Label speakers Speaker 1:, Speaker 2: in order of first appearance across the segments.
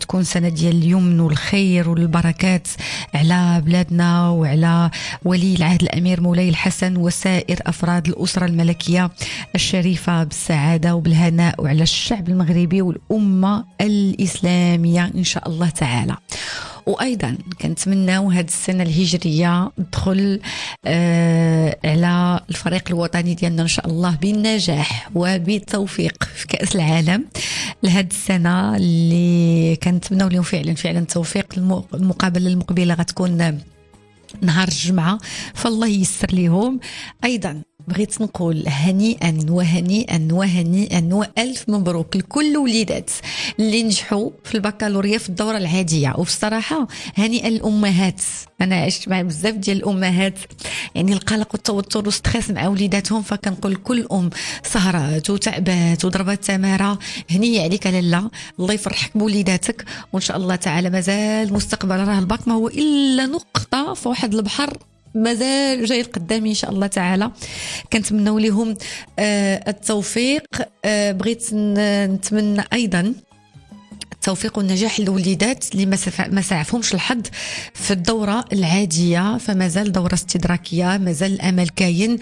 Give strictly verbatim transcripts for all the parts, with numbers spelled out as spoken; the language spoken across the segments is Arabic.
Speaker 1: تكون سنة ديال اليمن والخير والبركات على بلادنا وعلى ولي العهد الأمير مولاي الحسن وسائر أفراد الأسرة الملكية الشريفة بالسعادة وبالهناء، وعلى الشعب المغربي والأمة الإسلامية إن شاء الله تعالى. وأيضا كنتمناو هذه السنة الهجرية تدخل آه على الفريق الوطني ديالنا إن شاء الله بالنجاح وبالتوفيق في كأس العالم لهذه السنة اللي كنتمناو لهم فعلا فعلا التوفيق. المقابلة المقبلة غتكون نهار الجمعة، فالله ييسر لهم. أيضا بغيت نقول هنيئا وهنيئا وهنيئا وألف مبروك لكل وليدات اللي نجحوا في البكالوريا في الدورة العادية. وفي الصراحة هنيئا الأمهات، أنا عشت مع بزاف ديال الأمهات يعني القلق والتوتر والستريس مع وليداتهم، فكنقول كل أم سهرات وتعبات وضربات تمارة، هنية عليك لالا، الله يفرحك بوليداتك، وإن شاء الله تعالى مازال مستقبل راه الباك ما هو إلا نقطة في واحد البحر مازال جاي القدام إن شاء الله تعالى. كنتمنوا لهم آه التوفيق. آه بغيت نتمنى أيضا التوفيق والنجاح للوليدات اللي ما سعفهمش الحظ في الدورة العادية، فمازال دورة استدراكية، مازال الأمل كاين.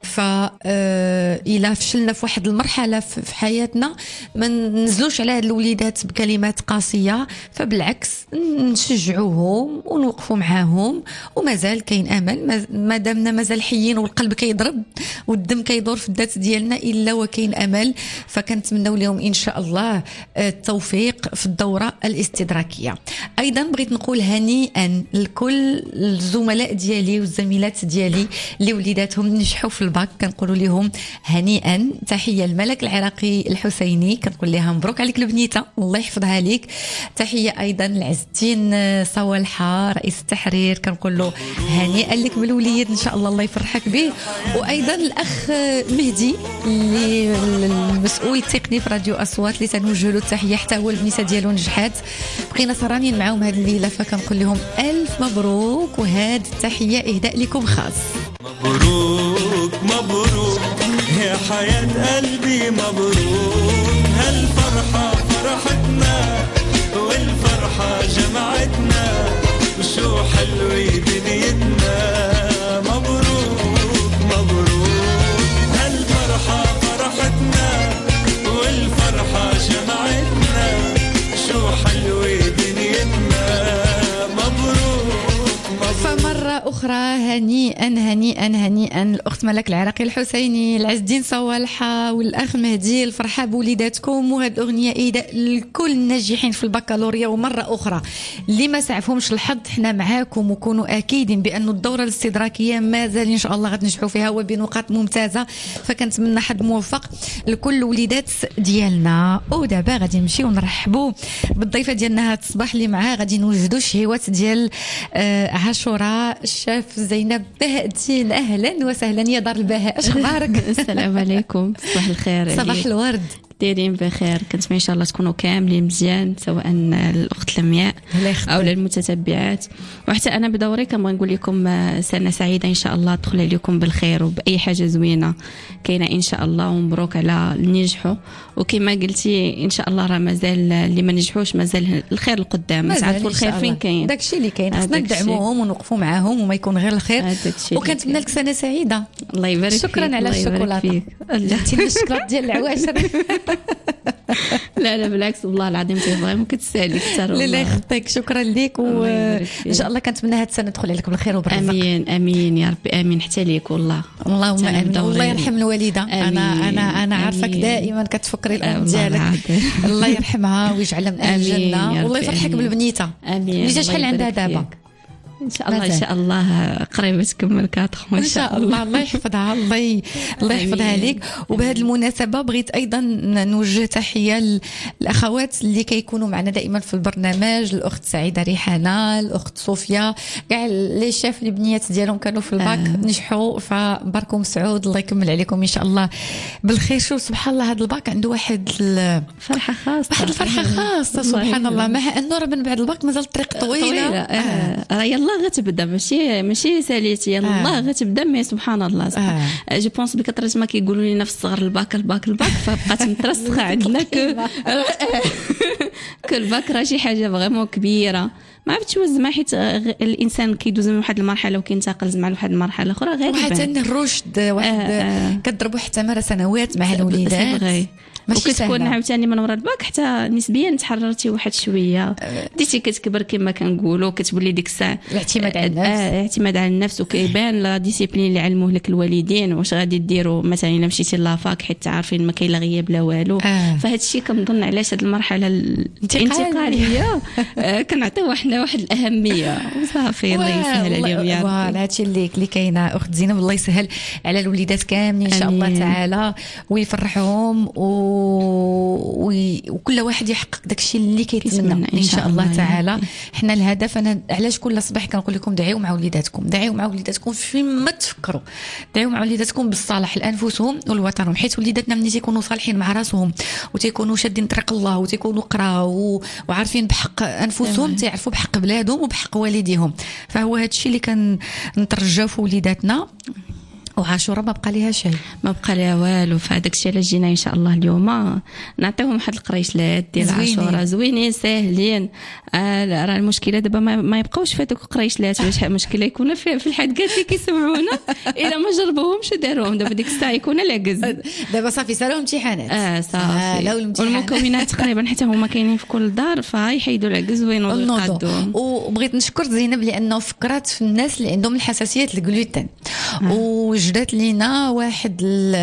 Speaker 1: فإلا فشلنا في واحد المرحلة في حياتنا ما ننزلوش على هاد الوليدات بكلمات قاسية، فبالعكس نشجعوهم ونوقفوا معاهم، ومازال كاين أمل ما دامنا مازال حيين والقلب كيضرب والدم كيدور في الذات ديالنا إلا وكاين أمل. فكنتمنوا لهم إن شاء الله التوفيق في الدورة الاستدراكية. أيضا بغيت نقول هنيئا لكل الزملاء ديالي والزميلات ديالي اللي وليداتهم نجحوا في الباك، كنقولوا لهم هنيئا. تحية الملك العراقي الحسيني، كنقول لها مبروك عليك البنيته الله يحفظها لك. تحية أيضا لعز الدين صوالحة رئيس التحرير، كنقول له هنيئا لك بالوليد إن شاء الله الله يفرحك به. وأيضا الأخ مهدي اللي المسؤول التقني في راديو أصوات اللي تنوجه له التحية، حتى هو البنيته ديالو نجحات، بقينا سهرانين معاهم هذه الليله، فكنقول لهم الف مبروك، وهذه التحيه اهداء لكم خاص.
Speaker 2: مبروك مبروك يا حياه قلبي، مبروك هالفرحه فرحتنا والفرحه جمعتنا، وشو حلوه دنيتنا. مبروك مبروك هالفرحه فرحتنا والفرحه جمعتنا، شو حلوة دنيتنا. مبروك مبروك.
Speaker 1: فمرة أخرى هنيئا هنيئا هنيئا الأخت ملك العراقي الحسيني، العز الدين صوالحة والأخ مهدي، الفرحة بوليداتكم. وهذه الأغنية إيداء لكل الناجحين في البكالوريا. ومرة أخرى اللي ما سعفهمش الحظ حنا معاكم، وكونوا أكيدين بأن الدورة الاستدراكية ما زال إن شاء الله غتنجحوا فيها وبنقاط ممتازة. فكنتمنى حد موفق لكل الوليدات ديالنا. ودابا غادي نمشيو ونرحبوا بالضيفة ديالنا هاد الصباح اللي معاه غادي نوجدوا الشهوات ديال آه عاشوراء، الشاف زينب بهاء الدين. أهلا وسهلا يا دار البهاء، اش اخبارك؟
Speaker 3: السلام عليكم، صباح الخير،
Speaker 1: صباح الورد،
Speaker 3: دايرين بخير؟ كنتمنى ان شاء الله تكونوا كاملين مزيان، سواء الاخت لمياء او المتتبعات. وحتى انا بدوري كنبغي نقول لكم سنه سعيده ان شاء الله تدخل عليكم بالخير وباي حاجه زوينه كاينه ان شاء الله. ومبروك على النجحوا، وكما قلتي ان شاء الله راه مازال اللي ما نجحوش مازال الخير القدام، ما تعرفوا الخير فين كاين.
Speaker 1: داكشي اللي كاين خصنا ندعموهم ونوقفوا معاهم وما يكون غير الخير. وكنتمنى لك سنه سعيده.
Speaker 3: الله يبارك فيك.
Speaker 1: شكرا على الشوكولاته، جاتيني الشوكولاته ديال العواشر.
Speaker 3: لا لا بالعكس والله العظيم تبغي ممكن تسالي كثر.
Speaker 1: لا لا يخطيك، شكرا لك، وان شاء الله كنتمنى هاد السنه تدخل عليك بالخير وبالرزق.
Speaker 3: امين امين يا ربي، امين حتى ليك والله.
Speaker 1: اللهم امين. الله يرحم الوالده. انا انا انا عارفك دائما كتفكري الام ديالك، الله يرحمها ويجعلها من اهل الجنه، والله يفرحك بالبنيته.
Speaker 3: امين.
Speaker 1: اللي جا شحال عندها دابا؟
Speaker 3: ان شاء الله ان شاء الله قريبه تكمل كاطخ
Speaker 1: ان شاء الله. الله يحفظها، الله الله يحفظها لك. وبهذه المناسبه بغيت ايضا نوجه تحيه للاخوات اللي كيكونوا معنا دائما في البرنامج، الاخت سعيده ريحانه، الاخت صوفيا، كاع لي شاف لي بنيات ديالهم كانوا في الباك آه. نجحوا، فباركم سعود، الله يكمل عليكم ان شاء الله بالخير. شوف سبحان الله هذا الباك عنده واحد
Speaker 3: فرحه خاصه،
Speaker 1: واحد الفرحه خاصه سبحان الله، مع انه راه من بعد الباك مازال الطريق طويله.
Speaker 3: آه. آه. يلا يلا غتبدا ماشي ماشي ساليتي يلا
Speaker 1: آه.
Speaker 3: غتبدا مي سبحان الله
Speaker 1: آه.
Speaker 3: جو بونس بكثره ما كيقولوا لنا في الصغر الباك الباك الباك فبقات مترسخه عندنا ك كل باك راه شي حاجه فريمون كبيره ما عرفتش واش زعما حيت الانسان كيدوز من واحد المرحله وكينتقل زعما لواحد المرحله اخرى غالبا
Speaker 1: وحتى الرشد واحد
Speaker 3: آه، آه.
Speaker 1: كضربوا حتى مرة سنوات مع الوليدات ماشي
Speaker 3: وكتكون
Speaker 1: سهلة.
Speaker 3: عاوتاني من ورا الباك حتى نسبيا تحررتي واحد شويه بديتي كتكبر كما كنقولوا كتولي ديك الساعه
Speaker 1: الاعتماد على النفس.
Speaker 3: آه اعتماد على النفس وكيبان لا ديسيبلين اللي علموه لك الوالدين واش غادي ديروا مثلا الا مشيتي لافاك حيت عارفين ما كاين لا غياب لا والو
Speaker 1: آه.
Speaker 3: فهاد الشيء كنظن علاش هاد المرحله الانتقاليه آه كنعطيوها حنا واحد الاهميه وصافي الله يسهل عليهم يا
Speaker 1: ربي.
Speaker 3: ربي
Speaker 1: هادشي اللي اللي كاينه اخت زينب الله يسهل على الوليدات كاملين ان شاء الله
Speaker 3: آمين.
Speaker 1: تعالى ويفرحهم و... وي... وكل واحد يحقق داكشي اللي كيتمنى ان شاء الله تعالى. حنا الهدف انا علاش كل صباح كنقول لكم دعيو مع وليداتكم دعيو مع وليداتكم فين ما تفكروا دعيو مع وليداتكم بالصالح لانفسهم ولوطنهم حيت وليداتنا ملي تيكونوا صالحين مع راسهم وتيكونوا شادين طريق الله وتيكونوا قراو وعارفين بحق انفسهم تعرفوا بحق بلادهم وبحق والديهم فهو هذا الشيء اللي كنترجاو في وليداتنا. وعاشوراء ما بقى ليها شيء
Speaker 3: ما بقى لها والو فهداك الشيء اللي جينا ان شاء الله اليوم نعطيهم واحد القريشلات ديال عاشوراء زوينين ساهلين. آه راه المشكله دابا ما, ما يبقاوش في هذوك القريشلات واش المشكله يكون في, في الحلقات اللي كيسمعونا الا ما جربوهمش وداروهم دابا ديك الساعه يكون العجز
Speaker 1: دابا صافي صاروا امتحانات
Speaker 3: اه صافي
Speaker 1: آه
Speaker 3: والمكونات تقريبا حتى هما كاينين في كل دار فيحيدوا العجز وينوضوا يقادوهم.
Speaker 1: وبغيت نشكر زينب لانه فكرت في الناس اللي عندهم الحساسيات للجلوتين
Speaker 3: آه.
Speaker 1: وجدت لينا واحد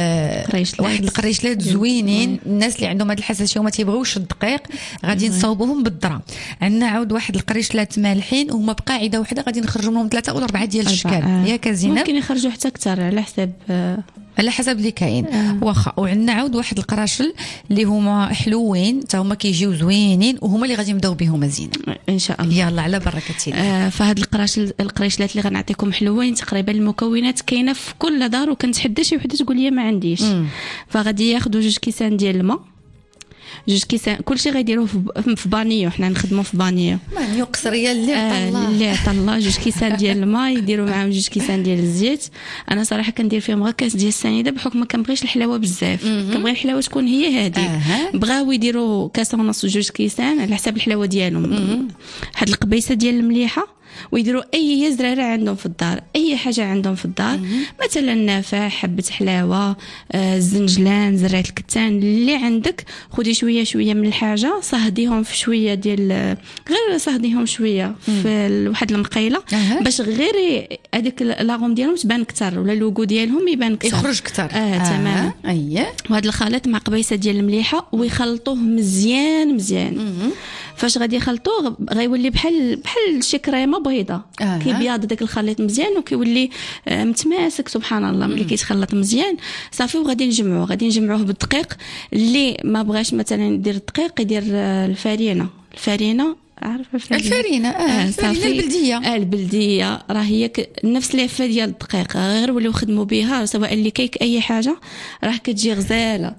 Speaker 1: واحد القريشلات زوينين الناس اللي عندهم هذه الحساسيه وما تيبغيوش الدقيق غادي نصاوبوهم بالذره. عندنا عاود واحد القريشلات مالحين وهما بقاعده واحده غادي نخرجوا منهم ثلاثه ولا اربعه ديال الاشكال
Speaker 3: آه.
Speaker 1: ياك زينب
Speaker 3: ممكن يخرجوا حتى اكثر على حسب
Speaker 1: على حسب اللي كاين
Speaker 3: آه.
Speaker 1: واخا. وعندنا عاود واحد القراشل اللي هما حلوين حتى هما كيجيو زوينين وهما اللي غادي نبداو بهم زينب
Speaker 3: ان شاء الله.
Speaker 1: يلا على بركه الله.
Speaker 3: آه فهاد القراشل القريشلات اللي غنعطيكم حلوين تقريبا المكونات كاينه في كل دار وكنتحدى شي وحده تقول لي ما عنديش
Speaker 1: مم.
Speaker 3: فغادي ياخذوا جوج كيسان ديال الماء جوج كيسان كلشي غيديروه في بانيو حنا نخدموا في بانيو
Speaker 1: مانيو قصريه اللي
Speaker 3: آه اللي طلا جوج كيسان ديال الماء يديروا معاهم جوج كيسان ديال الزيت. انا صراحه كندير فيهم غير كاس ديال السنيده بحكم ما كنبغيش الحلاوه بزاف كنبغي الحلاوه تكون هي هذه
Speaker 1: آه.
Speaker 3: بغاو يديروا كاس ونص جوج كيسان على حساب الحلاوه ديالهم. هاد القبيسه ديال المليحه ويديروا اي زراره عندهم في الدار اي حاجه عندهم في الدار مثلا نافع حبه حلاوه آه الزنجلان زرعه الكتان اللي عندك خدي شويه شويه من الحاجه صهديهم في شويه ديال غير صهديهم شويه في واحد المقيله
Speaker 1: أه.
Speaker 3: باش غير هذيك لاغوم ديالهم تبان اكثر ولا اللوغو ديالهم يبان اكثر
Speaker 1: يخرج اكثر
Speaker 3: اه, آه. تمام
Speaker 1: اييه.
Speaker 3: وهذا الخليط مع قبيسه ديال المليحه ويخلطوه مزيان مزيان
Speaker 1: مم.
Speaker 3: فاش غادي يخلطوه غيولي بحال بحال شي كريمه بيضه
Speaker 1: آه.
Speaker 3: كيبيض داك الخليط مزيان وكيولي آه متماسك سبحان الله ملي كيتخلط مزيان صافي وغادي نجمعوه غادي نجمعوه بالدقيق اللي ما بغاش مثلا يدير الدقيق يدير آه الفارينه الفارينه عارفه
Speaker 1: الفارينه اه الفارينه البلديه
Speaker 3: آه البلديه راه هي ك... نفس العفه ديال الدقيق غير وليو خدموا بها سواء اللي كيك اي حاجه راه كتجي غزاله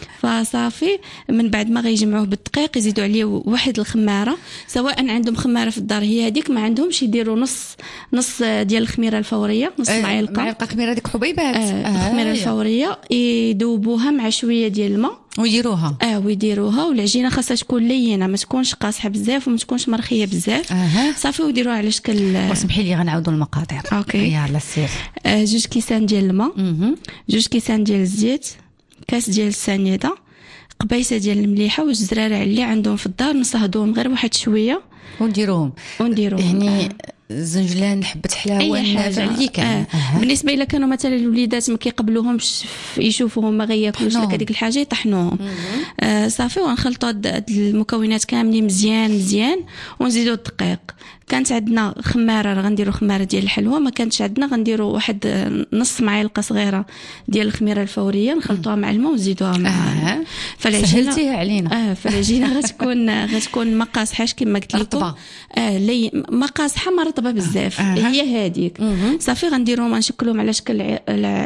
Speaker 3: فصافي من بعد ما غيجمعوه بالدقيق يزيدوا عليه واحد الخماره سواء عندهم خماره في الدار هي هذيك ما عندهمش يديروا نص نص ديال الخميره الفوريه نص
Speaker 1: آه
Speaker 3: معلقه
Speaker 1: معلقه خميره ديك حبيبات
Speaker 3: آه الخميره آه الفوريه يذوبوها مع شويه ديال الماء
Speaker 1: ويديروها
Speaker 3: اه ويديروها والعجينه خاصها تكون لينه ما تكونش قاصحه بزاف وما تكونش مرخيه بزاف
Speaker 1: أه.
Speaker 3: صافي ويديروها على شكل
Speaker 1: واسمحي لي غنعاودوا المقادير
Speaker 3: اوكي
Speaker 1: يلا سير
Speaker 3: آه جوج كيسان ديال الماء جوج كيسان ديال الزيت كاس ديال السنيده قبيسه ديال المليحه والزراره اللي عندهم في الدار نصهدوهم غير واحد شويه
Speaker 1: ونديروهم
Speaker 3: ونديروهم
Speaker 1: يعني آه. زنجلان حبه حلاوه نافع اللي كان
Speaker 3: آه. أه. بالنسبه الا كانوا مثلا الوليدات ما كيقبلوهمش يشوفوهم ما غياكلوش لك هذيك الحاجه يطحنوهم آه صافي ونخلطوا هاد المكونات كاملين مزيان مزيان ونزيدوا الدقيق. كانت عندنا خماره غنديروا خماره ديال الحلوى ما كانتش عندنا غنديروا واحد نص معلقه صغيره ديال الخميره الفوريه نخلطوها مع الماء ونزيدوها معها
Speaker 1: آه.
Speaker 3: فالعجينه
Speaker 1: علينا
Speaker 3: اه فالعجينه غتكون غتكون ما قاصحاش كما قلت لكم اه لي ما قاصحه ما رطبه بزاف آه. هي هذيك صافي غنديروهم نشكلوهم على شكل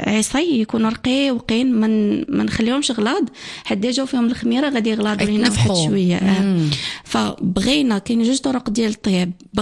Speaker 3: عصي يكونوا رقيقين من ما نخليهمش غلاض حتى جاو فيهم الخميره غادي يغلاضوا لينا واحد شويه آه. فبغينا كاين جوج طرق ديال الطياب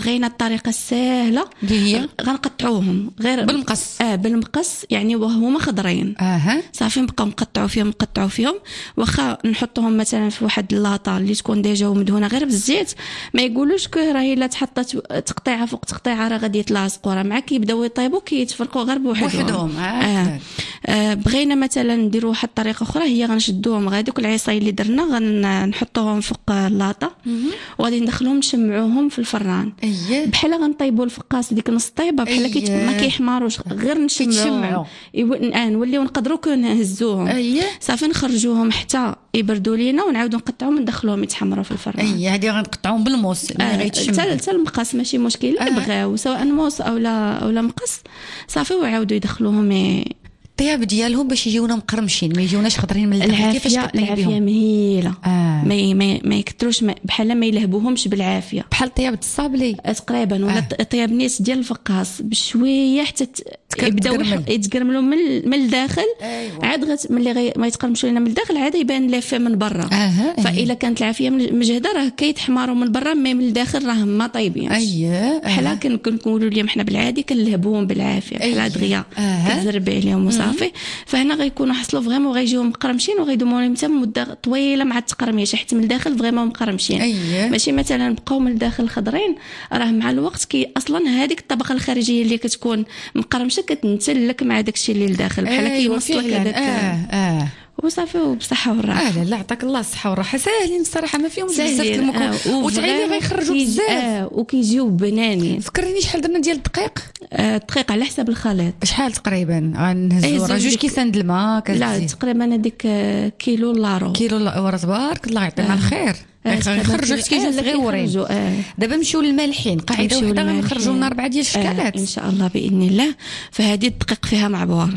Speaker 3: بغينا الطريقه السهله
Speaker 1: اللي هي
Speaker 3: غنقطعوهم غير
Speaker 1: بالمقص.
Speaker 3: اه بالمقص يعني وهما خضرين.
Speaker 1: اها
Speaker 3: صافي نبقاو نقطعوا فيهم نقطعوا فيهم واخا نحطوهم مثلا في واحد اللاطه اللي تكون ديجا مدهونه غير بالزيت، ما يقولوش كو راهي الا تحطات تقطيعه فوق تقطيعه راه غادي يتلاصقوا، راه معاك يبداو يطيبوا كيتفرقوا غير بوحدهم.
Speaker 1: وحدهم. آه.
Speaker 3: آه. آه بغينا مثلا نديروا واحد الطريقه اخرى هي غنشدوهم غادوك العصاي اللي درنا غنحطوهم فوق اللاطه وغادي ندخلوهم نشمعوهم في الفران.
Speaker 1: اييه
Speaker 3: بحال غنطيبوا الفقاس ديك نص طيبه بحال كيت
Speaker 1: أيه.
Speaker 3: ما كيحمروش غير نشمعوهم الان نوليو نقدروا كنهزوهم.
Speaker 1: اييه
Speaker 3: صافي نخرجوهم حتى يبردوا لينا ونعاودوا نقطعوهم وندخلوهم يتحمروا في الفران.
Speaker 1: اييه هذه غنقطعوهم بالموس ما
Speaker 3: آه
Speaker 1: غيتشمع
Speaker 3: حتى المقص ماشي مشكل اللي
Speaker 1: آه.
Speaker 3: بغاو سواء موس او لا او لا مقص صافي ويعاودوا يدخلوهم ي...
Speaker 1: الطياب ديالهم باش يجيونا مقرمشين ما يجيوناش خضرين من الداخل. كيفاش
Speaker 3: العافيه العافيه
Speaker 1: كطيبيهم؟
Speaker 3: مهيله.
Speaker 1: آه.
Speaker 3: ما ما, ما يكثروش بحال ما يلهبوهمش بالعافيه
Speaker 1: بحال طياب الصابلي
Speaker 3: تقريبا ولا
Speaker 1: آه.
Speaker 3: طياب نيت ديال الفقاص بشويه حتى يبداو يتقرملوا من من الداخل.
Speaker 1: أيوة.
Speaker 3: عاد غت ملي غي ما يتقرمشوا لنا من الداخل عاد يبان لافه من برا.
Speaker 1: آه.
Speaker 3: فاذا كانت العافيه مجهده راه كيتحمروا من برا مي من الداخل راه ما طايبينش.
Speaker 1: اييه
Speaker 3: بحال هكا كنقولوا لهم حنا بالعادي كنلهبوهم بالعافيه بحال دغيا كتزربي عليهم وصافي. فهنا غيكونوا حصلوا فريمون غيجيو مقرمشين وغيدوموا لهم حتى مده طويله مع التقرميه حتى من الداخل فريمون مقرمشين.
Speaker 1: أيه.
Speaker 3: ماشي مثلا بقاو من الداخل خضرين راه مع الوقت كي اصلا هذيك الطبقه الخارجيه اللي كتكون مقرمشه كتنتلك مع داكشي اللي لداخل بحال
Speaker 1: أيوة
Speaker 3: كيوصل لك هذاك.
Speaker 1: اه اه
Speaker 3: وصافي وبصحه والراحه.
Speaker 1: اه لا لا عطاك الله الصحه والراحه ساهلين الصراحه ما فيهمش بزاف
Speaker 3: ساهلين.
Speaker 1: المكون
Speaker 3: آه.
Speaker 1: وتعيني غيخرجوا بزاف.
Speaker 3: اه وكيجيو بنانين.
Speaker 1: فكرني شحال درنا ديال الدقيق.
Speaker 3: آه دقيق على حسب الخليط.
Speaker 1: شحال تقريبا غنهزوا راه جوج كيسان د الماء
Speaker 3: لا تقريبا هذيك كيلو لارو
Speaker 1: كيلو لا تبارك الله يعطينا الخير. غنخرجوا حتى كيجي صغيورين. دابا نمشيو للمالحين قاعده وحده غنخرجوا لنا اربعه ديال الشكالات
Speaker 3: آه ان شاء الله باذن الله. فهذه الدقيق فيها معبور.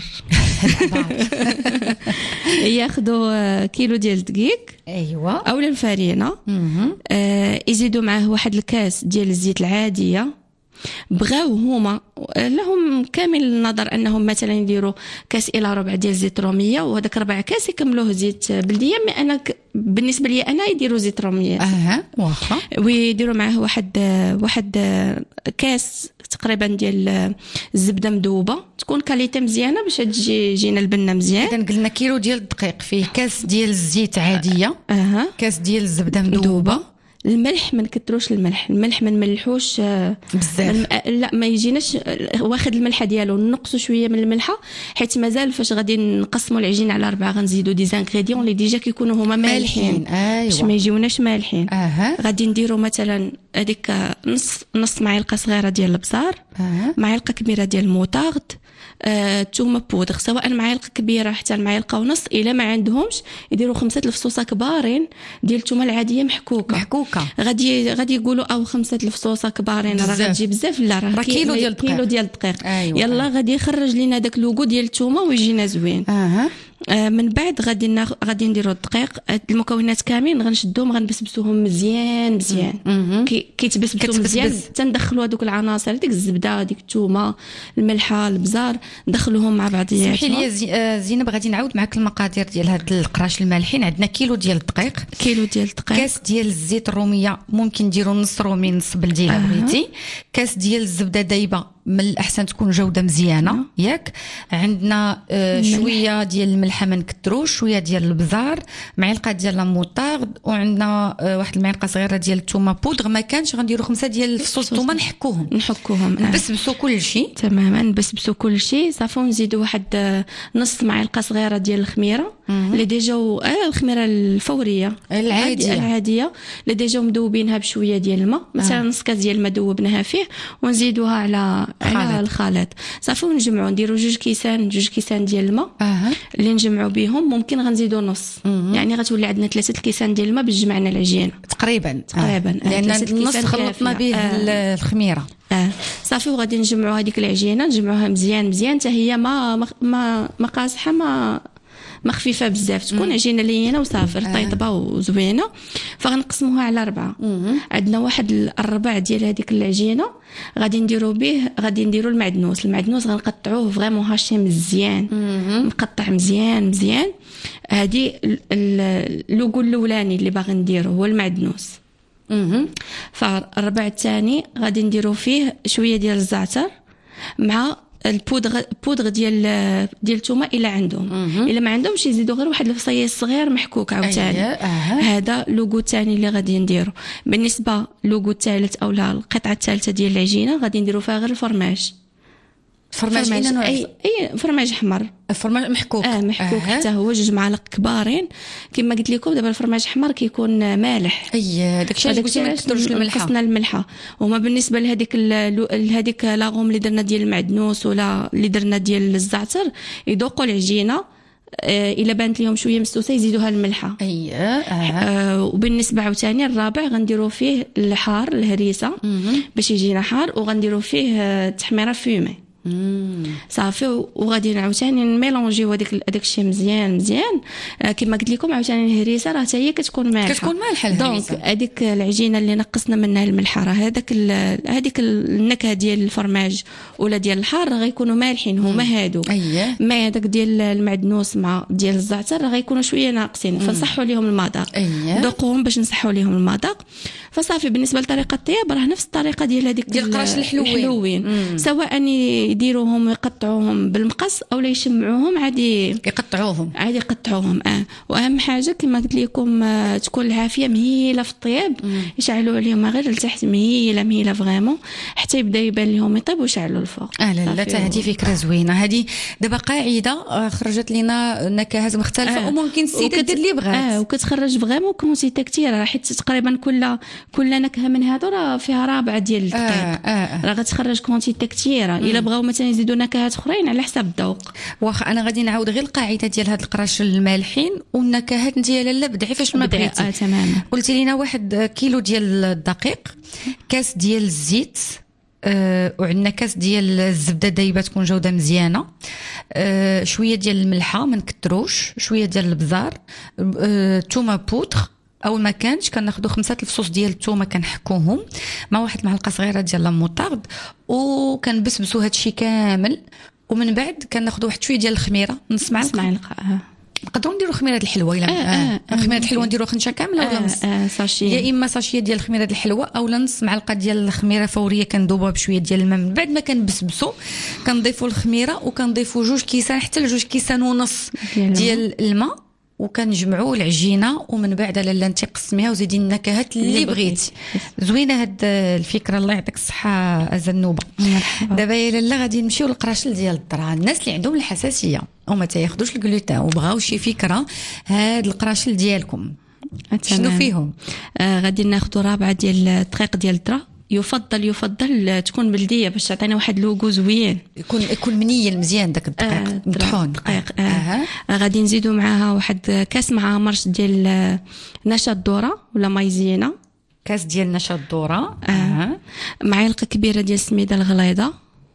Speaker 3: ياخذوا كيلو ديال الدقيق
Speaker 1: ايوا
Speaker 3: اولا الفرينه آه يزيدوا معاه واحد الكاس ديال الزيت العاديه. بغاو هما لهم كامل النظر انهم مثلا يديروا كاس الى ربع ديال زيت روميه وهذاك ربع كاس يكملوه زيت بلديه. مي انا ك... بالنسبه لي انا يديروا زيت روميه
Speaker 1: اها واخا
Speaker 3: ويديروا معاه واحد واحد كاس تقريبا ديال الزبده مذوبه تكون كاليتي مزيانه باش تجي جينا البنه مزيان.
Speaker 1: اذا قلنا كيلو ديال الدقيق فيه كاس ديال الزيت عاديه
Speaker 3: اها
Speaker 1: كاس ديال الزبده مذوبه.
Speaker 3: الملح ما نكثروش الملح الملح ما نملحوش
Speaker 1: بزاف.
Speaker 3: لا ما يجيناش واخد الملحه ديالو نقصوا شويه من الملحه حيت مازال فاش غادي نقسموا العجين على اربعه غنزيدوا دي زانغريديون اللي ديجا كيكونوا هما مالحين.
Speaker 1: ايوا
Speaker 3: باش ما يجيوناش مالحين.
Speaker 1: اها
Speaker 3: غادي نديروا مثلا هذيك نص نص معلقه صغيره ديال البزار.
Speaker 1: أه.
Speaker 3: معلقه كبيره ديال الموطارد. آه، تومه بودغ سواء معلقه كبيره حتى المعلقه ونص الا ما عندهمش يديروا خمسه الفصوصه كبارين ديال التومه العاديه محكوكه
Speaker 1: محكوكه.
Speaker 3: غادي غادي يقولوا او خمسه الفصوصه كبارين راه غتجي بزاف. لا راه
Speaker 1: كيلو ديال الدقيق
Speaker 3: كيلو ديال الدقيق.
Speaker 1: أيوة.
Speaker 3: يلا غادي يخرج لينا داك اللوغو ديال التومه ويجينا زوين.
Speaker 1: اها
Speaker 3: آه من بعد غادي ناخ... غادي نديروا الدقيق المكونات كاملين غنشدوهم غنبسبسوهم مزيان مزيان كي كيتبسبسوا مزيان حتى ندخلوا هذوك العناصر ديك الزبده ديك الثومه الملحه البزار ندخلوهم مع بعضياتهم.
Speaker 1: سمحي لي زي... زينب غادي نعاود معك المقادير ديال هاد القراش المالحين. عندنا كيلو ديال الدقيق
Speaker 3: كيلو ديال الدقيق
Speaker 1: كاس ديال الزيت الروميه ممكن نديروا نص رومي نص بلدي الا بغيتي. كاس ديال الزبده دايبه من الاحسن تكون جوده مزيانه ياك. عندنا آه شويه ديال الملحه ما نكثروش شويه ديال البزار معلقه ديال لاموطارد وعندنا آه واحد المعلقه صغيره ديال الثومه بودغ. ما كانش غنديروا خمسه ديال الفصوص الثومه نحكوهم
Speaker 3: نحكوهم
Speaker 1: نبسبسوا كل شيء تماما.
Speaker 3: نبسبسوا كل شيء صافي نزيدوا واحد نص معلقه صغيره ديال الخميره اللي ديجا آه الخميره الفوريه
Speaker 1: العاديه
Speaker 3: العاديه اللي ديجا مذوبينها بشويه ديال الماء مثلا آه. نص كاس ديال الماء ذوبناها فيه ونزيدوها على على الخليط صافي ونجمعوا نديروا جوج كيسان جوج كيسان ديال الماء
Speaker 1: أه.
Speaker 3: اللي نجمعوا بهم ممكن غنزيدوا نص مم. يعني غتولي عندنا ثلاثه الكيسان ديال الماء باش جمعنا العجينه
Speaker 1: تقريبا
Speaker 3: تقريبا
Speaker 1: آه. لان النص خلطنا به آه. الخميره
Speaker 3: اه صافي وغادي نجمعوا هذيك العجينه نجمعوها مزيان مزيان حتى هي ما ما ما قاصحه ما ما خفيفه بزاف تكون عجينه لينه وصافي رطيبه وزوينه. فغنقسموها على اربعه. عندنا واحد الربع ديال هذيك العجينه غادي نديروا به غادي نديروا المعدنوس. المعدنوس غنقطعوه فريمون هاشي مزيان مقطع مزيان مزيان. هذه اللوغو الاولاني اللي باغي نديرو هو المعدنوس فالربع الثاني غادي نديرو فيه شويه ديال الزعتر مع البودغ بودغ ديال ديال الثومه الا عندهم. الا ما عندهمش يزيدوا غير واحد الفصيص صغير محكوك عاوتاني.
Speaker 1: أيه.
Speaker 3: هذا لوغو الثاني اللي غادي نديرو. بالنسبه لوغو الثالث اولا القطعه الثالثه ديال العجينه غادي نديرو فيها غير الفرماج.
Speaker 1: فرماج
Speaker 3: اي اي فرماج احمر،
Speaker 1: الفرماج محكوك.
Speaker 3: اه محكوك. أه. حتى هو جوج معالق كبارين. كما قلت لكم دابا الفرماج احمر كيكون مالح.
Speaker 1: اي داكشي اللي قلتي ما نكثروش الملحه.
Speaker 3: خصنا الملحه. وما بالنسبه لهذيك لهذيك لاغوم اللي درنا ديال المعدنوس ولا اللي درنا ديال الزعتر يذوقوا العجينه الا بانت لهم شويه مسوسه يزيدوها الملحه.
Speaker 1: اي
Speaker 3: أه. آه وبالنسبه عاوتاني الرابع غنديروا فيه الحار الهريسه باش يجينا حار، وغنديروا فيه تحميره فيمي. صافي. وغادي عاوتاني نميلونجيو هذيك داك الشيء مزيان مزيان. آه كما قلت لكم عاوتاني الهريسه راه حتى هي كتكون مالحه
Speaker 1: كتكون مالحه الهريسه.
Speaker 3: دونك هذيك العجينه اللي نقصنا منها الملحه راه هذاك هذيك النكهه ديال الفرماج ولا ديال الحار راه غيكونوا مالحين هما هادو.
Speaker 1: أيه.
Speaker 3: ما هذاك ديال المعدنوس مع ديال الزعتر راه غيكونوا شويه ناقصين. فنصحوا لهم المذاق.
Speaker 1: أيه.
Speaker 3: ذوقوهم باش نصحوا لهم المذاق. فصافي. بالنسبه لطريقه الطياب راه نفس الطريقه ديال هذيك
Speaker 1: ديال القراش الحلوين,
Speaker 3: الحلوين. سواء يديروهم ويقطعوهم بالمقص او لا يشمعوهم عادي
Speaker 1: يقطعوهم
Speaker 3: عادي يقطعوهم. اه واهم حاجه كما قلت لكم آه تكون العافيه مهيله في الطياب. يشعلوا عليهم غير لتحت مهيله مهيله فريمون حتى يبدا يبان لهم يطيب ويشعلوا الفوق.
Speaker 1: اه لا لا هذه فكره زوينه. هذه دابا قاعده خرجت لنا نكهات مختلفه. آه. وممكن السيده دير اللي بغات.
Speaker 3: اه وكتخرج فريمون كونتيتي كثيره حيت تقريبا كل كل نكهه من هادو راه فيها رابع ديال الدقيق.
Speaker 1: آه. آه.
Speaker 3: راه غتخرج كونتيتي كثيره. الا بغاو مثلا يزيدوا نكهات اخرين على حسب الذوق.
Speaker 1: واخا انا غادي نعاود غير القاعده ديال هاد القراش المالحين والنكهات ديالها لا بدعي فاش ما بغيتي.
Speaker 3: آه تماما.
Speaker 1: قلتي لينا واحد كيلو ديال الدقيق، كاس ديال الزيت، أه وعندنا كاس ديال الزبده دايبه تكون جوده مزيانه، أه شويه ديال الملحه ما نكتروش، شويه ديال البزار، أه تومه بودر او ما كانش كناخذوا خمسه الفصوص ديال الثومه كنحكوهم مع واحد معلقه صغيره ديال الموطارد وكنبسبسوا هادشي كامل. ومن بعد كناخذوا واحد شويه ديال الخميره نص معلقه معلقه. نقدروا نديروا خميره الحلوه الا
Speaker 3: آه آه آه
Speaker 1: خميره الحلوه نديروا خنشه كامله ولا نص.
Speaker 3: آه آه ساشي.
Speaker 1: يا اما ساشيه ديال الخميره الحلوه اولا نص معلقه ديال الخميره فوريه كندوبوها بشويه ديال الماء. من بعد ما كنبسبسوا كنضيفوا الخميره وكنضيفوا جوج كيسان حتى لجوج كيسان ونص ديال الماء وكنجمعوا العجينه. ومن بعد لالا انت قسميها وزيدي النكهات اللي بغيتي. زوينه هاد الفكره الله يعطيك الصحه الزنوبه. دابا يا لالا غادي نمشيو للقراشل ديال الذره. الناس اللي عندهم الحساسيه وما تاخذوش الجلوتين وبغاو شي فكره هاد القراشل ديالكم شنو فيهم؟
Speaker 3: آه غادي ناخذوا رابعه ديال الدقيق ديال الذره. يفضل يفضل تكون بلديه باش تعطينا واحد لوغو زوين.
Speaker 1: يكون يكون منيل مزيان داك الدقيق مطحون.
Speaker 3: دقيق آه. آه. آه. غادي نزيدوا معاها واحد كاس مع مرش ديال نشا الذره ولا مايزينا.
Speaker 1: كاس ديال نشا الذره.
Speaker 3: آه. آه. معلقه كبيره ديال السميده الغليظه،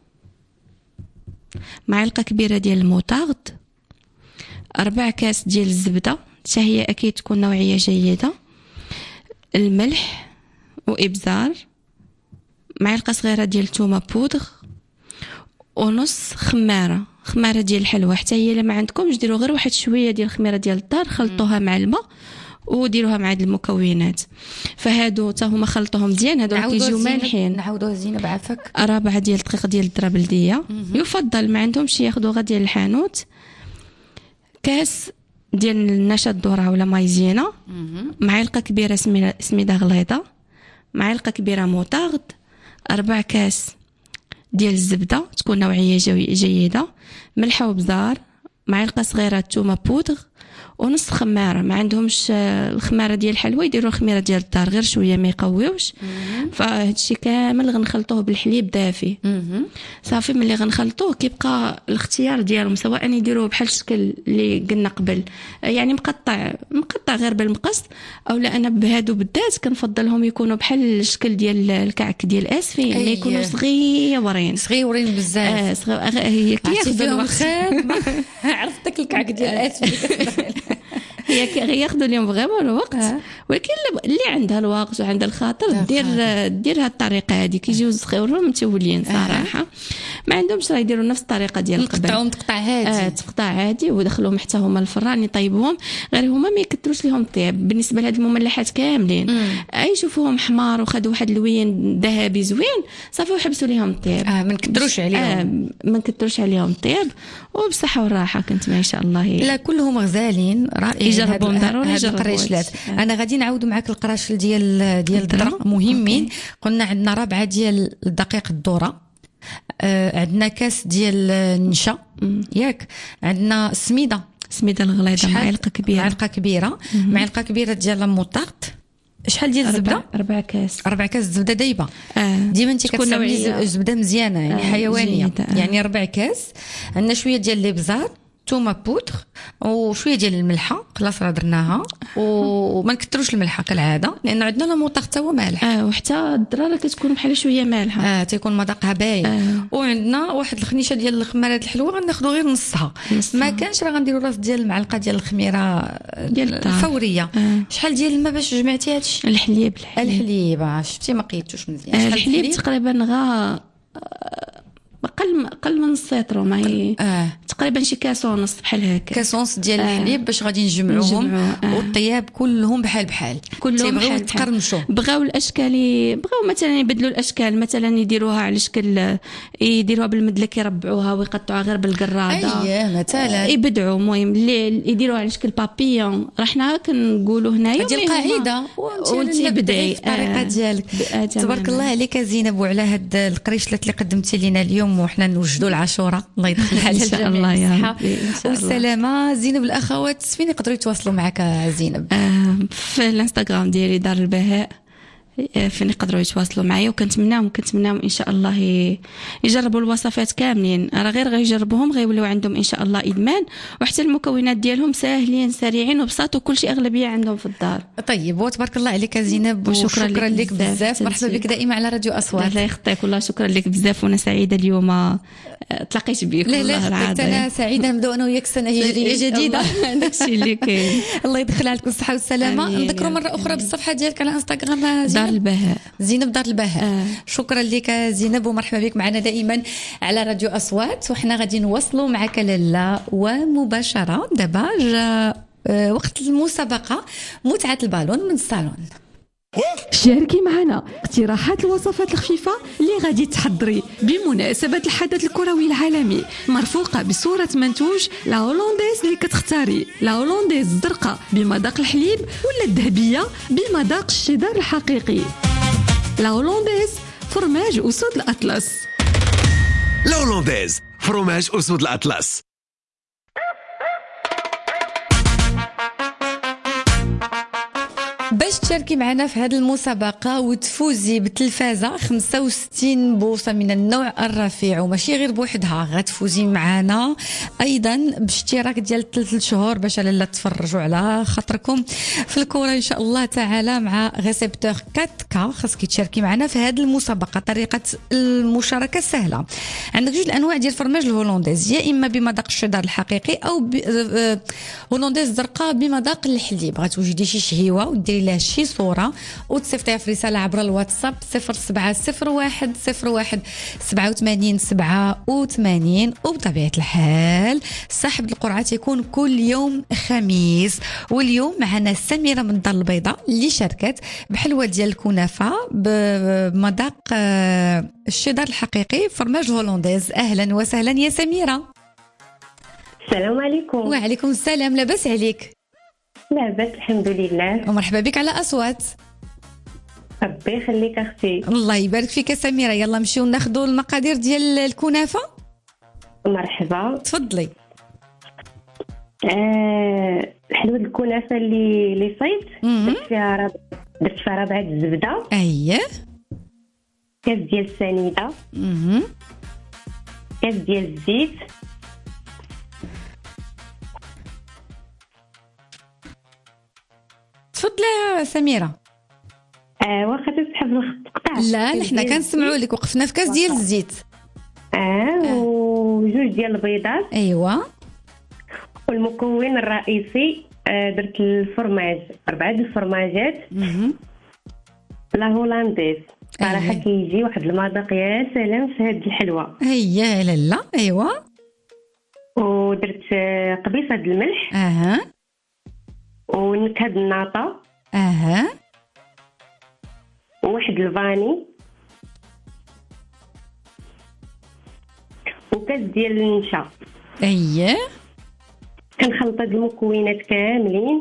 Speaker 3: معلقه كبيره ديال الموطارد، اربع كاس ديال الزبده حتى هي اكيد تكون نوعيه جيده، الملح وابزار، معلقه صغيره ديال الثومه بودغ، ونص خماره خماره ديال الحلوى حتى هي. الا ما عندكمش ديروا غير واحد شويه ديال الخميره ديال الدار خلطوها مع الماء وديروها مع هاد المكونات. فهادو حتى هما خلطوهم مزيان. هادو كيجيو مالحين.
Speaker 1: نعاودوها زينه بعفك.
Speaker 3: رابعه ديال الدقيق ديال الذره بلديه. يفضل ما عندهمش ياخذوا غير ديال الحانوت. كاس ديال نشا الذره ولا مايزينا، معلقه كبيره سميده غليظه، معلقه كبيره موطارد، اربع كاس ديال الزبده تكون نوعيه جيده، ملحه وبزار، معلقه صغيره تومه بودغ، ونص خماره. ما عندهمش الخماره ديال الحلوى يديروا الخميره ديال الدار غير شويه ما يقويوش. فهادشي كامل غنخلطوه بالحليب دافي. صافي ملي غنخلطوه كيبقى الاختيار ديالهم سواء يديروه بحال الشكل اللي قلنا قبل يعني مقطع مقطع غير بالمقص، او لا انا بهادو بالذات كنفضلهم يكونوا بحال الشكل ديال الكعك ديال اسفي اللي يكونوا صغيورين
Speaker 1: صغيورين بزاف.
Speaker 3: اه صغير هي كياخذوا
Speaker 1: الوقت. عرفت داك الكعك ديال اسفي
Speaker 3: هي كياخذوا اليوم فريمون الوقت
Speaker 1: آه.
Speaker 3: ولكن اللي عندها الوقت وعندها الخاطر دير دير هاد الطريقه هذه كيجيو صغيورهم متولين صراحه ما عندهمش راه يديروا نفس الطريقه ديال قبل
Speaker 1: نقطعهم تقطع هادي
Speaker 3: آه تقطع عادي ودخلوهم حتى هما الفران يطيبوهم غير هما ما يكثروش ليهم الطياب بالنسبه لهاد المملحات كاملين اي يشوفوهم حمار وخدوا واحد اللوين ذهبي زوين صافي وحبسوا ليهم الطياب
Speaker 1: اه ما نكثروش عليهم
Speaker 3: آه ما نكثروش عليهم الطياب وبصحه والراحه كنت ما شاء الله
Speaker 1: لا كلهم غزالين رائعين
Speaker 3: يجربون ضروري
Speaker 1: هاد القريشلات انا غادي نعاود معاك القراشل ديال ديال الذره مهمين قلنا عندنا ربعه ديال الدقيق الذره آه عندنا كاس ديال النشا ياك عندنا سميده
Speaker 3: سميده الغليظه معلقه كبيره
Speaker 1: معلقه كبيره معلقه كبيره ديال المطاط شحال ديال الزبده
Speaker 3: أربعة كاس
Speaker 1: أربع كاس زبده دايبه
Speaker 3: آه.
Speaker 1: ديما انت كتستعملي زبده مزيانه يعني آه. حيوانيه آه. يعني ربع كاس عندنا شويه ديال الابزار تومه بودر وشويه ديال الملحه خلاص راه درناها وما نكثروش الملحه كالعاده لان عندنا لا موطا حتى هو مالح
Speaker 3: اه وحتى الدراره كتكون بحال شويه مالحه
Speaker 1: اه تيكون مذاقها باين آه. وعندنا واحد الخنيشه ديال الخماره الحلوه غناخذوا غير نصها ما كانش راه غنديروا راس ديال المعلقه ديال الخميره
Speaker 3: ديال
Speaker 1: الفوريه آه. شحال ديال الماء باش جمعتي هادشي
Speaker 3: الحليب
Speaker 1: الحليب, الحليب. شفتي ما قيدتوش مزيان
Speaker 3: آه الحليب تقريبا غا اقل اقل من نص لتر ما هي
Speaker 1: آه.
Speaker 3: تقريبا شي كاس ونص بحال هكا
Speaker 1: كاس ونص ديال آه. الحليب باش غادي نجمعوهم آه. والطياب كلهم بحال بحال
Speaker 3: كلهم
Speaker 1: بحال تقرمشوا
Speaker 3: بغاو الاشكال بغاو مثلا يبدلوا الاشكال مثلا يديروها على شكل يديروها بالمدلك يربعوها ويقطعوها غير بالقراده
Speaker 1: اييه مثلا
Speaker 3: يبدعوا المهم اللي يديروها على شكل بابيون راه حنا كنقولوا هنايا
Speaker 1: هذه القاعده
Speaker 3: وانت بدعي
Speaker 1: الطريقه ديالك تبارك الله عليك زينب وعلى هاد القريشلات اللي قدمتي لنا اليوم وحنا نوجدوا العاشوره الله يدخل على الجميع
Speaker 3: الله يا ربي
Speaker 1: والسلامه. زينب الاخوات فين يقدروا يتواصلوا معك زينب؟
Speaker 3: آه في الانستغرام ديالي دار البهاء فين يقدروا يتواصلوا معايا وكنتمناهم كنتمناهم ان شاء الله يجربوا الوصفات كاملين راه غير غيجربوهم غيولوا عندهم ان شاء الله ادمان وحتى المكونات ديالهم ساهلين سريعين وبساط وكل شيء اغلبيه عندهم في الدار.
Speaker 1: طيب وتبارك الله عليك زينب وشكرا لك بزاف مرحبا بك دائما على راديو اصوات.
Speaker 3: الله يخطيك والله شكرا لك بزاف وانا سعيده اليوم تلاقيت بك
Speaker 1: والله العظيم. انا سعيده نبداو انا وياك سنه هجريه جديده
Speaker 3: داكشي اللي كاين.
Speaker 1: الله يدخل عليكم الصحه والسلامه. نذكروا مره اخرى بالصفحه ديالك على انستغرام
Speaker 3: دار البهاء
Speaker 1: زينب دار البهاء آه. شكرا لك زينب ومرحبا بك معنا دائما على راديو اصوات وحنا غادي نوصلوا معك لاله ومباشره دابا جا وقت المسابقه متعه البالون من الصالون.
Speaker 4: شاركي معنا اقتراحات الوصفات الخفيفة اللي غادي تحضري بمناسبة الحدث الكروي العالمي مرفوقة بصورة منتوج لا هولنديز اللي كتختاري لا هولنديز الزرقاء بمذاق الحليب ولا الذهبية بمذاق الشيدار الحقيقي. لا هولنديز فرماج أسود الأطلس.
Speaker 5: لا هولنديز فرماج أسود الأطلس.
Speaker 1: باش تشاركي معنا في هذه المسابقة وتفوزي بتلفازة خمسة وستين بوصة من النوع الرفيع وماشي غير بوحدها غتفوزي معنا أيضا باشتراك ديال ثلاث شهور باش لا تفرجوا على خاطركم في الكرة إن شاء الله تعالى مع غيسيبتور أربعة كا. خاصك تشاركي معنا في هذه المسابقة. طريقة المشاركة سهلة عندك جوج الأنواع ديال الفرماج الهولنديز يا إما بمذاق الشيدار الحقيقي أو هولنديز زرقاء بمذاق الحليب. غتوجدي شي شهيوة وديري لها شي صورة وتصيفطيها في رسالة عبر الواتساب صفر سبعة صفر واحد صفر واحد سبعة وثمانين سبعة وثمانين. وبطبيعة الحال سحب القرعة تيكون كل يوم خميس واليوم معنا سميرة من الدار البيضاء اللي شاركت بحلوة ديال الكنافة بمذاق الشيدار الحقيقي فرماج هولنديز. أهلا وسهلا يا سميرة.
Speaker 6: السلام عليكم.
Speaker 1: وعليكم السلام. لاباس عليك؟
Speaker 6: لاباس الحمد لله.
Speaker 1: ومرحبا بك على أصوات.
Speaker 6: ربي يخليك اختي.
Speaker 1: الله يبارك فيك يا سميرة. يلا نمشيو ناخذوا المقادير ديال الكنافة.
Speaker 6: مرحبا
Speaker 1: تفضلي.
Speaker 6: آه حلوة الكنافة اللي اللي صيت درت فيها ربع درت فيها ربعة الزبدة.
Speaker 1: اييه.
Speaker 6: كاس ديال السنيدة.
Speaker 1: اها.
Speaker 6: كاس ديال الزيت.
Speaker 1: تفضلي سميرة.
Speaker 6: اه واخا تسحب القطع.
Speaker 1: لا نحنا كنسمعوا لك وقفنا في كاس ديال الزيت.
Speaker 6: اه, آه. وجوج ديال البيضات.
Speaker 1: ايوا.
Speaker 6: والمكون الرئيسي آه، درت الفرماج أربعة د الفرماجات.
Speaker 1: مهم.
Speaker 6: لا هولنديز صراحة
Speaker 1: أيه.
Speaker 6: كيجي واحد المذاق يا سلام في هاد الحلوة.
Speaker 1: هيا لالا ايوا.
Speaker 6: ودرت آه، قبيصة د الملح
Speaker 1: اها
Speaker 6: ونكهة د الناطة
Speaker 1: اها
Speaker 6: وواحد الفاني وكاس ديال النشا.
Speaker 1: اييه
Speaker 6: كنخلط هاد المكونات كاملين،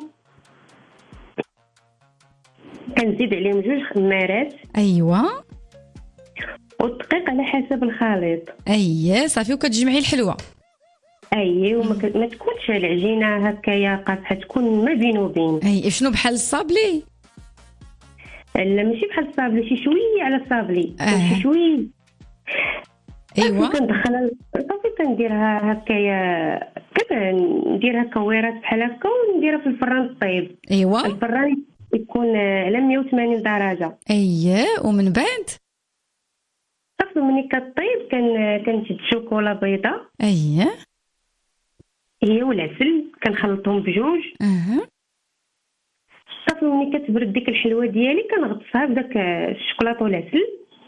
Speaker 6: كنزيد عليهم جوج خمارات
Speaker 1: ايوا
Speaker 6: والدقيق على حسب الخليط.
Speaker 1: اييه صافي وكتجمعي الحلوه.
Speaker 6: اي وما ك... ما تكونش العجينه هكايا قاصحه، تكون ما بين وبين.
Speaker 1: اي شنو بحال الصابلي؟
Speaker 6: لا ماشي بحال الصابلي، شي شويه على الصابلي.
Speaker 1: آه.
Speaker 6: شي شويه
Speaker 1: ايوا
Speaker 6: كندخلها صافي كنديرها هكايا كذا، نديرها كويرات بحال هكا ونديرها في الفران طيب.
Speaker 1: ايوا
Speaker 6: الفران يكون على مية وثمانين درجه.
Speaker 1: اييه ومن بعد
Speaker 6: صافي ملي كطيب كن كنشد شوكولا بيضاء
Speaker 1: اييه
Speaker 6: هي والعسل كنخلطهم بجوج.
Speaker 1: اها
Speaker 6: صافي ملي كتبرد ديك الحلوه ديالي كنغطسها بداك الشوكولاط والعسل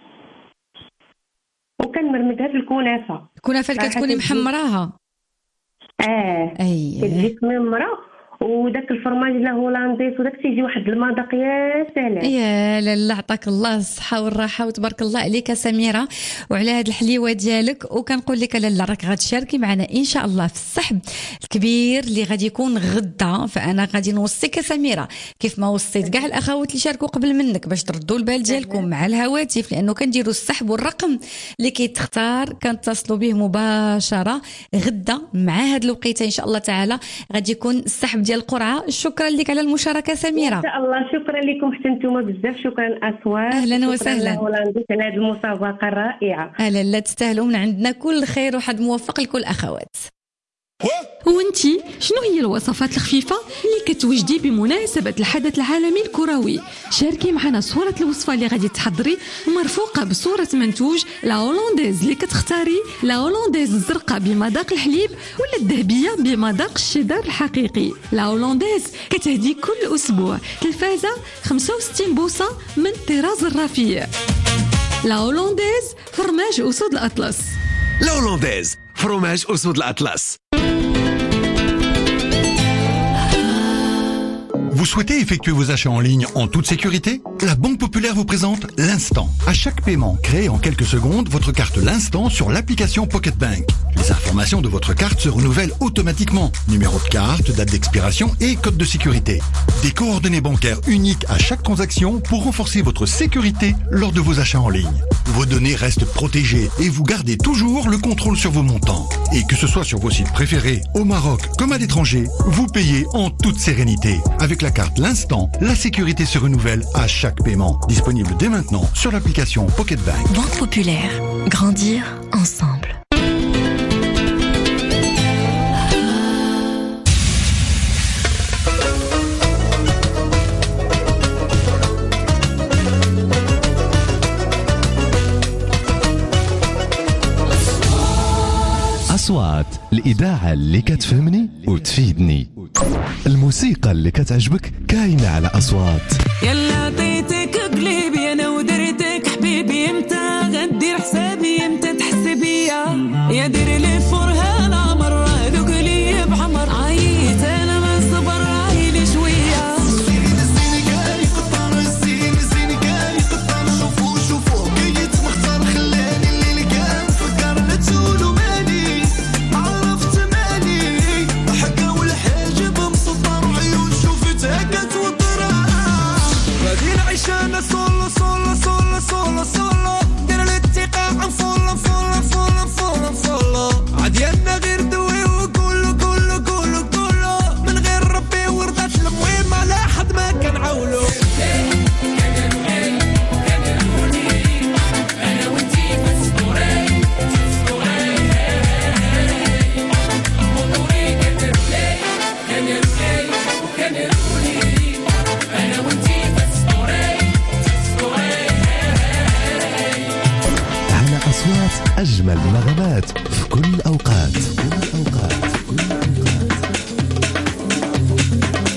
Speaker 6: وكنمرمدها في الكنافه.
Speaker 1: الكنافه اللي كتكوني محمراها.
Speaker 6: اه
Speaker 1: اييه
Speaker 6: كتجي ممره، وداك الفرماج لا هولنديس وداك تيجي واحد المذاق يا سلام.
Speaker 1: يا لالا عطاك الله الصحة والراحة وتبارك الله عليك سميرة وعلى هاد الحليوة ديالك. وكنقول لك لالا راك غتشاركي معنا إن شاء الله في السحب الكبير اللي غادي يكون غدا. فأنا غادي نوصيك سميرة كيف ما وصيت كاع الأخوات اللي شاركوا قبل منك باش تردوا البال ديالكم مع الهواتف، لأنه كنديروا السحب والرقم اللي كيتختار كنتصلوا به مباشرة غدا مع هاد الوقيته إن شاء الله تعالى غادي يكون السحب ديال القرعه. شكرا لك على المشاركه سميره.
Speaker 6: ان شاء الله شكرا لكم حتى نتوما بزاف. شكرا اصوات.
Speaker 1: اهلا وسهلا.
Speaker 6: شكرا هولنديس على هذه المسابقه الرائعه.
Speaker 1: اهلا لا تستاهلوا من عندنا كل خير وحد موفق لكل اخوات.
Speaker 4: وانتي شنو هي الوصفات الخفيفة اللي كتوجدي بمناسبة الحدث العالمي الكروي؟ شاركي معنا صورة الوصفة اللي غادي تحضري مرفوقة بصورة منتوج لا هولنديز اللي كتختاري، لا هولنديز الزرقاء بمذاق الحليب ولا الذهبية بمذاق الشيدر الحقيقي. لا هولنديز كتهدي كل أسبوع تلفازة خمسة وستين بوصة من طراز الرفيع. لا هولنديز فرماج أسود الأطلس.
Speaker 5: لا هولنديز فروماج أسود الأطلس.
Speaker 7: Vous souhaitez effectuer vos achats en ligne en toute sécurité? La Banque Populaire vous présente l'Instant. À chaque paiement, créez en quelques secondes votre carte l'Instant sur l'application Pocket Bank. Les informations de votre carte se renouvellent automatiquement. Numéro de carte, date d'expiration et code de sécurité. Des coordonnées bancaires uniques à chaque transaction pour renforcer votre sécurité lors de vos achats en ligne. Vos données restent protégées et vous gardez toujours le contrôle sur vos montants. Et que ce soit sur vos sites préférés, au Maroc comme à l'étranger, vous payez en toute sérénité. Avec la carte L'Instant, la sécurité se renouvelle à chaque paiement. Disponible dès maintenant sur l'application Pocket Bank.
Speaker 8: Banque Populaire. Grandir ensemble.
Speaker 9: أصوات الإذاعة اللي كتفهمني وتفيدني. الموسيقى اللي كتعجبك كاينة على أصوات.
Speaker 2: يلا عطيتك قلبي أنا ودرتك حبيبي، امتى غدير حسابي امتى تحس بيا؟ يا دير لي فرها أنا مرة ذوق لي بعمر، عييت أنا من صبر عايلي شوية. أنا صولو صولو صولو صولو صولو دير الاتقاء عن فولو فولو فولو فولو فولو عديالنا غير دوي وكله كله كله كله من غير ربي ورضات المهم على حد ما كان عولو. أنا وانتي مسطورين مسطورين موضوعي كان رولي كان رولي وكان رولي أنا وانتي
Speaker 9: أصوات أجمل النغمات في كل أوقات. كل أوقات. كل أوقات.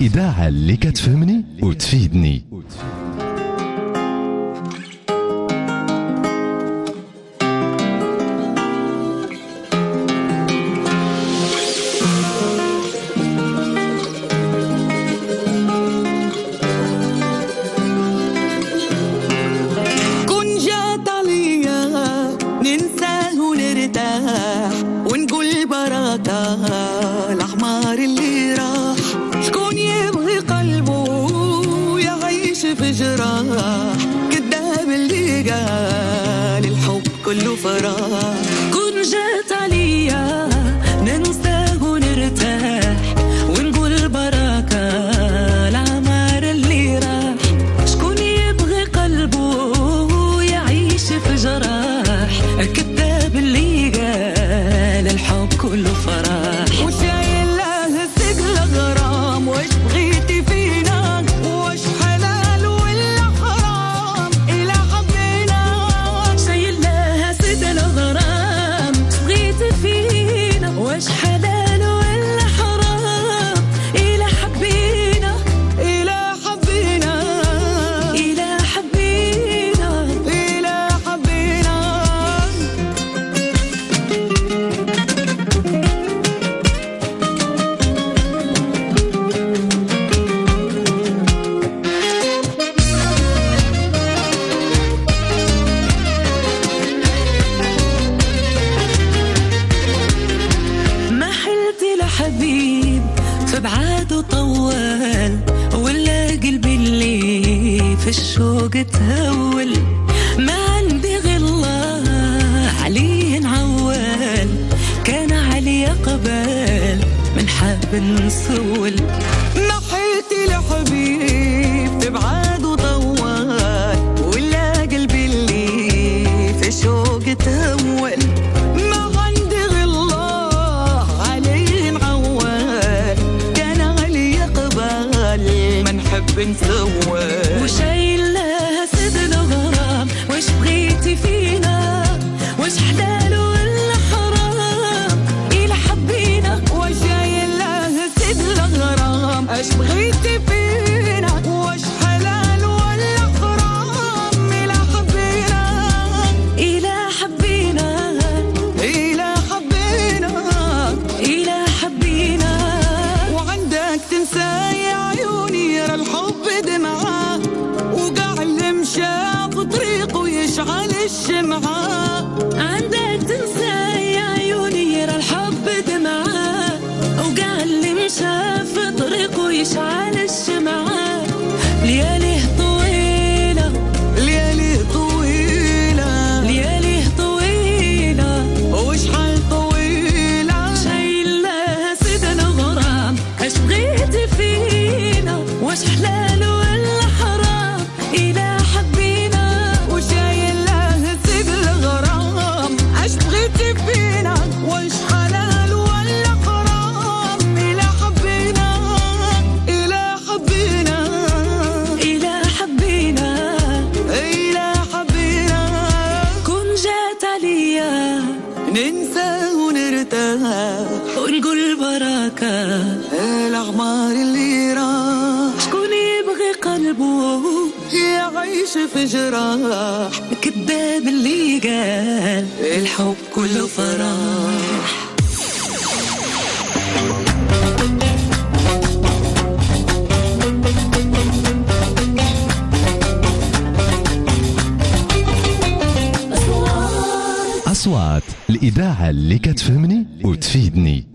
Speaker 9: الإذاعة اللي كتفهمني وتفيدني.
Speaker 2: كذاب اللي قال الحب كله فراغ. كون جات عليا ننساه ونرتاح ونقول بركة العمار اللي راح. شكون يبغي قلبه يعيش في جراح. كذاب اللي قال الحب كله فراح. وشايل له ثقل غرام واش بغيتي فينا واش حلال ولا حرام إلا حبينا. شايل لها ثقل غرام بغيتي فينا واش حلال ولا حرام إلا حبينا. إلا حبينا إلا حبينا إلا حبينا. ما حلتي لحبيب فبعاده طول ولا قلبي اللي في الشوق تهول. ما عندي غلا عليه نعول كان علي قبل من حاب نسول. ما حلتي لحبيب فبعاده طول ولا قلبي اللي في الشوق تهول. ما عندي غلا عليه نعول كان علي قبل ما نحب نسول. وشايل لها سدن غرام واش بغيتي فينا واش حلال ولا حرام إلا حبينا. وشايل لها سدن غرام اش بغيتي فينا واش حلال ولا حرام إلا حبينا. إلا حبينا إلا حبينا إلا حبينا. وعندك تنسى يا عيوني راه الحب دمعة وقع اللي مشى في طريقه يشعل الشمعة. عندك تنسى يا عيوني راه الحب دمعة وقع اللي مشى في طريقه يشعل الشمعة. لياليه طويلة لياليه طويلة لياليه طويلة وشحال طويلة. شايل لها سدن غرام اش بغيتي فينا واش حلال ولا حرام إلا حبينا. وشايل لها سدن غرام اش بغيتي فينا واش حلال ولا حرام إلا حبينا. إلا حبينا إلا حبينا إلا حبينا. كون جات عليا ننسى ونرتاح ونقول بركة الأعمار اللي راح. شكون يبغي قلبه يعيش في جراح. كذاب اللي قال الحب كله فراح.
Speaker 9: أصوات الإذاعة اللي كتفهمني وتفيدني.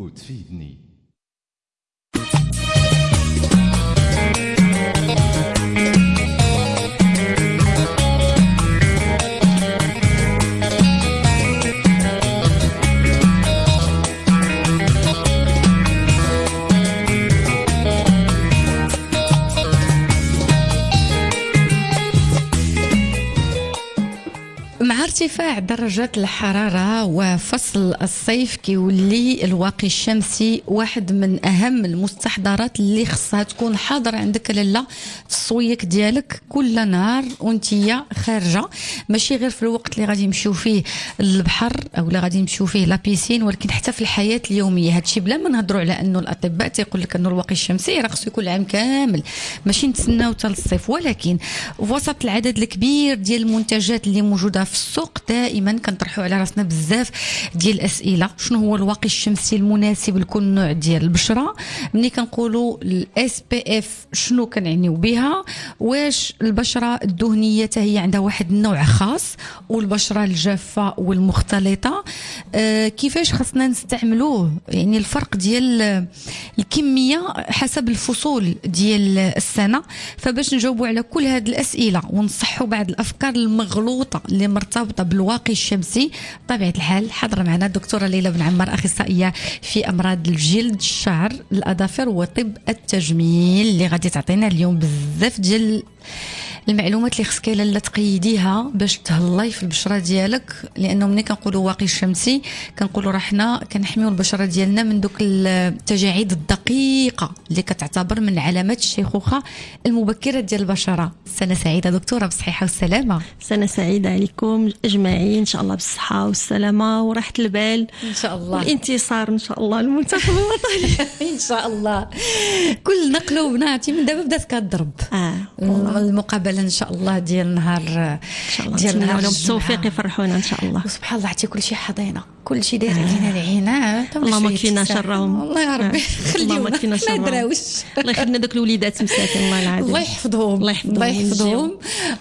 Speaker 1: مع ارتفاع درجات الحرارة وفصل الصيف كيولي الواقي الشمسي واحد من أهم المستحضرات اللي خصها تكون حاضرة عندك لالا في الصويك ديالك كل نهار وانتيا خارجة، ماشي غير في الوقت اللي غادي نمشيو فيه البحر أو اللي غادي نمشيو فيه لابيسين، ولكن حتى في الحياة اليومية. هادشي بلا ما نهضروا على أنه الأطباء تيقول لك أنه الواقي الشمسي راه خصو يكون العام كامل، ماشي نتسناو حتى للصيف. ولكن في وسط العدد الكبير ديال المنتجات اللي موجوده في السوق دائما كنطرحوا على راسنا بزاف ديال الاسئله. شنو هو الواقي الشمسي المناسب لكل نوع ديال البشره؟ ملي كنقولوا الاس بي اف شنو كنعنيو بها؟ واش البشره الدهنيه حتى هي عندها واحد النوع خاص، والبشره الجافه والمختلطه آه كيفاش خصنا نستعملوه؟ يعني الفرق ديال الكميه حسب الفصول ديال السنه. فباش نجاوبوا على كل هذه الاسئله ونصحوا بعض الافكار المغلوطه اللي مرتبطه بالواقي الشمسي، بطبيعه الحال حاضره معنا الدكتوره ليلى بن عمار، اخصائيه في امراض الجلد، الشعر، الاظافر وطب التجميل، اللي غادي تعطينا اليوم بزاف ديال المعلومات اللي خصك لاله تقيديها باش تهلاي في البشره ديالك. لانه ملي كنقولوا واقي الشمسي كنقولوا راه حنا كنحميو البشره ديالنا من دوك التجاعيد الدقيقه اللي كتعتبر من علامات الشيخوخه المبكره ديال البشره. سنه سعيده دكتوره، بالصحه والسلامه.
Speaker 10: سنه سعيده عليكم اجمعين ان شاء الله، بالصحه والسلامه وراحه البال
Speaker 1: ان شاء الله،
Speaker 10: والانتصار ان شاء الله المنتخب الوطني
Speaker 1: ان شاء الله. كل نقله بناتي من دابا بدات كتضرب.
Speaker 10: اه
Speaker 1: المقابله ان شاء الله ديال نهار
Speaker 10: ان شاء الله
Speaker 1: ديال نهار
Speaker 10: التوفيق يفرحونا ان شاء الله.
Speaker 1: وسبحان الله عرفتي كل شيء حضينا، كل شيء داير علينا العنايات.
Speaker 10: اللهم كفينا شرهم،
Speaker 1: الله يا ربي خليهم
Speaker 10: ما كفينا شرهم،
Speaker 1: ما دراوش.
Speaker 10: الله يخلينا دوك الوليدات مساكن، الله العظيم
Speaker 1: الله يحفظهم
Speaker 10: الله يحفظهم
Speaker 1: الله يحفظهم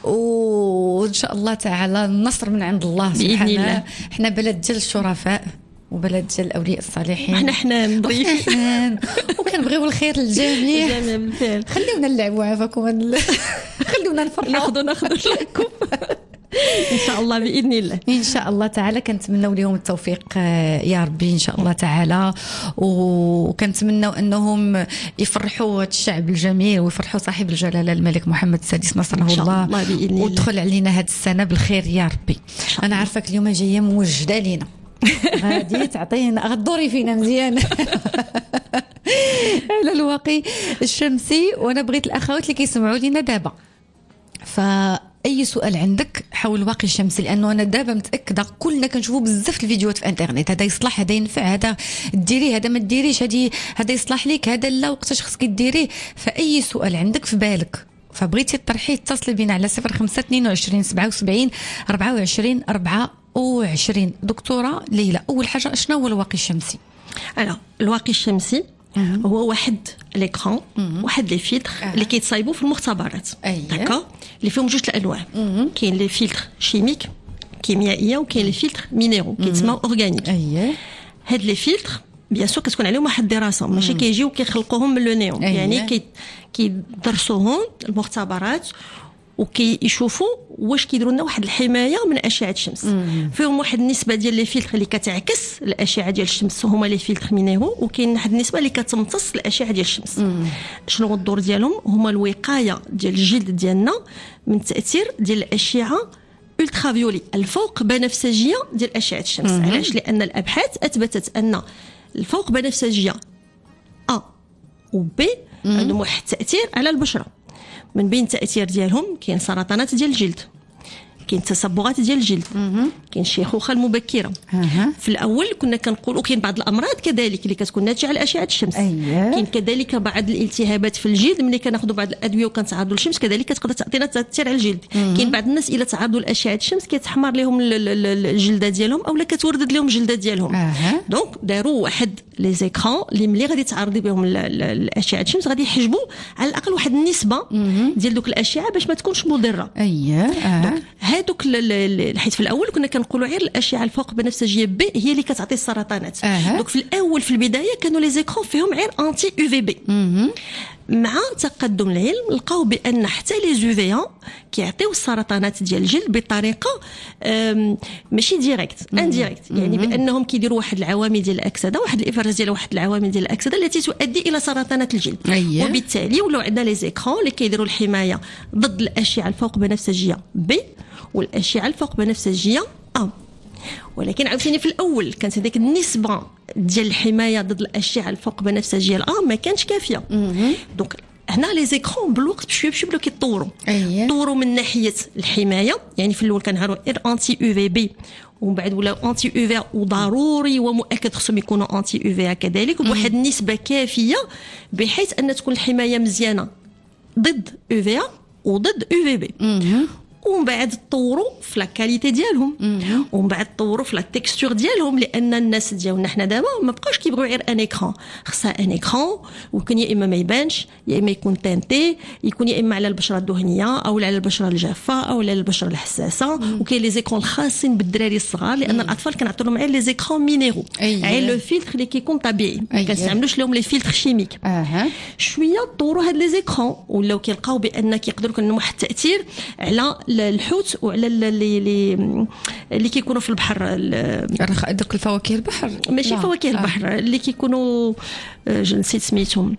Speaker 1: وان شاء الله تعالى النصر من عند الله
Speaker 10: باذن الله.
Speaker 1: احنا بلد ديال الشرفاء وبلد ديال الاولياء الصالحين،
Speaker 10: احنا حنان ضيفين
Speaker 1: وكنبغيو الخير للجميع.
Speaker 10: جميع بالفعل.
Speaker 1: خليونا نلعبوا عافاكم، خليونا نفرحوا،
Speaker 10: ناخذوا ناخذوا لكم ان شاء الله باذن الله.
Speaker 1: ان شاء الله تعالى كنتمنوا لهم التوفيق يا ربي ان شاء الله تعالى، وكنتمنوا انهم يفرحوا الشعب الجميل ويفرحوا صاحب الجلاله الملك محمد السادس نصره الله, الله وادخل علينا هذه السنه بالخير يا ربي. انا عارفك اليوم جايه موجده لينا غادي تعطينا غدوري فينا مزيان على الواقي الشمسي. وانا بغيت الاخوات اللي كيسمعوا لينا دابا فاي سؤال عندك حول الواقي الشمسي، لانه انا دابا متاكده كلنا كنشوفوا بزاف الفيديوهات في الانترنت، هذا يصلح هذا ينفع هذا ديريه هذا ما ديريش، هذه هذا يصلح لك هذا لا، وقتاش خصك ديريه. فاي سؤال عندك في بالك فبغيتي تطرحيه اتصلي بينا على صفر خمسة اثنين وعشرين سبعة وسبعين أربعة وعشرين أربعة وعشرين. دكتورة ليلى، أول حاجة شنو هو الواقي الشمسي؟
Speaker 10: أنا الواقي الشمسي مم. هو واحد ليكران، واحد لي فيلتر أه. اللي كيتصايبوا في المختبرات داكا، اللي فيهم جوج الأنواع. كاين لي فيلتر شيميك كيميائية، وكاين لي فيلتر مينيرو كيتسموا أورغانيك.
Speaker 1: أيه.
Speaker 10: هاد لي فيلتر بيان سور كتكون عليهم واحد الدراسه، ماشي كيجيو كيخلقوهم من لو نيون. أيه. يعني كي كيدرسوهم المختبرات وكيشوفوا واش كيديروا لنا واحد الحمايه من اشعه الشمس. مم. فيهم واحد النسبه ديال لي فيلتر اللي كتعكس الاشعه ديال الشمس، هما لي فيلتر مينيرو، وكاين واحد النسبه اللي كتمتص الاشعه ديال الشمس. مم. شنو هو الدور ديالهم؟ هما الوقايه ديال الجلد ديالنا من التاثير ديال الاشعه الترا فيولي الفوق بنفسجيه ديال اشعه الشمس. مم. علاش؟ لان الابحاث اثبتت ان الفوق بنفسجيه ا و ب عندهم واحد التاثير على البشره. من بين التاثير ديالهم كاين سرطانات ديال الجلد، كاين تصبغات ديال الجلد، كاين الشيخوخه المبكره. في الاول كنا كنقولوا كاين بعض الامراض كذلك اللي كتكون ناتجه على اشعه الشمس. أيه. كاين كذلك بعض الالتهابات في الجلد ملي كناخذوا بعض الادويه وكنتعرضوا للشمس كذلك كتقدر تعطينا تاثير على الجلد. كاين بعض الناس الا تعرضوا لاشعه الشمس كيتحمر لهم الجلده ديالهم اولا كتوردد لهم الجلده ديالهم. أه. دونك داروا واحد لي زيكران اللي ملي غادي تعرضي بهم الاشعه الشمس غادي يحجبوا على الاقل واحد النسبه ديال دوك الاشعه باش ما تكونش مضره.
Speaker 1: اييه. أه.
Speaker 10: هادوك حيت في الاول كنا كنقولوا غير الاشعه الفوق بنفسجيه ب هي اللي كتعطي السرطانات. أه. دونك في الاول في البدايه كانوا لي زيكران فيهم غير انتي يو في بي. مع تقدم العلم لقاو بان حتى لي زوفيان كيعطيو السرطانات ديال الجلد بطريقه ماشي ديريكت انديريكت، يعني بانهم كيديروا واحد العوامل ديال الاكسده، واحد الافراز ديال واحد العوامل ديال الاكسده التي تؤدي الى سرطانات الجلد. أيه. وبالتالي ولاو عندنا لي زيكرون اللي كيديروا الحمايه ضد الاشعه الفوق بنفسجيه بي والاشعه الفوق بنفسجيه ا. ولكن عاوتاني في الاول كانت هذيك النسبه ديال الحمايه ضد الاشعه الفوق بنفسجيه الأ ما كانتش كافيه. دونك هنا لي زيكرون بالوقت بشويه بشويه بداو كيتطوروا. أيه. طوروا من ناحيه الحمايه، يعني في الاول كنهاروا غير انتي يو في بي ومن بعد ولاو انتي يو في وضروري ومؤكد خصهم يكونوا انتي يو في كذلك وبواحد النسبه كافيه بحيث ان تكون الحمايه مزيانه ضد يو في وضد يو في بي. ومن بعد تطوروا في لا كاليتي ديالهم ومن بعد تطوروا في لا تيكستور ديالهم، لان الناس ديالنا حنا دابا ما بقاوش كيبغيو غير ان ايكران، خصها ان ايكران ويكون يا اما ما يبانش يا اما يكون تانتي، يكون يا اما على البشره الدهنيه او على البشره الجافه او على البشره الحساسه. وكاين لي زيكرون الخاصين بالدراري الصغار لان مم. الاطفال كنعطيو لهم غير لي زيكرون مينيرو، غير لو فيلتر اللي كيكون طبيعي، ما كنستعملوش لهم لي فيلتر شيميك. أه. شويه طوروا هاد لي زيكرون ولاو كيلقاو بان كيقدروا يكونوا واحد التاثير على الحوت وعلى اللي اللي اللي كيكونوا في البحر،
Speaker 1: دوك الفواكه البحر
Speaker 10: ماشي فواكه البحر اللي كيكونوا نسيت سميتهم.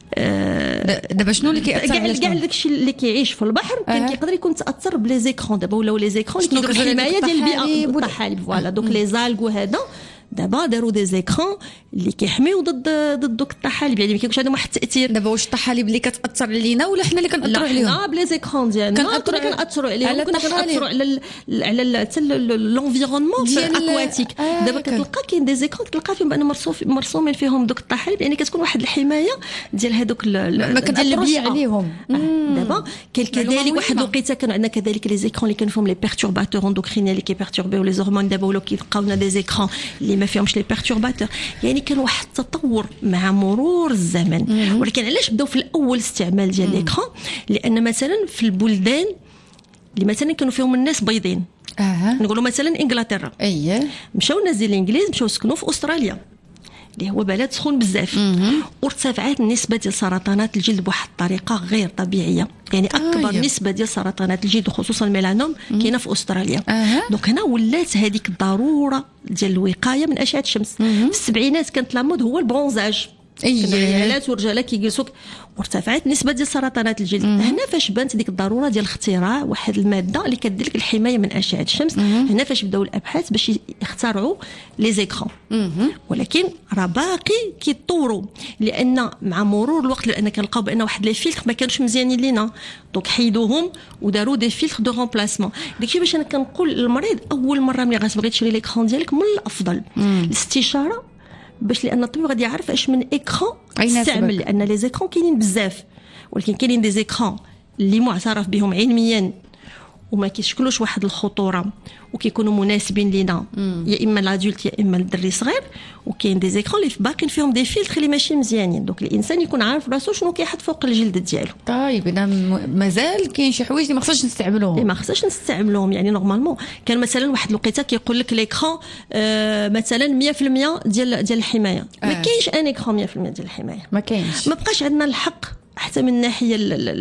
Speaker 1: دابا شنو اللي كيأثر
Speaker 10: على كاع داكشي اللي كيعيش في البحر كان أه. كيقدر يكون تاثر بلي زيكرون. دابا ولاو لي زيكرون اللي كيديروا الحمايه ديال البيئه الطحالب فوالا. دونك لي زالغ وهذا دابا داروا دي زيكرون اللي كيحميو ضد ضد دوك الطحالب، يعني ما كيكونش عندهم واحد التاثير.
Speaker 1: دابا واش الطحالب اللي كتاثر علينا ولا حنا اللي كنأثروا عليهم؟
Speaker 10: لا بلي زيكرون ديالنا كنا كنأثروا عليهم، كنا كنأثروا على على حتى لونفيرونمون الاكواتيك. آه دابا كتلقى كاين دي زيكرون كتلقى فيهم بان مرسومين فيهم دوك الطحالب، يعني كتكون واحد الحمايه ديال هذوك
Speaker 1: ما كنأثروش عليهم.
Speaker 10: دابا كاين كذلك واحد الوقيته كانوا عندنا كذلك لي زيكرون اللي كانوا فيهم لي بيرتورباتور اندوكرينيين اللي كيبيرتوربيو لي هرمون. دابا ولاو كيلقاونا دي زيكرون اللي ما فيهمش لي بيرتورباتور. يعني كان واحد التطور مع مرور الزمن. مم. ولكن علاش بداو في الاول استعمال ديال ليكران؟ لان مثلا في البلدان اللي مثلا كانوا فيهم الناس بيضين، أه. نقولوا مثلا انجلترا، اييه مشاو الناس ديال الانجليز مشاو سكنوا في استراليا اللي هو بلد سخون بزاف، وارتفعت النسبه ديال سرطانات الجلد بواحد الطريقه غير طبيعيه. يعني اكبر آه نسبه ديال سرطانات الجلد وخصوصا الميلانوم كاينه في استراليا. آه. دونك هنا ولات هذيك الضروره ديال الوقايه من اشعه الشمس. في السبعينات كانت لامود هو البرونزاج، الرجالات والرجاله كيجلسوا، وارتفعت نسبه ديال سرطانات الجلد. مم. هنا فاش بانت ديك الضروره ديال اختراع واحد الماده اللي كدير لك الحمايه من اشعه الشمس. مم. هنا فاش بداو الابحاث باش يخترعوا لي زيكرون. ولكن راه باقي كيطوروا لان مع مرور الوقت لان كنلقاو بان واحد لي فيلتر ما كانوش مزيانين لينا، دونك حيدوهم وداروا دي فيلتر دو رومبلاسمون. داكشي باش انا كنقول للمريض اول مره ملي غتبغي تشري ليكرون ديالك من الافضل الاستشاره باش لان الطبيب غادي يعرف اش من ايكران تستعمل، لان لي زيكرون كاينين بزاف ولكن كاينين دي زيكران اللي معترف بهم علميا وما كيشكلوش واحد الخطوره وكيكونوا مناسبين لينا يا اما لادولت يا اما للدري صغير، وكاين دي زيكران اللي باقيين فيهم دي فيلتر اللي ماشي مزيانين. دونك الانسان يكون عارف راسو شنو كيحط فوق الجلد ديالو. طيب انا
Speaker 1: مازال كاين شي حوايج اللي ما خصناش نستعملوهم
Speaker 10: ما خصناش نستعملوهم يعني نورمالمون كان مثلا واحد الوقيته كيقول لك ليكران آه مثلا مية في المية ديال ديال الحمايه. آه. ما كاينش ان ايكران مية في المية ديال الحمايه،
Speaker 1: ما كاينش،
Speaker 10: ما بقاش عندنا الحق حتى من الناحيه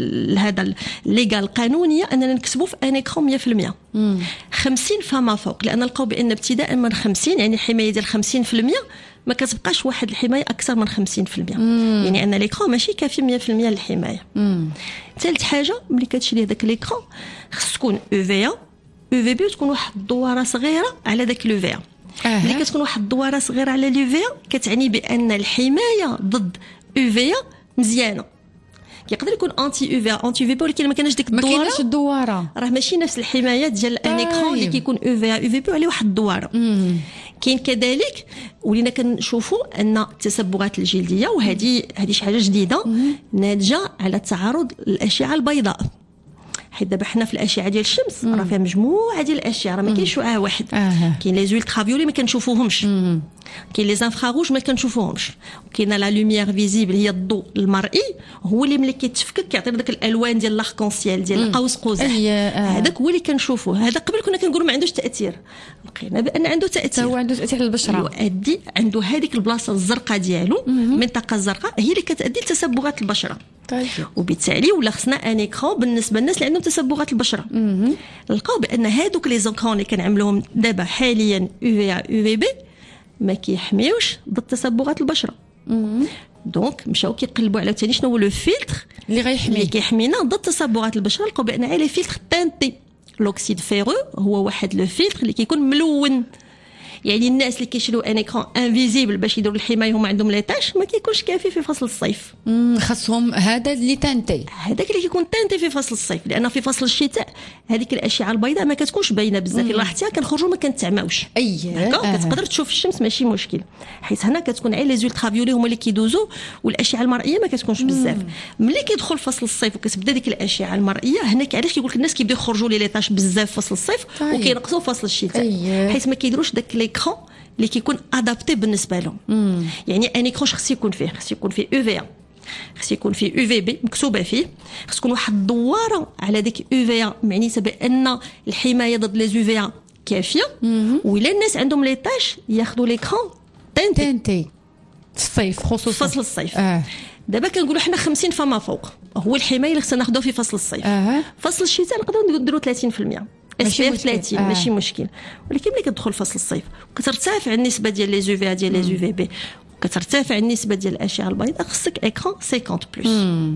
Speaker 10: هذا الليغال القانونيه اننا نكسبوا في ان ايكران مية في المية. خمسين فما فوق، لان لقاو بان ابتداء من خمسين يعني الحمايه ديال خمسين في المية ما كتبقاش واحد الحمايه اكثر من خمسين في المية. مم. يعني ان ليكران ماشي كافي مية في المية للحمايه. ثالث حاجه ملي كتشري هذاك ليكران خص تكون او في او او في بي تكون واحد الدواره صغيره على داك لو في. أه. ملي كتكون واحد الدواره صغيره على لو في كتعني بان الحمايه ضد او في مزيانه. يقدر يكون انتي يو في انتي يو في ولكن ما كانش ديك الدواره،
Speaker 1: ما كاينش الدواره،
Speaker 10: راه ماشي نفس الحمايه ديال ان ايكران اللي كيكون او في او في عليه واحد الدواره. كاين كذلك ولينا كنشوفوا ان التسبغات الجلديه وهذه هذه شي حاجه جديده ناتجه على التعرض للاشعه البيضاء، حيت دابا حنا في الاشعه ديال الشمس راه فيها مجموعه ديال الاشعه، راه ما كاينش شعاع واحد. آه. كاين لي زويل ترافيولي ما كنشوفوهمش. كاين لي زانفراغوج ما كنشوفوهمش، وكاينه لا لوميير فيزيبل هي الضوء المرئي، هو اللي ملي كيتفكك كيعطينا داك الالوان ديال لاركونسيال ديال القوس قزح، هذاك هو اللي كنشوفوه. هذا قبل كنا كنقولوا ما عندوش تاثير، لقينا بان عنده تاثير،
Speaker 1: هو عنده تاثير على البشره،
Speaker 10: يؤدي عنده هذيك البلاصه الزرقاء ديالو، المنطقه الزرقاء هي اللي كتؤدي لتسبغات البشره.
Speaker 1: طيب.
Speaker 10: وبالتالي ولا خصنا ان ايكران بالنسبه للناس اللي عندهم تسبغات البشره. لقاو بان هذوك لي زونكرون اللي كنعملوهم دابا حاليا يو في ا يو في بي ما كيحميوش ضد تسبغات البشره. دونك مشاو كيقلبوا على ثاني شنو هو لو فلتر
Speaker 1: اللي غيحمي
Speaker 10: اللي كيحمينا ضد تسبغات البشره. لقاو بان عليه فلتر تانتي، لوكسيد فيرو هو واحد لو فلتر اللي كيكون ملون. يعني الناس اللي كيشريو ان ايكران انفيزيبل باش يديروا الحمايه هما عندهم ليطاش ما كيكونش كافي في فصل الصيف.
Speaker 1: خاصهم هذا اللي تانتي،
Speaker 10: هذاك اللي كيكون تانتي في فصل الصيف، لان في فصل الشتاء هذيك الاشعه البيضاء ما كتكونش باينه بزاف، الا لاحظتيها كنخرجوا ما كنتعماوش.
Speaker 1: اييه
Speaker 10: آه. كتقدر تشوف الشمس ماشي مشكل، حيت هنا كتكون غير لي زولترافيولي هما اللي كيدوزوا، والاشعه المرئيه ما كتكونش بزاف. ملي كيدخل فصل الصيف وكتبدا ديك الاشعه المرئيه، هنا علاش كيقول لك الناس كيبداو يخرجوا لي ليطاش بزاف فصل الصيف. طيب. وكينقصوا فصل الشتاء.
Speaker 1: أيه.
Speaker 10: حيت ما كيديروش داك ليكران اللي كيكون ادابتي بالنسبه لهم. يعني ان ايكران خصو يكون فيه خصو يكون فيه يو في ا، خصو يكون فيه يو في بي مكتوبه فيه، خص تكون واحد الدواره على ديك يو في ا معنيته بان الحمايه ضد لي يو في ا كافيه. وإلا الناس عندهم لي طاش ياخذوا ليكران تانتي
Speaker 1: تانتي الصيف خصوصا
Speaker 10: فصل الصيف.
Speaker 1: آه.
Speaker 10: دابا كنقولوا حنا خمسين فما فوق هو الحمايه اللي خصنا ناخذوها في فصل الصيف.
Speaker 1: آه.
Speaker 10: فصل الشتاء نقدروا نديروا ثلاثين بالمئة اس بي اف ثلاثين.
Speaker 1: آه.
Speaker 10: ماشي مشكل، ولكن ملي كتدخل فصل الصيف وكترتفع النسبه ديال لي يو في ديال لي يو في بي وكترتفع النسبه ديال الاشعه البيضاء، خصك ايكران خمسين بلس.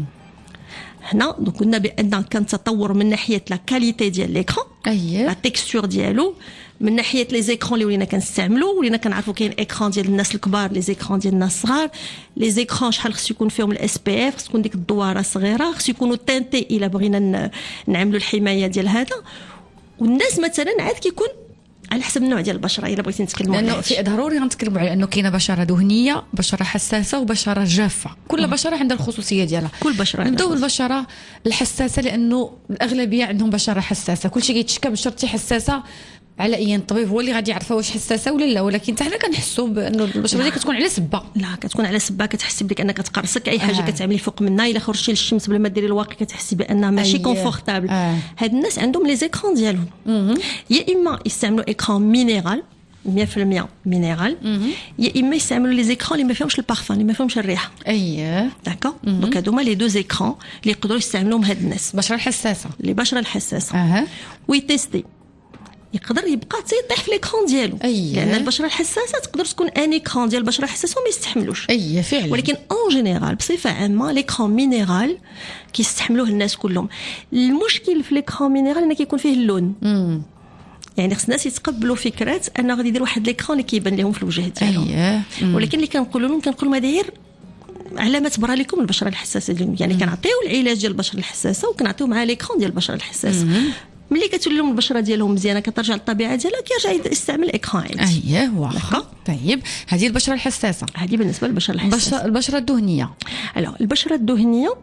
Speaker 10: هنا دونك قلنا بان كان تطور من ناحيه لا كاليتي ديال ليكران،
Speaker 1: اييه
Speaker 10: لا تيكستور ديالو، من ناحيه لي زيكران اللي ولينا كنستعملوا، ولينا كنعرفوا كاين ايكران ديال الناس الكبار، لي زيكران ديال الناس الصغار. لي زيكران شحال خص يكون فيهم الاس بي اف، خص تكون ديك الدواره صغيره، خص يكونوا تانتي الا بغينا نعملوا الحمايه ديال هذا. والناس مثلا عاد كيكون على حسب النوع ديال البشره. الا بغيتي نتكلموا على
Speaker 1: لانه في ضروري غنتكلموا على انه كاينه بشره دهنيه، بشره حساسه، وبشره جافه. كل بشره عندها الخصوصيه ديالها.
Speaker 10: كل بشره
Speaker 1: نبداو بالبشره الحساسه، لانه الاغلبيه عندهم بشره حساسه. كلشي كيتشكى بشرتي حساسه، على اي الطبيب هو اللي غادي يعرفها واش حساسه ولا لا، ولكن حتى حنا كنحسوا بانه البشره ديالك كتكون على سبه.
Speaker 10: لا كتكون على سبه، كتحسي بلك انك تقرصك اي حاجه آه. كتعملي فوق منها. الا خرجتي للشمس بلا ما ديري الواقي كتحسي بانها ماشي أيه. كونفورتابل. آه. هاد الناس عندهم لي زيكران ديالهم، يا اما يستعملوا ايكران مينيرال مية بالمية مينيرال، يا اما يستعملوا لي زيكران اللي ما فيهمش البارفان، اللي ما فيهمش الريحه.
Speaker 1: اييه
Speaker 10: داكور. دونك هادو هما لي دو زيكران اللي يقدروا يستعملوهم هاد الناس
Speaker 1: البشره الحساسه،
Speaker 10: اللي بشره الحساسه.
Speaker 1: اها
Speaker 10: ويتيستي يقدر يبقى تيطيح في ليكران ديالو.
Speaker 1: أيه.
Speaker 10: لان البشره الحساسه تقدر تكون ان ايكران ديال البشره الحساسه وما يستحملوش.
Speaker 1: اي فعلا.
Speaker 10: ولكن اون جينيرال بصفه عامه ليكران مينيرال كيستحملوه الناس كلهم. المشكل في ليكران مينيرال انه كيكون فيه اللون.
Speaker 1: امم
Speaker 10: يعني خص الناس يتقبلوا فكره انه غادي يدير واحد ليكران اللي كيبان لهم في الوجه ديالهم.
Speaker 1: أيه.
Speaker 10: ولكن اللي كنقولوا لهم كنقول لهم هذا غير علامه تبرى لكم البشره الحساسه ديالهم. يعني كنعطيو العلاج ديال البشره الحساسه وكنعطيو مع ليكران ديال البشره الحساسه. ملي كتولي لهم البشره ديالهم مزيانه كترجع للطبيعه ديالها كيرجع يستعمل ايكران عادي.
Speaker 1: اييه واخا. طيب هذه البشره الحساسه،
Speaker 10: هذه بالنسبه للبشره الحساسه.
Speaker 1: البشره الدهنيه،
Speaker 10: الو البشره الدهنيه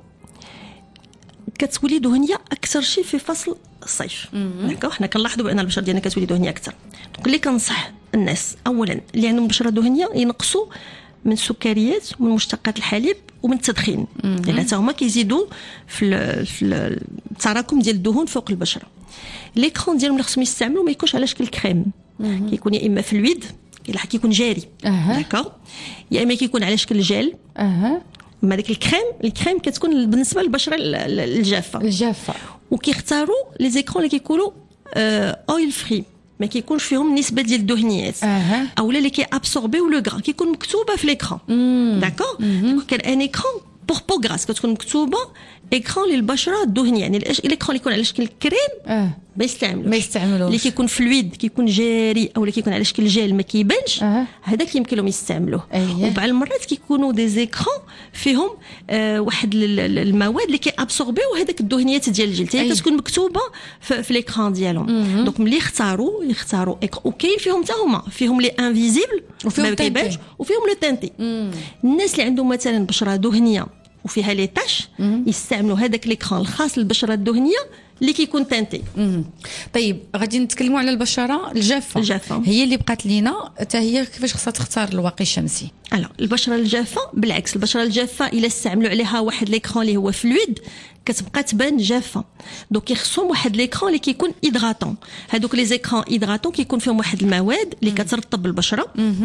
Speaker 10: كتولي دهنيه اكثر شيء في فصل الصيف. داكوغ. حنا كنلاحظوا بان البشره ديالنا كتولي دهنيه اكثر. دونك اللي كنصح الناس اولا اللي عندهم بشره دهنيه ينقصوا من السكريات ومن مشتقات الحليب ومن التدخين، لان حتى هما كيزيدوا في في التراكم ديال الدهون فوق البشره. ليكران ديالهم اللي خصهم يستعملوا ما يكونش على شكل كريم، كيكون يا اما في الويد الا كيكون جاري.
Speaker 1: أه.
Speaker 10: داكوغ. يا اما كيكون على شكل جيل.
Speaker 1: اها.
Speaker 10: اما ديك الكريم الكريم كتكون بالنسبه للبشره الجافه.
Speaker 1: الجافه.
Speaker 10: وكيختاروا لي زيكران اللي كيكونوا اويل فري، ما كيكونش فيهم نسبه ديال الدهنيات.
Speaker 1: أه.
Speaker 10: اولا اللي كي ابسوربيو لو غران كيكون مكتوبه في ليكران. داكوغ. كان ان ايكران بور بو غراس كتكون مكتوبه ايكران للبشره الدهنيه. يعني الايكران اللي يكون على شكل كريم
Speaker 1: أه.
Speaker 10: ما يستعملوش.
Speaker 1: ما يستعملوش.
Speaker 10: اللي كيكون فلويد كيكون جاري او اللي كيكون على شكل جيل ما كيبانش.
Speaker 1: أه.
Speaker 10: هذاك يمكن لهم يستعملوه.
Speaker 1: أيه.
Speaker 10: وبعض المرات كيكونوا دي زيكران فيهم آه واحد المواد اللي كيابسوربيو هذاك الدهنيات ديال الجلد. هي كتكون مكتوبه في, في ليكران ديالهم. دونك ملي يختاروا يختاروا وكاين فيهم حتى هما فيهم لي انفيزيبل ما كيبانش وفيهم لو تانتي. الناس اللي عندهم مثلا بشره دهنيه وفيها لي تاش يستعملوا هذاك ليكران الخاص للبشره الدهنيه اللي كيكون تانتي.
Speaker 1: طيب غادي نتكلموا على البشره الجافه.
Speaker 10: الجافه
Speaker 1: هي اللي بقات لينا حتى هي كيفاش خصها تختار الواقي الشمسي؟
Speaker 10: الو البشره الجافه بالعكس، البشره الجافه الا استعملوا عليها واحد ليكران اللي هو فلويد كتبقى تبان جافه. دونك يخصهم واحد ليكران اللي كيكون ايدغاتون. هذوك لي زيكران ايدغاتون كيكون فيهم واحد المواد اللي كترطب البشره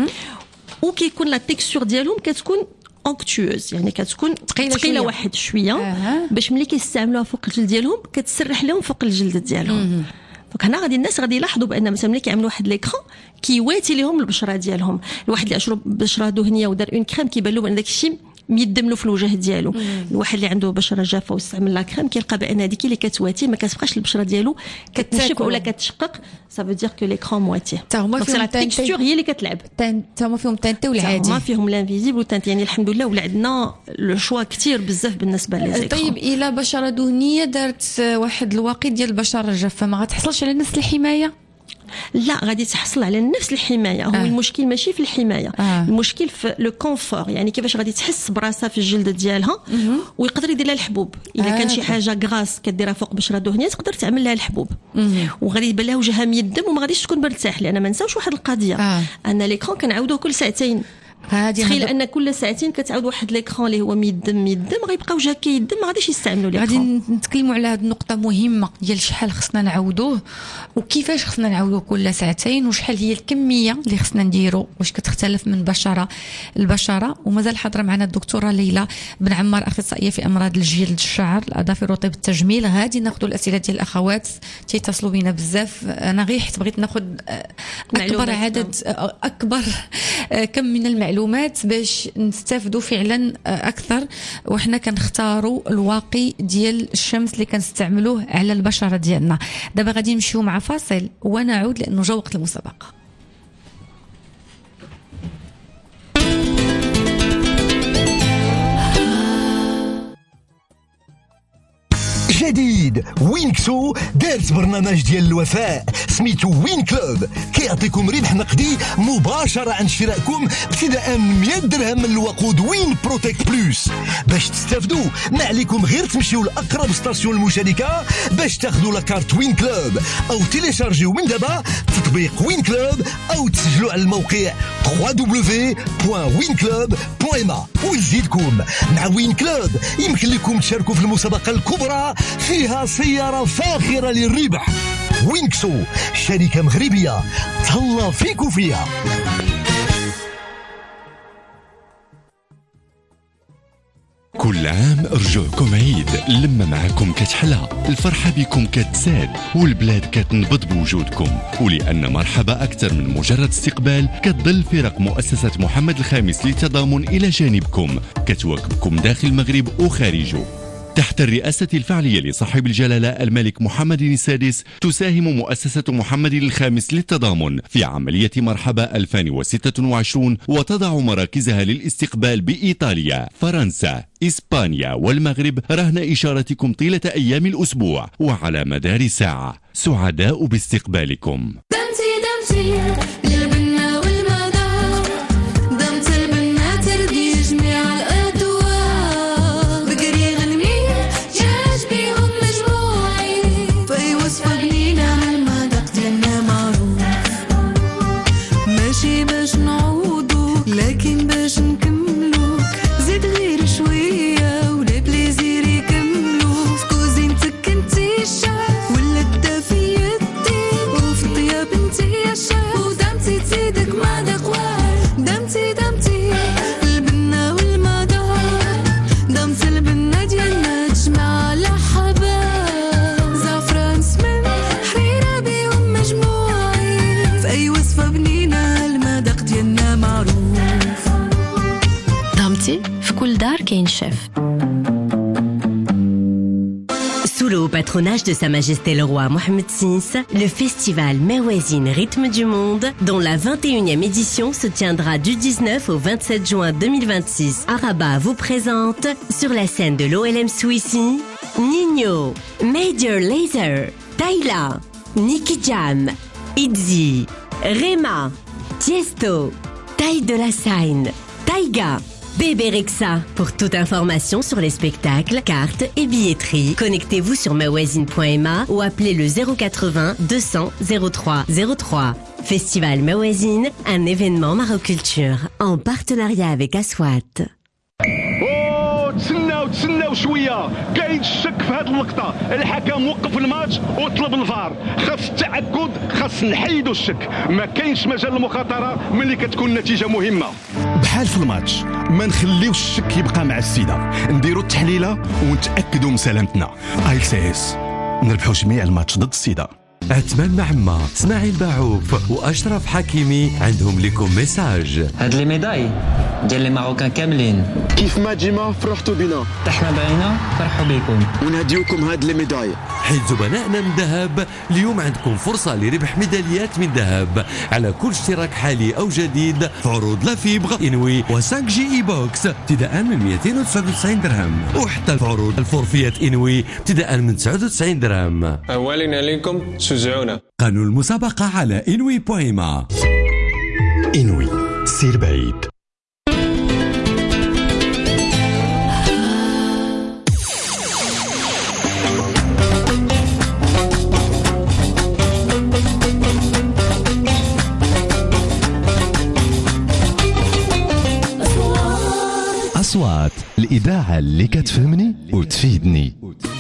Speaker 10: وكيكون لا تيكستور ديالهم كتكون اونكتوز، يعني كتكون
Speaker 1: ثقيله
Speaker 10: ثقيله واحد شويه آه. باش ملي كيستعملوها فوق الجلد ديالهم كتسرح لهم فوق الجلد ديالهم. دونك هنا غادي الناس غادي يلاحظوا بان مثلا ملي كيعملوا واحد ليكران كيواتي لهم البشره ديالهم. الواحد اللي اشرب بشره دهنيه ودار اون كريم كيبان له بان داك الشيء ميدم له في الوجه ديالو. الواحد اللي عنده بشره جافه واستعمل لا كريم كيلقى بان هذيك اللي كتواتي ما كتبقاش البشره ديالو كتنشف ولا كتشقق. صافو دير كو ليكران مواتي
Speaker 1: تا هما فيهم
Speaker 10: لا تيكستور هي اللي كتلعب.
Speaker 1: تا هما فيهم تانتي والعادي،
Speaker 10: ما فيهم لانفيزيبل وتانتي. يعني الحمد لله ولا عندنا لو شوا كثير بزاف بالنسبه لي زيكران.
Speaker 1: طيب الا بشره دهنيه دارت واحد الواقي ديال البشره الجافه ما غتحصلش على نفس الحمايه؟
Speaker 10: لا غادي تحصل على نفس الحمايه. هو
Speaker 1: آه.
Speaker 10: المشكل ماشي في الحمايه
Speaker 1: آه.
Speaker 10: المشكل في لو كونفور، يعني كيفاش غادي تحس براسها في الجلد ديالها ويقدر يدير لها الحبوب. الا آه. كان شي حاجه غراس كديرها فوق بشره دهنيه تقدر تعمل لها الحبوب وغادي يبان لها وجهها ميدم وما غاديش تكون مرتاح. لان ما نساوش واحد القضيه آه. ان ليكران كنعاودوه كل ساعتين. تخيل ان كل ساعتين كتعاود واحد ليكران اللي هو ميدم ميدم غيبقى وجهك كيدم ما غاديش يستعملوا ليكران.
Speaker 1: غادي نتكلموا على هذه النقطه مهمه ديال شحال خصنا نعاودوه وكيفاش خصنا نعاودوه كل ساعتين وشحال هي الكميه اللي خصنا نديرو، واش كتختلف من بشره لبشره. ومازال حاضره معنا الدكتوره ليلى بن عمار اخصائيه في امراض الجلد الشعر الاظافر وطب التجميل. غادي ناخذوا الاسئله ديال الاخوات تيتصلوا بينا بزاف. انا غير حيت بغيت ناخذ اكبر عدد اكبر كم من المعلومات معلومات باش نستافدوا فعلا اكثر وحنا كنختاروا الواقي ديال الشمس اللي كنستعملوه على البشره ديالنا. دابا غادي نمشيو مع فاصل ونعود لانه جا وقت المسابقه.
Speaker 11: جديد وينكسو دارت برنامج ديال الوفاء سميتو وين كلوب كيعطيكم ربح نقدي مباشرة عند شرائكم ابتداء من مية درهم من الوقود وين بروتكت بلوس. باش تستافدوا ما عليكم غير تمشيو لأقرب ستاسيون المشاركة باش تاخذوا لاكارت وين كلوب أو تيليشارجيو من دابا تطبيق وين كلوب أو تسجلوا على الموقع دبليو دبليو دبليو بوان وين كلوب بوان ام. ونزيدكم مع وين كلوب يمكن لكم تشاركوا في المسابقة الكبرى فيها سيارة فاخرة للربح. وينكسو شركة مغربية تهلا فيكو فيها.
Speaker 12: كل عام رجوعكم عيد، اللمة معكم كتحلى، الفرحة بكم كتزاد والبلاد كتنبض بوجودكم. ولأن مرحبا أكثر من مجرد استقبال كتظل فرق مؤسسة محمد الخامس للتضامن إلى جانبكم كتواكبكم داخل المغرب وخارجه. تحت الرئاسة الفعلية لصاحب الجلالة الملك محمد السادس تساهم مؤسسة محمد الخامس للتضامن في عملية مرحبا ألفين وستة وعشرين وتضع مراكزها للاستقبال بإيطاليا، فرنسا، إسبانيا والمغرب رهن إشارتكم طيلة أيام الأسبوع وعلى مدار ساعة. سعداء باستقبالكم. دمتي دمتي
Speaker 13: Sous le haut patronage de Sa Majesté le Roi Mohammed six, le festival Merwazine Rythme du Monde, dont la vingt et unième édition se tiendra du dix-neuf au vingt-sept juin deux mille vingt-six à Rabat, vous présente sur la scène de l'O L M Swissi, Nino, Major Lazer, Tyla, Nicky Jam, Itzy, Rema, Tiesto, Ty de la Seine, Taiga, Bébé Rexa. Pour toute information sur les spectacles, cartes et billetterie, connectez-vous sur mawazine point m a ou appelez le zéro quatre-vingts deux cents zéro trois zéro trois. Festival Mawazine, un événement Maroculture en partenariat avec Aswat.
Speaker 14: تسناو تسناو شويه كاين الشك في هذه اللقطه. الحكم وقف الماتش وطلب الفار. خاص التاكد، خاص نحيدوا الشك. ما كاينش مجال للمخاطره ملي كتكون النتيجه مهمه.
Speaker 15: بحال في الماتش ما نخليوش الشك يبقى مع السيده. نديروا التحليله ونتاكدوا من سلامتنا. اي سي اس نربحوا جميع الماتش ضد السيده.
Speaker 16: عثمان معمة، اسماعيل باعوف واشرف حكيمي عندهم لكم ميساج.
Speaker 17: هاد لي ميداي ديال لي ماروكان كاملين
Speaker 18: كيف ما ديما فرحتوا بنا،
Speaker 17: احنا باينا فرحوا بكم
Speaker 18: ونهديوكم هاد لي ميداي.
Speaker 16: حيت زبنائنا من ذهب اليوم عندكم فرصة لربح ميداليات من ذهب على كل اشتراك حالي أو جديد في عروض لافيبغ إنوي و خمسة جي إي بوكس ابتداء من مئتين وتسعة وتسعين درهم، وحتى في عروض الفورفيات إنوي ابتداء من تسعة وتسعين درهم.
Speaker 19: أولين عليكم شجعونا.
Speaker 16: قانون المسابقة على إنوي بويما.
Speaker 15: إنوي سير بعيد.
Speaker 9: أصوات الإذاعة اللي كتفهمني وتفيدني.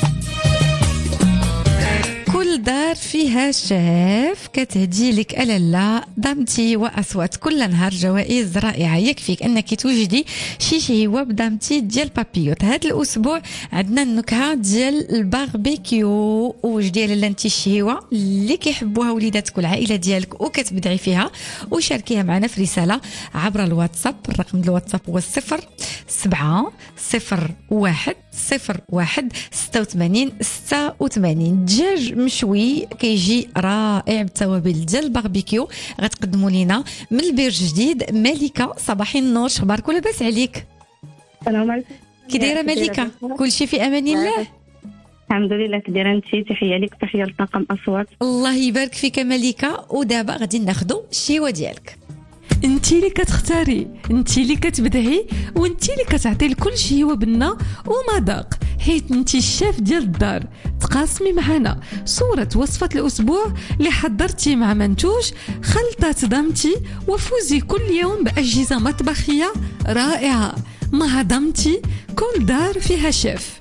Speaker 1: كل دار فيها شاف كتهدي لك ألالا دامتي وأصوات كل نهار جوائز رائعة. يكفيك أنك توجدي شي شهوة بدامتي ديال بابيوت. هذا الأسبوع عندنا النكهة ديال الباربيكيو. وجدي لالا انت الشهوة اللي كيحبوها وليداتك والعائلة ديالك وكتبدعي فيها وشاركيها معنا في رسالة عبر الواتساب. الرقم ديال الواتساب هو صفر سبعة صفر واحد صفر واحد ستة وثمانين ستة وثمانين. دجاج مشوي كيجي رائع بالتوابل ديال الباربيكيو. غتقدموا لينا من البير جديد. ملكة صباحي النور، شخبارك ولاباس عليك؟
Speaker 6: السلام عليكم.
Speaker 1: كي دايره ملكة؟ كلشي في امان الله؟
Speaker 6: الحمد لله. كي دايره انت؟ تحيه لك، تحيه لطاقم اصوات.
Speaker 1: الله يبارك فيك ملكة. ودابا غادي ناخذوا الشيوه ديالك.
Speaker 4: انتي اللي كتختاري، انتي اللي كتبدعي، وانتي اللي كتعطي لكل شيء بنه ومذاق، حيت انتي الشاف ديال الدار. تقاسمي معنا صورة وصفة الأسبوع اللي حضرتي مع منتوج خلطات دامتي، وفوزي كل يوم بأجهزة مطبخية رائعة. مع دامتي كل دار فيها شيف.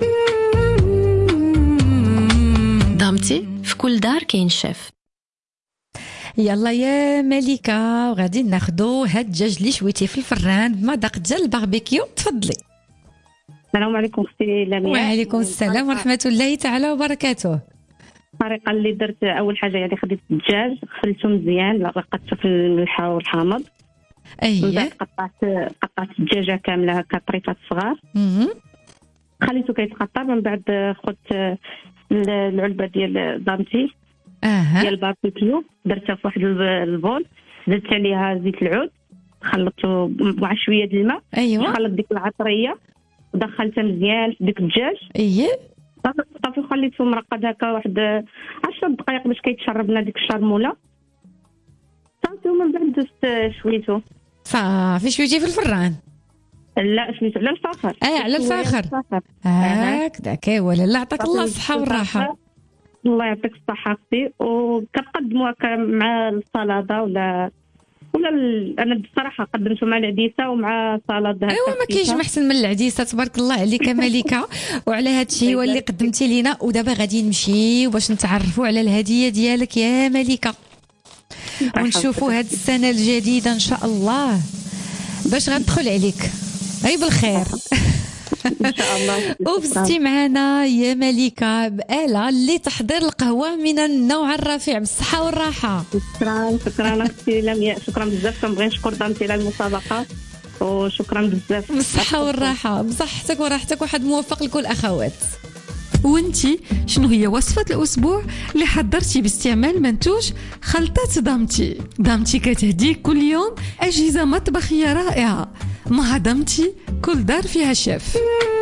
Speaker 8: دامتي في كل دار كاين شيف.
Speaker 1: يلا يا ملكة، وغادي ناخدو هاد الدجاج اللي شويتيه في الفران بمذاق ديال الباربيكيو. تفضلي.
Speaker 6: السلام عليكم اختي لمياء.
Speaker 1: وعليكم السلام ورحمة الله تعالى وبركاته.
Speaker 6: الطريقة اللي درت أول حاجة يعني خديت الدجاج غسلته مزيان، رقدته في الملح والحامض.
Speaker 1: أيه.
Speaker 6: من بعد قطعت قطعت الدجاجة كاملة هكا طريفات صغار.
Speaker 1: اها.
Speaker 6: خليته كيتقطع. من بعد خدت العلبة ديال دامتي
Speaker 1: اها
Speaker 6: ديال الباربيكيو، درتها في واحد البول، زدت عليها زيت العود، خلطته مع شويه د الماء.
Speaker 1: ايوا.
Speaker 6: خلط ديك العطريه ودخلتها مزيان في ديك الدجاج.
Speaker 1: اييه.
Speaker 6: صافي خليته مرقد هكا واحد عشر دقائق باش كيتشرب لنا ديك الشرموله. صافي ومن بعد دزت شويته.
Speaker 1: صافي شويتيه في الفران؟
Speaker 6: لا شويته على الفاخر.
Speaker 1: اه على الفاخر هكذا. كي ولا لا عطاك الله الصحه والراحه.
Speaker 6: الله يعطيك الصحة أختي. وكنقدموا هكا مع السلطة ولا ولا ال... أنا بصراحة قدمته مع العديسة ومع سلطة.
Speaker 1: أيوا ما كاينش محسن من العديسة. تبارك الله عليك ملكة وعلى هاد الشيء اللي قدمتي لينا. ودابا غادي نمشي باش نتعرفوا على الهدية ديالك يا ملكة، ونشوفوا هاد السنة الجديدة إن شاء الله باش غندخل عليك غير بالخير.
Speaker 6: ان شاء الله.
Speaker 1: وبستي معنا يا ملكة بآلة اللي تحضير القهوة من النوع الرفيع بالصحة والراحة.
Speaker 6: شكرا شكرا اختي لمياء، شكرا بزاف. كنبغي نشكر دامتي على المسابقة وشكرا بزاف.
Speaker 1: بالصحة والراحة، بصحتك وراحتك، وحد موفق لكل أخوات.
Speaker 4: وانتي شنو هي وصفة الأسبوع اللي حضرتي باستعمال منتوج خلطات دامتي؟ دامتي كتهديك كل يوم أجهزة مطبخية رائعة. مع دامتي كل دار فيها شيف.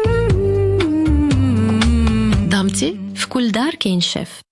Speaker 8: دامتي في كل دار كاين شيف.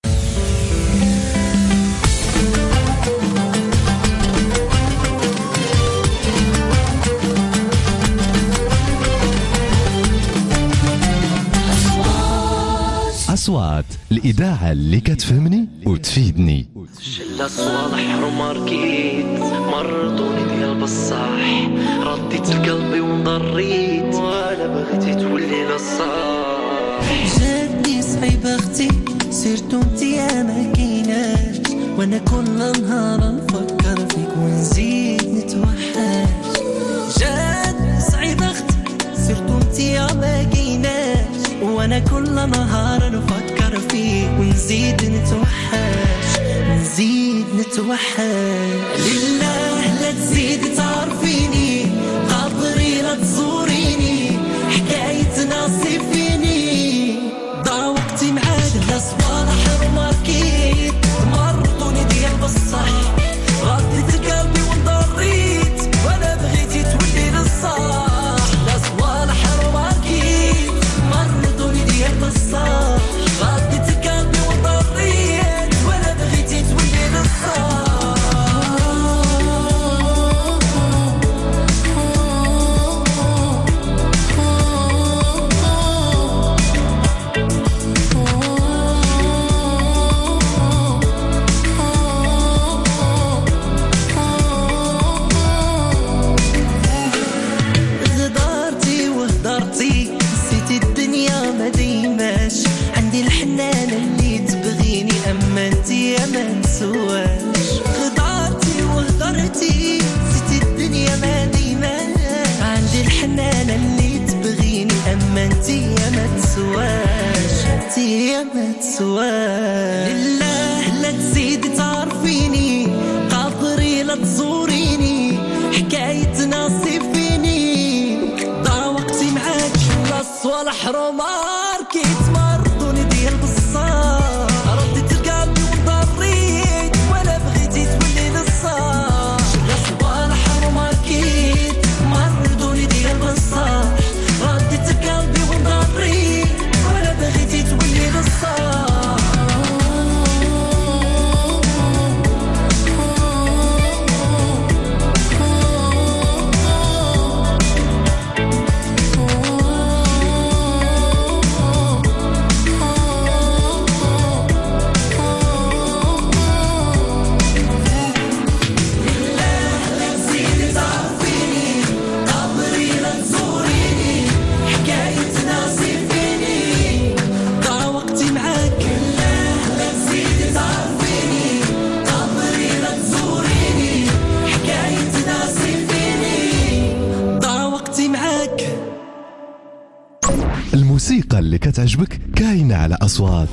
Speaker 9: أصوات، الإذاعة اللي كتفهمني وتفيدني.
Speaker 20: شلة صوالح وماركيت مرضوني ديال بصاح رديت لقلبي ومضريت ولا بغيتي تولي نصاح.
Speaker 2: جاتني صعيبة اختي سيرتو انتي ما كيناش وانا كل نهار نفكر فيك ونزيد نتوحش. جاتني صعيبة اختي سيرتو انتي ما كيناش وانا كل نهار نفكر فيك ونزيد نتوحش نزيد نتوحش. لله لا تزيد تعرفيني قدري لا تزوريني حكاية ناصي فيني ضاع وقتي معاك لا صباح وماركيت مرضوني ديال بصح رديت قلبي وانضريت ولا بغيتي تولي للصاح. لا صباح وماركيت مرضوني ديال بصح رديت قلبي وانضريت ولا بغيتي تولي للصاح. غدارتي وهدرتي نسيتي الدنيا ما ديماش عندي الحنان اللي تبغيني اما انتي ما نسواش. غدارتي وهدرتي نسيتي الدنيا ما ديماش عندي الحنان اللي تبغيني اما انتي ما تسواش انتي ما تسواش. لله لا تزيدي تعرفيني قدري لا تزوريني حكاية ناصي فيني ضاع وقتي معاك لا صوالح روماركيت مرضوني ديال بصاح رديت لقلبي وانضريت ولا بغيتي تولي للصاح. لا صوالح روماركيت مرضوني ديال بصاح رديت لقلبي وانضريت ولا بغيتي تولي للصاح.
Speaker 9: الموسيقى اللي كتعجبك كاينة على أصوات.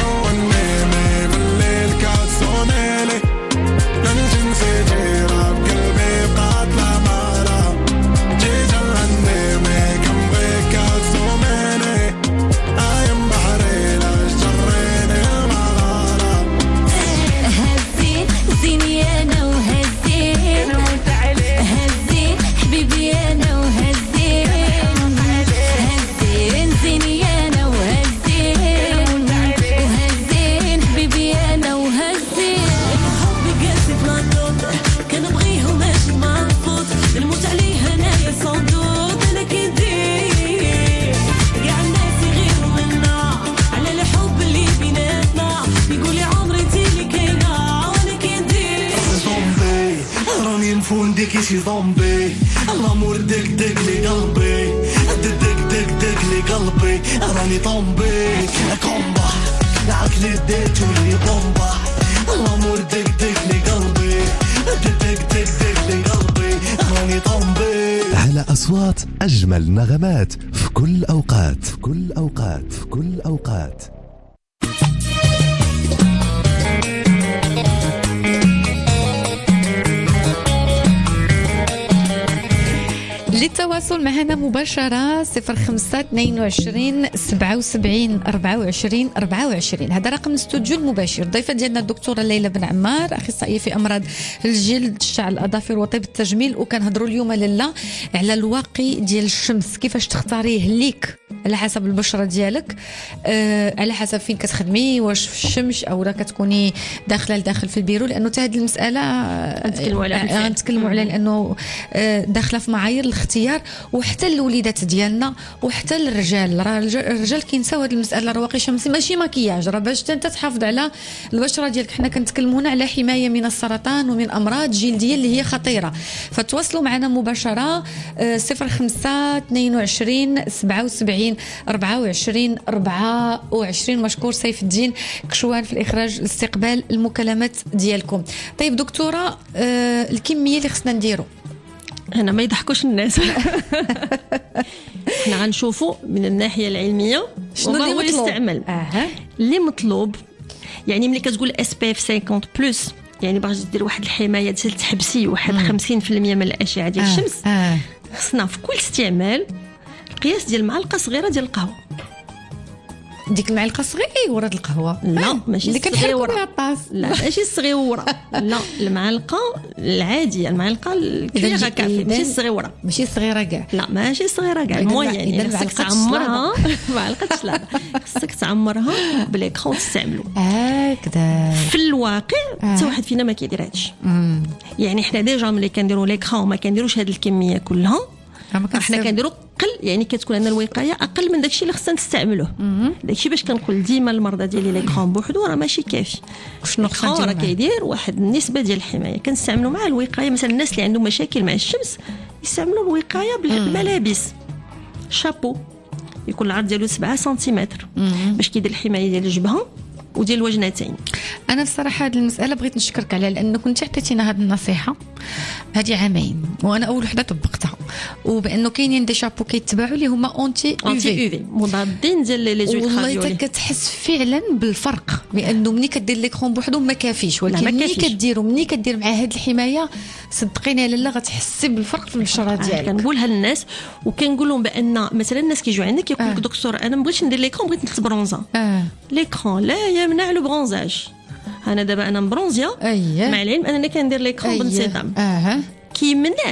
Speaker 2: فوندك شي زومبي الامور دق دق لي قلبي دق دق دق لي قلبي راني طومبي كومبا عقلي ديت ولي بومبا الامور دق دق لي قلبي دق دق دق لي قلبي راني طومبي.
Speaker 9: على أصوات أجمل نغمات في كل أوقات في كل أوقات في كل أوقات.
Speaker 1: للتواصل معنا مباشرة صفر خمسة اثنين وعشرين سبعة وسبعين أربعة وعشرين أربعة وعشرين. هذا رقم الاستوديو المباشر. ضيفة ديالنا الدكتورة ليلى بن عمار أخصائية في أمراض الجلد الشعر الأظافر وطب التجميل. وكنهضروا اليوم لاله على الواقي ديال الشمس كيفاش تختاريه ليك على حسب البشره ديالك، آه على حسب فين كتخدمي، واش في الشمس او لا كتكوني داخله لداخل في البيرو، لانه حتى هذه المساله
Speaker 10: نتكلموا عليها
Speaker 1: غنتكلموا عليها لانه آه داخله في معايير الاختيار، وحتى الوليدات ديالنا وحتى الرجال. راه الرجال كينساو هذه المساله، راه واقي شمسي ماشي مكياج، راه باش انت تحافظ على البشره ديالك. حنا كنتكلموا هنا على حمايه من السرطان ومن امراض جلديه اللي هي خطيره. فتواصلوا معنا مباشره صفر خمسة اثنين وعشرين سبعة وسبعين أربعة وعشرين أربعة وعشرين. مشكور سيف الدين كشوان في الاخراج لاستقبال المكالمات ديالكم. طيب دكتوره، آه الكميه اللي خصنا نديرو
Speaker 10: هنا ما يضحكوش الناس. احنا غنشوفوا من الناحيه العلميه
Speaker 1: شنو اللي
Speaker 10: هو يستعمل.
Speaker 1: اها
Speaker 10: اللي مطلوب يعني ملي كتقول اس بي اف خمسين بلس، يعني باغي دير واحد الحمايه ديال تحبسي واحد خمسين بالمية من الاشعه ديال الشمس،
Speaker 1: آه.
Speaker 10: خصنا في كل استعمال القياس ديال معلقه صغيره ديال القهوه.
Speaker 1: ديك المعلقه صغيره د القهوه؟
Speaker 10: لا ماشي
Speaker 1: اللي كنحركوا
Speaker 10: صغيره،
Speaker 1: بها الطاس.
Speaker 10: لا ماشي صغيره، لا المعلقه العاديه، المعلقه الكبيره كافي، ماشي صغيره،
Speaker 1: ماشي صغيره كاع.
Speaker 10: لا ماشي صغيره كاع، المهم يعني خصك تعمرها معلقه شلاضه، خصك تعمرها بالاكرون تستعملو
Speaker 1: هكذا.
Speaker 10: في الواقع حتى واحد فينا ما كيدير هادشي. يعني حنا ديجا ملي كنديروا ليكرون ما كنديروش هاد الكميه كلها، حنا كنديروا قل، يعني كتكون عندنا الوقايه اقل من داكشي اللي خصنا نستعملوه. داكشي باش كنقول ديما المرضى ديالي ليكرون بوحدو راه ماشي كافي.
Speaker 1: شنو خصنا
Speaker 10: راه كيدير واحد النسبه ديال الحمايه كنستعملوا مع الوقايه. مثلا الناس اللي عندهم مشاكل مع الشمس يستعملوا الوقايه بالملابس، شابو يكون العرض ديالو سبعة سنتيمتر باش كيدير الحمايه ديال الجبهه وديال الوجنتين.
Speaker 1: انا بصراحه هذه المساله بغيت نشكرك عليها، لانه كنت عطيتينا هذه النصيحه هذه عامين وانا اول وحده طبقتها، وبانه كاينين دي شابو كيتباعوا اللي هما اونتي
Speaker 10: اونتي في مضادين ديال لي زولترا
Speaker 1: والله حتى كتحس فعلا بالفرق، بانه ملي كدير ليكرون بوحدو ما كافيش، ولكن ملي كديروا ملي كدير مع هذه الحمايه صدقيني لالا غتحسي بالفرق في البشره ديالك.
Speaker 10: كنقولها للناس وكنقول لهم بان مثلا الناس كيجيو عندك كيقول لك آه. دكتور انا ما بغيتش ندير ليكرون، بغيت نلبس برونزا. آه. ليكرون لا يمنع لو برونزاج. انا دابا انا مبرونزيه
Speaker 1: أيه.
Speaker 10: مع العلم انني كندير ليكرون أيه. بانتظام
Speaker 1: آه.
Speaker 10: كيمنع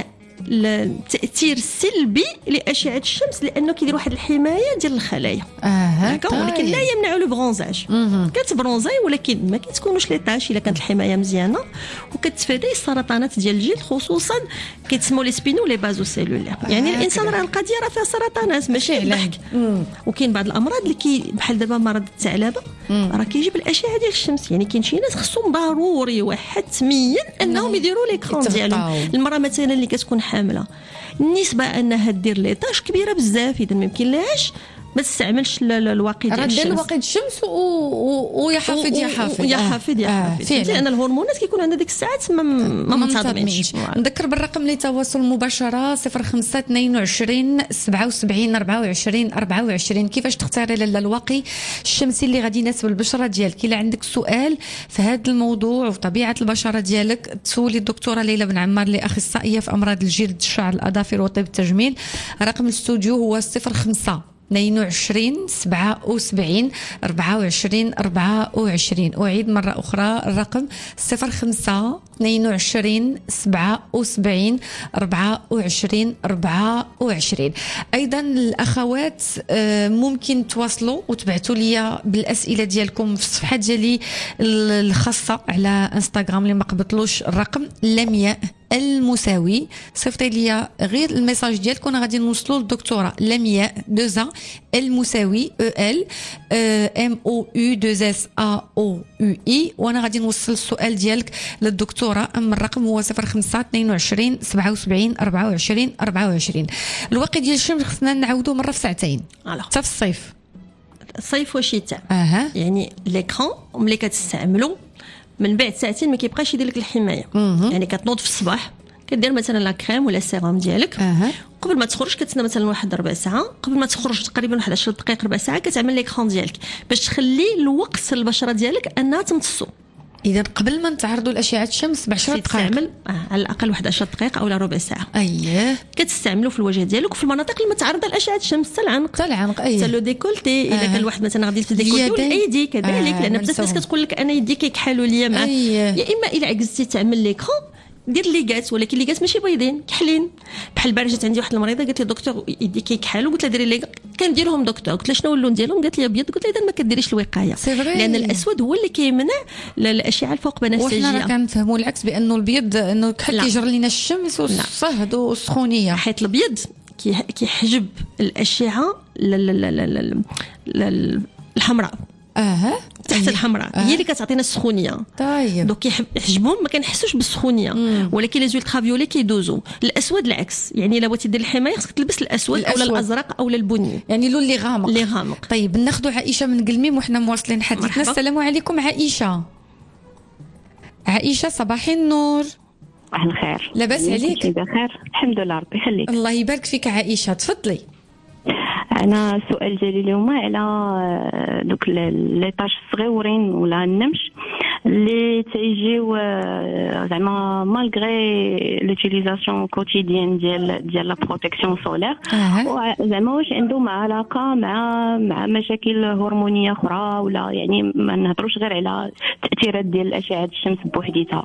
Speaker 10: التاثير السلبي لاشعه الشمس لانه كيدير واحد الحمايه ديال الخلايا.
Speaker 1: اه
Speaker 10: ولكن لا يمنع له برونزاج. كتبرونزاي ولكن ما كتكونوش لي طاش الا كانت الحمايه مزيانه، وكتفادي السرطانات ديال الجلد خصوصا كيتسموا لي سبينو لي بازو سيلولير. يعني
Speaker 1: آه
Speaker 10: الانسان راه القضيه راه فيها سرطانات ماشي الضحك. وكاين بعض الامراض اللي كي بحال دابا مرض الثعلبه راه كيجيب الاشعه ديال الشمس. يعني كاين شي ناس خصهم ضروري وحتميا انهم يديروا ليكرون ديالهم. المراه مثلا اللي كتكون حامله النسبه انها دير لي طاش كبيره بزاف، اذا ما يمكن لهاش ما تستعملش الواقي ديال الشمس.
Speaker 1: راه الواقي ديال الشمس ويا حافظ يا حافظ
Speaker 10: يا حافظ يا حافظ لان الهرمونات كيكون عندها ديك الساعات ما ما منتظمينش.
Speaker 1: نذكر بالرقم للتواصل مباشره صفر خمسة اثنين وعشرين سبعة وسبعين أربعة وعشرين أربعة وعشرين. كيفاش تختاري لاله الواقي الشمسي اللي غادي يناسب البشره ديالك؟ الا عندك سؤال في هذا الموضوع وطبيعه البشره ديالك تسولي الدكتوره ليلى بن عمار اللي اخصائيه في امراض الجلد الشعر الاظافر وطب التجميل. رقم الاستوديو هو صفر خمسة اثنين وعشرين سبعة وسبعين أربعة وعشرين أربعة وعشرين. أعيد مرة أخرى الرقم صفر خمسة اثنين وعشرين سبعة وسبعين أربعة وعشرين أربعة وعشرين. أيضا الأخوات ممكن تواصلوا وتبعتوا لي بالأسئلة ديالكم في الصفحة ديالي الخاصة على انستغرام اللي ما قبطلوش الرقم لمياء المساوي. صيفطي لي غير الميساج ديالك وانا غادي نوصلوا للدكتوره لمياء دوزا المساوي او ال ام او يو دوز اس ا او يو اي، وانا غادي نوصل السؤال ديالك للدكتوره. اما الرقم هو صفر خمسة اثنين وعشرين سبعة وسبعين أربعة وعشرين أربعة وعشرين. الواقي ديال الشمس خصنا نعاودوه مره في ساعتين حتى في الصيف.
Speaker 10: الصيف والشتاء.
Speaker 1: اها
Speaker 10: يعني ليكرون ملي كتستعملوا من بعد ساعتين ما كيبقاش يدير لك الحمايه. مم. يعني كتنوض في الصباح كدير مثلا لا كريم ولا السيروم ديالك. أه. قبل ما تخرج كتسنى مثلا واحد ربع ساعه، قبل ما تخرج تقريبا واحد عشر دقائق ربع ساعه كتعمل ليكرون ديالك باش تخلي الوقت للبشره ديالك انها تمتصو.
Speaker 1: اذا قبل ما نتعرضوا لاشعه الشمس ب عشر دقائق
Speaker 10: تستعمل آه على الاقل واحد عشر دقائق او ربع ساعه.
Speaker 1: اييه
Speaker 10: كتستعملوا في الوجه ديالك وفي المناطق اللي متعرضه لاشعه الشمس، حتى العنق
Speaker 1: حتى العنق اييه
Speaker 10: حتى لو ديكولتي. اذا آه. كان الواحد مثلا غادي يلبس ديكولتي والايدي كذلك. آه. لان بزاف الناس كتقول لك انا يدي كيكحلوا ليا مع أيه. يا اما الا عجزتي تعمل ليكرون دير ليغات، ولكن ليغات ماشي بيضين كحلين. بحال البارح جات عندي واحد المريضه قالت لي دكتور يدي كيكحل، وقلت لها ديري ليغ، كنديرهم دكتور. قلت لها شنو اللون ديالهم؟ قالت لي ابيض. قلت لها اذا ما كديريش الوقايه، لان الاسود هو اللي كيمنع الاشعه الفوق بنفسجيه.
Speaker 1: وحنا راه كنفهموا العكس بانه البيض انه كحل كيجر لينا الشمس والصهد والسخونيه،
Speaker 10: حيت الابيض كيحجب الاشعه الحمراء
Speaker 1: اها
Speaker 10: تحت الحمراء، هي اللي كتعطينا السخونيه.
Speaker 1: طيب
Speaker 10: دوك كيحجبهم ما كنحسوش بالسخونيه، مم. ولكن لي زولترافيولي كيدوزو. الاسود العكس، يعني الا بغيتي دير الحمايه خصك تلبس الاسود, الأسود او الازرق او البني،
Speaker 1: يعني لون اللي غامق
Speaker 10: اللي غامق.
Speaker 1: طيب ناخذ عائشه من قلميم وحنا مواصلين حديثنا. السلام عليكم عائشه. عائشه صباح النور.
Speaker 21: صباح الخير.
Speaker 1: لاباس عليك؟
Speaker 21: بخير الحمد لله ربي يخليك.
Speaker 1: الله يبارك فيك عائشه، تفضلي.
Speaker 21: انا السؤال ديالي اليوم على دوك لي طاش الصغيورين ولا النمش اللي تيجيو زعما مالغري لوتيليزاسيون كوتيديان ديال ديال لا بروتيكسيون سولير، زعما واش عندهم علاقه مع مع مشاكل هرمونيه اخرى، ولا يعني ما نهضروش غير على التاثيرات ديال اشعه الشمس بوحديتها؟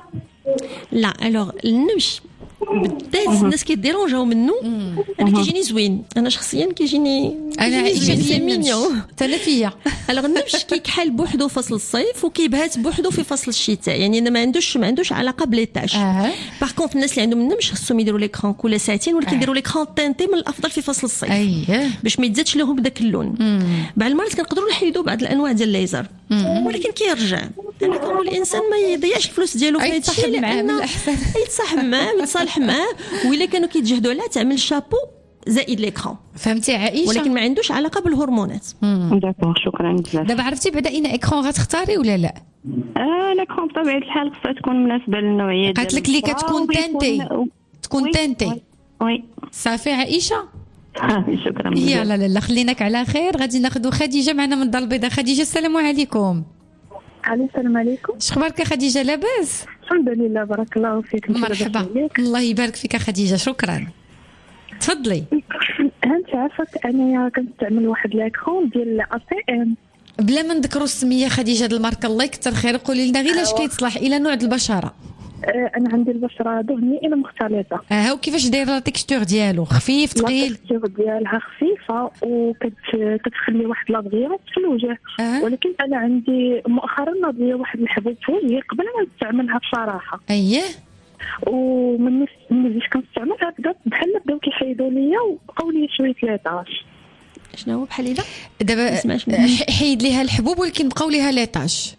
Speaker 10: لا الوغ النمش بالذات الناس كيديرونجاو منه. انا كيجيني زوين، انا شخصيا كيجيني
Speaker 1: انا
Speaker 10: سي مينيون
Speaker 1: تلفيه.
Speaker 10: الوغ النمش كيكحل بوحدو في فصل الصيف وكيبهات بوحدو في فصل الشتاء، يعني ما عندوش ما عندوش علاقه بليطاش. باغ كونط الناس اللي عندهم النمش خصهم يديروا ليكران كل ساعتين، ولكن يديروا ليكران تانتي من الافضل في فصل الصيف
Speaker 1: اييه
Speaker 10: باش ما يتزادش لهم بداك اللون. بعض المرات كنقدروا نحيدوا بعض الانواع ديال الليزر، ولكن كيرجع. انا كنقول الانسان ما يضيعش الفلوس ديالو في هذا الشيء، لان يتصاحب معاه ويتصالح معاه، وإلا كانوا كيتجهدوا عليها تعمل شابو زائد ليكران.
Speaker 1: فهمتي عائشه؟
Speaker 10: ولكن ما عندوش علاقه بالهرمونات.
Speaker 21: داكور شكرا بزاف.
Speaker 1: دابا عرفتي بعدا اين اكران غتختاري ولا لا؟
Speaker 21: اه لاكرون بطبيعه الحال خصها تكون مناسبه للنوعيه ديال.
Speaker 1: قالت لك اللي كتكون تانتي تكون تانتي.
Speaker 21: وي
Speaker 1: صافي عائشه.
Speaker 21: شكرا بزاف.
Speaker 1: يلا لا لا خليناك على خير. غادي ناخذ خديجه معنا من الدار البيضاء. خديجه السلام عليكم.
Speaker 22: السلام عليكم.
Speaker 1: شخبارك خديجه؟ لاباس
Speaker 22: الحمد لله بارك الله فيك.
Speaker 1: مرحبا الله يبارك فيك خديجه. شكرا تفضلي.
Speaker 22: انت عارفه انا كنستعمل واحد لاكرون ديال اي سي ام
Speaker 1: بلا ما نذكروا السميه خديجه د الماركه الله يكثر خير. قولي لنا غير اش كيتصلح الى نوع البشره.
Speaker 22: انا عندي البشره دهنيه مختلطه.
Speaker 1: اه وكيفاش داير لا تكستور ديالو؟ خفيف ثقيل؟
Speaker 22: لا تكستور ديالها خفيفه وكتخلي واحد لابغيات في الوجه. أه. ولكن انا عندي مؤخرا ناضيه واحد الحبوب في وجهي قبل ما نستعملها بصراحه.
Speaker 1: اييه
Speaker 22: ومن ملي بديت كنستعملها بدا بحال بداو كيحيدوا ليا وبقاو لي شويه ليطاش.
Speaker 10: شنو هو بحال هذا؟
Speaker 1: دابا حيد ليها الحبوب ولكن بقاو ليها ليطاش.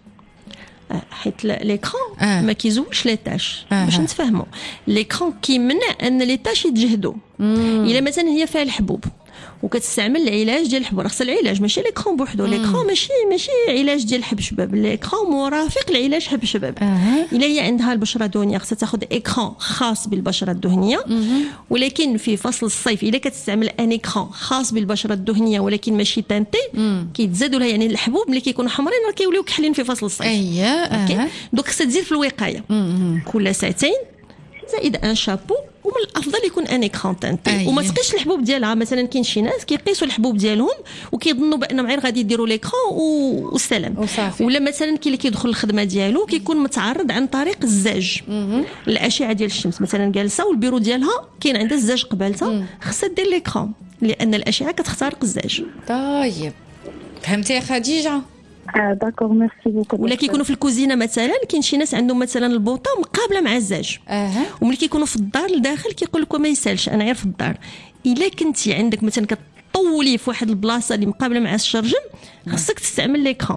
Speaker 10: حيت ليكران
Speaker 1: آه.
Speaker 10: ما كيزولش لي تاش.
Speaker 1: آه.
Speaker 10: باش نتفاهموا ليكران كيمنع ان لي تاش يتجهدوا. الا مثلا هي فيها الحبوب وكتستعمل العلاج ديال الحبوب، خص العلاج ماشي ليكران بوحدو. ليكران ماشي ماشي علاج ديال حب شباب، ليكران مرافق العلاج حب شباب.
Speaker 1: آه.
Speaker 10: الا هي عندها البشره دهنيه خصها تاخذ اكران خاص بالبشره الدهنيه. ولكن في فصل الصيف الا كتستعمل ان اكران خاص بالبشره الدهنيه ولكن ماشي تانتي كيتزادوا لها، يعني الحبوب ملي كيكونوا حمرين راه كيوليو كحلين في فصل الصيف.
Speaker 1: اييه
Speaker 10: آه. دوك خصها تزيد في الوقايه كل ساعتين زائد ان شابو، ومن الافضل يكون ان اكران تانتي. أيه. وما تقيش الحبوب ديالها. مثلا كاين شي ناس كيقيسوا الحبوب ديالهم وكيظنوا بانهم غير غادي يديروا ليكران والسلام. ولا مثلا كاين اللي كيدخل الخدمه ديالو كيكون متعرض عن طريق الزاج الاشعه ديال الشمس، مثلا جالسه والبيرو ديالها كاين عندها الزاج قبالتها، خصها دير ليكران لان الاشعه كتخترق الزاج.
Speaker 1: طيب فهمتي يا خديجه؟
Speaker 22: اه داكور ميرسي بوكو.
Speaker 10: ولا كيكونوا في الكوزينه مثلا كاين شي ناس عندهم مثلا البوطه مقابله مع الزاج.
Speaker 1: اها
Speaker 10: وملي كيكونوا في الدار لداخل كيقول لك ما يسالش انا غير في الدار. الا كنتي عندك مثلا كطولي في واحد البلاصه اللي مقابله مع الشرجم خصك تستعمل ليكران.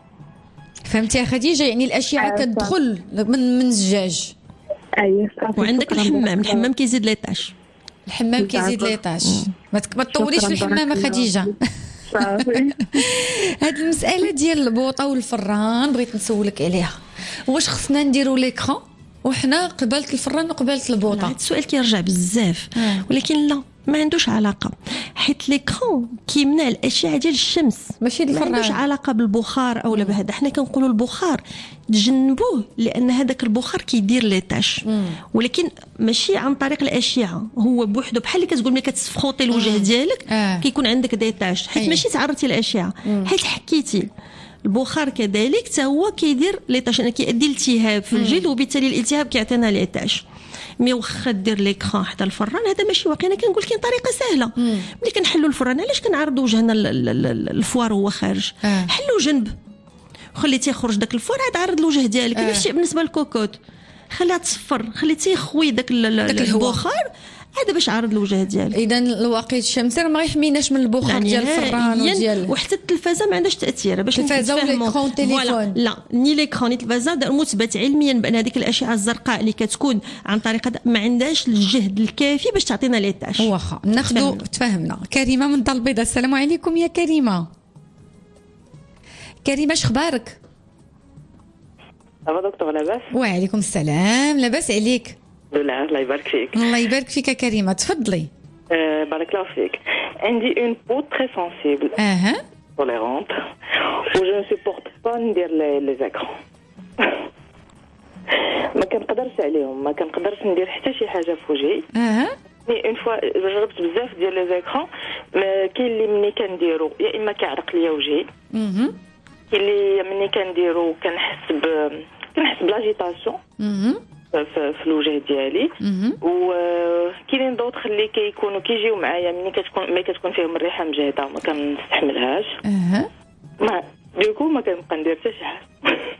Speaker 1: فهمتي يا خديجه؟ يعني الاشعه كتدخل من من الزجاج.
Speaker 22: اييه.
Speaker 10: وعندك الحمام، الحمام كيزيد ليطاش.
Speaker 1: الحمام كيزيد ليطاش. ما تطوليش في الحمام خديجه.
Speaker 22: صافي.
Speaker 1: هاد المساله ديال البوطه والفران بغيت نسولك عليها. واش خصنا نديروا ليكران وحنا قبالة الفران وقبالة البوطه؟
Speaker 10: هذا السؤال كيرجع بزاف. آه. ولكن لا ما عندوش علاقه، حيت ليكران كيمنع الاشعه ديال الشمس
Speaker 1: ماشي الفران.
Speaker 10: ما عندوش علاقه بالبخار او لا بهذا. حنا كنقولوا البخار تجنبوه لان هذاك البخار كيدير لي تاش، ولكن ماشي عن طريق الاشعه. هو بوحده بحال اللي كتقول ملي كتسفخوطي الوجه ديالك آه. كيكون عندك دي تاش حيت ماشي تعرضتي للاشعه، حيت حكيتي. البخار كذلك حتى هو كيدير لي تاش، يعني كيؤدي الالتهاب في الجلد وبالتالي الالتهاب كيعطينا لي تاش. مي واخا دير ليكران حتى الفران هذا ماشي واقع. انا كنقول كاين طريقه سهله ملي كنحلوا الفران علاش كنعرضوا وجهنا الفوار وهو خارج؟ آه. حلوا جنب خليتيه يخرج داك الفوار عاد عرض الوجه ديالك. آه. نفس الشيء بالنسبه للكوكوط خليها تصفر خليتيه يخوي داك البخار هذا باش عارض الوجه ديالك.
Speaker 1: اذا الواقي الشمسي ما يحميناش من البخار يعني ديال الفران وديال
Speaker 10: وحتى التلفازه ما عندهاش تاثير باش
Speaker 1: التلفازه ولا الاكران تليفون.
Speaker 10: لا ني الاكران التلفازه مثبت علميا بان هذيك الاشعه الزرقاء اللي كتكون عن طريق ما عندهاش الجهد الكافي باش تعطينا لي تاش.
Speaker 1: واخا ناخذوا تفهمنا. كريمه من دار البيضاء، السلام عليكم يا كريمه. كريمه اش اخبارك؟
Speaker 3: صافا دكتور لاباس؟
Speaker 1: وعليكم السلام لاباس عليك؟
Speaker 3: الحمد الله يبارك فيك.
Speaker 1: الله يبارك فيك يا كريمه تفضلي.
Speaker 3: أه بارك الله فيك. عندي اون بو تري سنسيبل
Speaker 1: اها
Speaker 3: توليرونت و جو سوبورت با ندير لي زيكران ما كنقدرش عليهم ما كنقدرش ندير حتى شي حاجه في وجهي.
Speaker 1: اها
Speaker 3: مي اون فوا جربت بزاف ديال لي زيكران كاين اللي ملي كنديرو يا اما كيعرق ليا وجهي
Speaker 1: اها
Speaker 3: كاين اللي ملي كنديرو كنحس ب كنحس بلاجيتاسيون في الوجه ديالي وكاينين دوطخ اللي كيكونوا كيجيو معايا ملي كتكون ملي كتكون فيهم الريحه مجهده ما كنستحملهاش.
Speaker 1: اها
Speaker 3: ما دوكو ما كنبقى ندير حتى شي حاجه.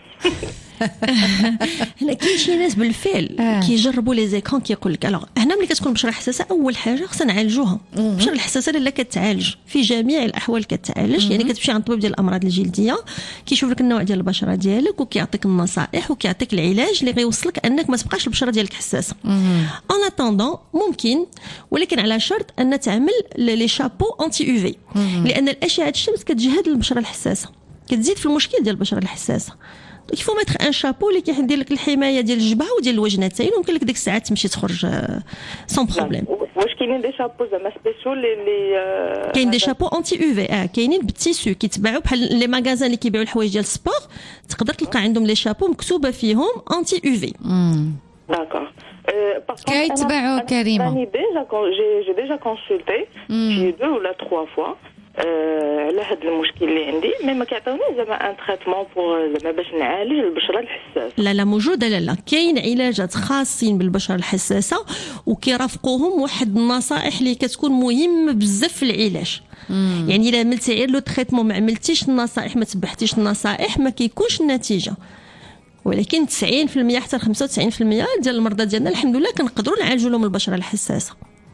Speaker 10: هنا كاين شي ناس بالفعل آه. كيجربوا لي زيكران كيقول لك الوغ هنا ملي كتكون بشره حساسه اول حاجه خصنا نعالجوها. البشره الحساسه لا كتعالج في جميع الاحوال كتعالج. يعني كتمشي عند الطبيب ديال الامراض الجلديه كيشوف لك النوع ديال البشره ديالك وكيعطيك النصائح وكيعطيك العلاج اللي غيوصلك انك ما تبقاش البشره ديالك حساسه. ان اتوندون ممكن ولكن على شرط ان تعمل لي شابو انتي يو في لان الاشعه الشمس كتجهد البشره الحساسه كتزيد في المشكل ديال البشره الحساسه. il faut mettre un chapeau اللي كيدير لك الحمايه ديال الجبهه وديال الوجنتين وممكن لك ديك الساعات تمشي تخرج سون بروبليم.
Speaker 3: واش كاينين دي شابو زعما سبيسيال اللي
Speaker 10: كاين دي شابو انتي يو في اه كاينين بالتيسو كيتباعوا بحال لي ماغازان اللي كيبيعوا الحوايج ديال السبور تقدر تلقى عندهم لي شابو مكتوبه فيهم انتي يو في.
Speaker 3: داكور
Speaker 1: كيتباعوا كريمه.
Speaker 3: انا ديجا جي ديجا كونسلتي في دو ولا تروا فوا على هذا المشكل اللي عندي مي ما كيعطيونيش زعما ان تريتمون بور زعما باش نعالج البشره الحساسه.
Speaker 10: لا لا موجوده. لا لا كاين علاجات خاصين بالبشره الحساسه وكيرافقوهم واحد النصائح اللي كتكون مهمه بزاف في العلاج. مم. يعني الا عملتي غير لو تريتمون ما عملتيش النصائح ما تبعتيش النصائح ما كيكونش النتيجه. ولكن تسعين بالمية حتى خمسة وتسعين بالمية ديال المرضى ديالنا الحمد لله كنقدروا نعالجوا لهم البشره الحساسه.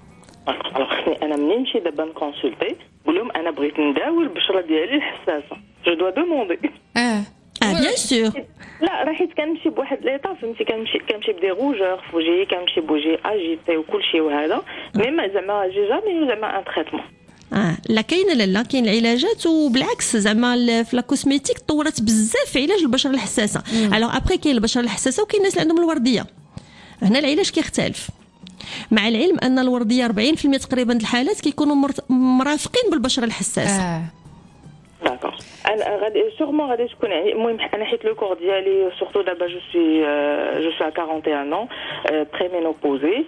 Speaker 3: انا منين نمشي دابا نكونسلتي نقول لهم انا بغيت نداوي البشره ديالي الحساسه جو دوا دوموندي.
Speaker 1: اه
Speaker 10: اه بيان سور.
Speaker 3: لا راه حيت كنمشي بواحد ليطا فهمتي كنمشي كنمشي بدي روجور في وجهي كنمشي بوجهي اجيتي وكل شيء وهذا مي ما زعما جي جامي زعما ان تريتمون.
Speaker 10: اه لا كاين لا لا كاين العلاجات وبالعكس زعما في لا كوسميتيك طورت بزاف في علاج البشره الحساسه. الوغ ابري كاين البشره الحساسه وكاين الناس اللي عندهم الورديه. هنا العلاج كيختلف مع العلم ان الورديه أربعين بالمية تقريبا الحالات كيكونوا مرافقين بالبشره الحساسه.
Speaker 3: اه داكور انا غادي سورمون غادي تكون يعني المهم انا حيت لو كور ديالي سورتو دابا جو سوي جو سوي à quarante et un ans بري مينوبوزي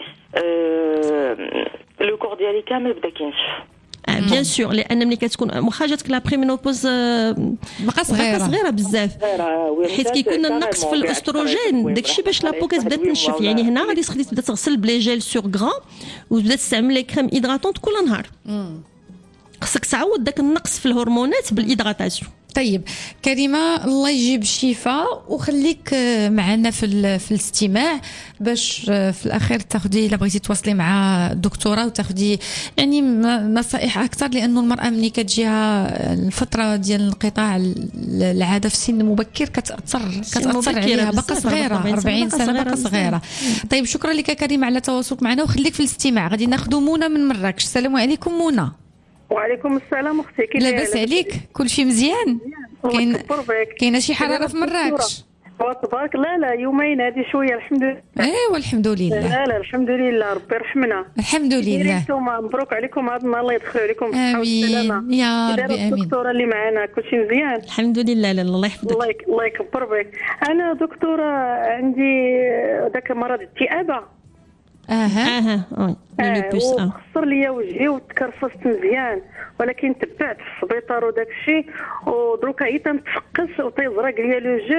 Speaker 3: لو كور ديالي كامل بدا كينشف.
Speaker 10: بيان سور لان ملي كتكون واخا جاتك لا بريمينوبوز
Speaker 1: بقى صغيره
Speaker 10: صغيره بزاف حيت كيكون النقص في الاستروجين داكشي باش لابو كتبدا تنشف. يعني هنا غادي تخلي تبدا تغسل بلي جيل سور غران وتبدا تستعمل لي كريم هيدراتونت كل نهار. خصك تعوض داك النقص في الهرمونات بالهيدراتاسيون.
Speaker 1: طيب كريمه الله يجيب الشفاء وخليك معنا في في الاستماع باش في الاخير تاخدي الا بغيتي تواصلي مع الدكتوره وتاخدي يعني نصائح اكثر لانه المراه ملي كتجيها الفتره ديال انقطاع العاده في السن المبكر كتاثر كتاثر عليها باقا صغيره أربعين سنه باقا صغيره. طيب شكرا لك كريمه على تواصلك معنا وخليك في الاستماع. غادي ناخذ منى من مراكش. السلام عليكم منى.
Speaker 5: وعليكم السلام اختي كي
Speaker 1: لاباس عليك؟ كلشي مزيان؟ كاين كاينه شي حراره في مراكش؟
Speaker 5: تبارك الله. لا يومين هذه شويه الحمد لله.
Speaker 1: ايوا الحمد لله.
Speaker 5: لا لا الحمد لله ربي يرحمنا.
Speaker 1: الحمد لله.
Speaker 5: مبروك عليكم هذا النهار الله يدخل عليكم بالصحه
Speaker 1: والسلامه يا ربي امين.
Speaker 5: الدكتوره اللي معنا كلشي مزيان
Speaker 10: الحمد لله. لا الله يحفظك.
Speaker 5: الله الله يكبر بك. انا دكتوره عندي ذاك مرض التئابه.
Speaker 10: اها اها
Speaker 5: اه وخسر ليا وجهي وتكرفصت مزيان ولكن تبعت في السبيطار وداك الشيء ودروك عييت نتفقس وتيزرق ليا الوجه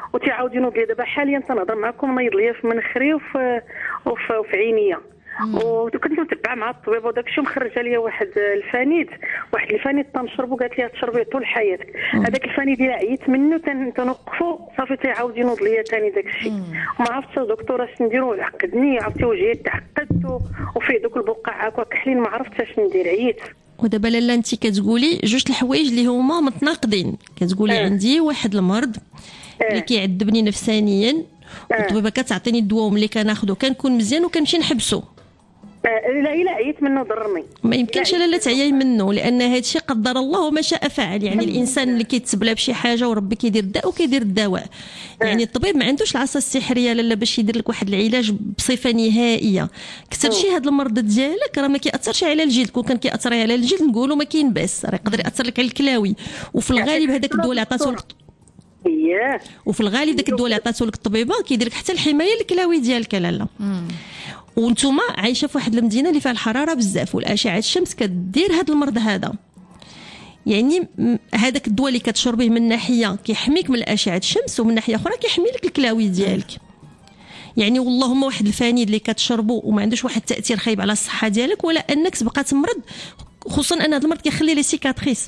Speaker 22: وتيعاود ينوض لي. دابا حاليا تنهضر معكم نايض ليا في منخري وفي وفي, وفي عينيا. وكنت متبعه مع الطبيبه وداك الشيء مخرجه ليا واحد الفانيد واحد الفانيد تنشربو قالت لي تشربيه طول حياتك. هذاك الفانيد الا عييت منه تنوقفو صافي تيعاود ينوض ليا ثاني داك الشيء. وما عرفتش دكتوره اش نديرو، عقدني عرفتي وجهي تعقدت وفيه دوك البقع هكا كحلين ما عرفتش اش ندير عييت.
Speaker 10: ودابا لاله انت كتقولي جوج الحوايج اللي هما متناقضين. كتقولي آه. عندي واحد المرض آه. اللي كيعذبني نفسانيا آه. والطبيبه كتعطيني الدواء ملي كناخذو كنكون مزيان وكنمشي نحبسو.
Speaker 22: لا الا عييت منه ضرني.
Speaker 10: ما يمكنش لا تعيي منه لان هذا الشيء قدر الله وما شاء فعل. يعني الانسان اللي كيتسبلا بشي حاجه وربي كيدير الداء وكيدير الدواء. يعني الطبيب ما عندوش العصا السحريه لالا باش يدير لك واحد العلاج بصفه نهائيه. كثر شي هذا المرض ديالك راه ما كياثرش على الجلد. كون كان كياثر على الجلد نقولوا ما كاين باس، راه يقدر ياثر لك على الكلاوي. وفي الغالب هذاك الدواء اللي عطاتو لك
Speaker 22: اييه
Speaker 10: وفي الغالب داك الدواء اللي عطاتو لك الطبيبه كيدير لك حتى الحمايه الكلاوي ديالك لالا. وانتوما عايشه في واحد المدينه اللي فيها الحراره بزاف والاشعه الشمس كدير هذا المرض هذا. يعني هذاك الدواء اللي كتشربيه من ناحيه كيحميك من اشعه الشمس ومن ناحيه اخرى كيحمي لك الكلاوي ديالك. يعني واللهم واحد الفانيد اللي كتشربو وما عندوش واحد التاثير خايب على الصحه ديالك ولا انك تبقى تمرض، خصوصا ان هذا المرض كيخلي لي سيكاتريس.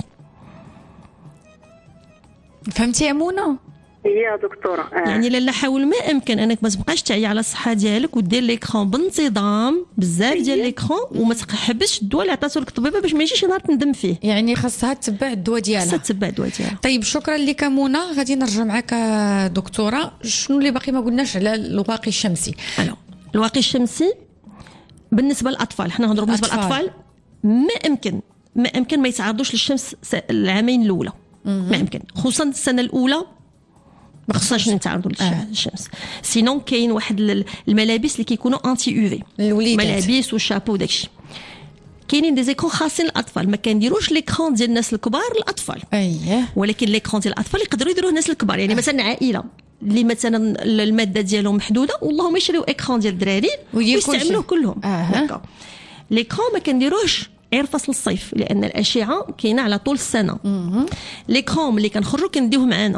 Speaker 1: فهمتي يا منى؟
Speaker 22: يا دكتوره آه.
Speaker 10: يعني لالا حاول ما امكن انك ما تبقاش تعي على الصحه ديالك ودير ليكرون بانتظام بزاف ديال ليكرون وما تحبش الدواء اللي عطاتو لك الطبيبه باش ما يجيش نهار تندم فيه.
Speaker 1: يعني خاصها تتبع الدواء ديالها.
Speaker 10: خاصها تتبع الدواء ديالها.
Speaker 1: طيب شكرا لك منى. غادي نرجع معك دكتوره. شنو اللي باقي ما قلناش على الواقي الشمسي؟
Speaker 10: الو الواقي الشمسي بالنسبه للاطفال، حنا نهضروا بالنسبه للاطفال ما امكن ما امكن ما يتعرضوش للشمس العامين الاولى. ما يمكن، خصوصا السنه الاولى ما خصناش نتعرضوا للشمس. آه. سينون كاين واحد الملابس اللي كيكونوا انتي يو في، ملابس والشابو وداكشي. كاينين دي زيكرون خاصين للاطفال، ما كنديروش ليكرون ديال الناس الكبار للاطفال.
Speaker 1: اييه.
Speaker 10: ولكن ليكرون ديال الاطفال يقدروا يديروه الناس الكبار. يعني آه. مثلا عائله اللي مثلا الماده ديالهم محدوده واللهم يشريو اكران ديال الدراري ويستعملوه كلهم.
Speaker 1: آه.
Speaker 10: ليكرون ما كنديروش غير فصل الصيف لان الاشعه كاينه على طول السنه. ليكرون اللي كنخرجوا كنديوه معنا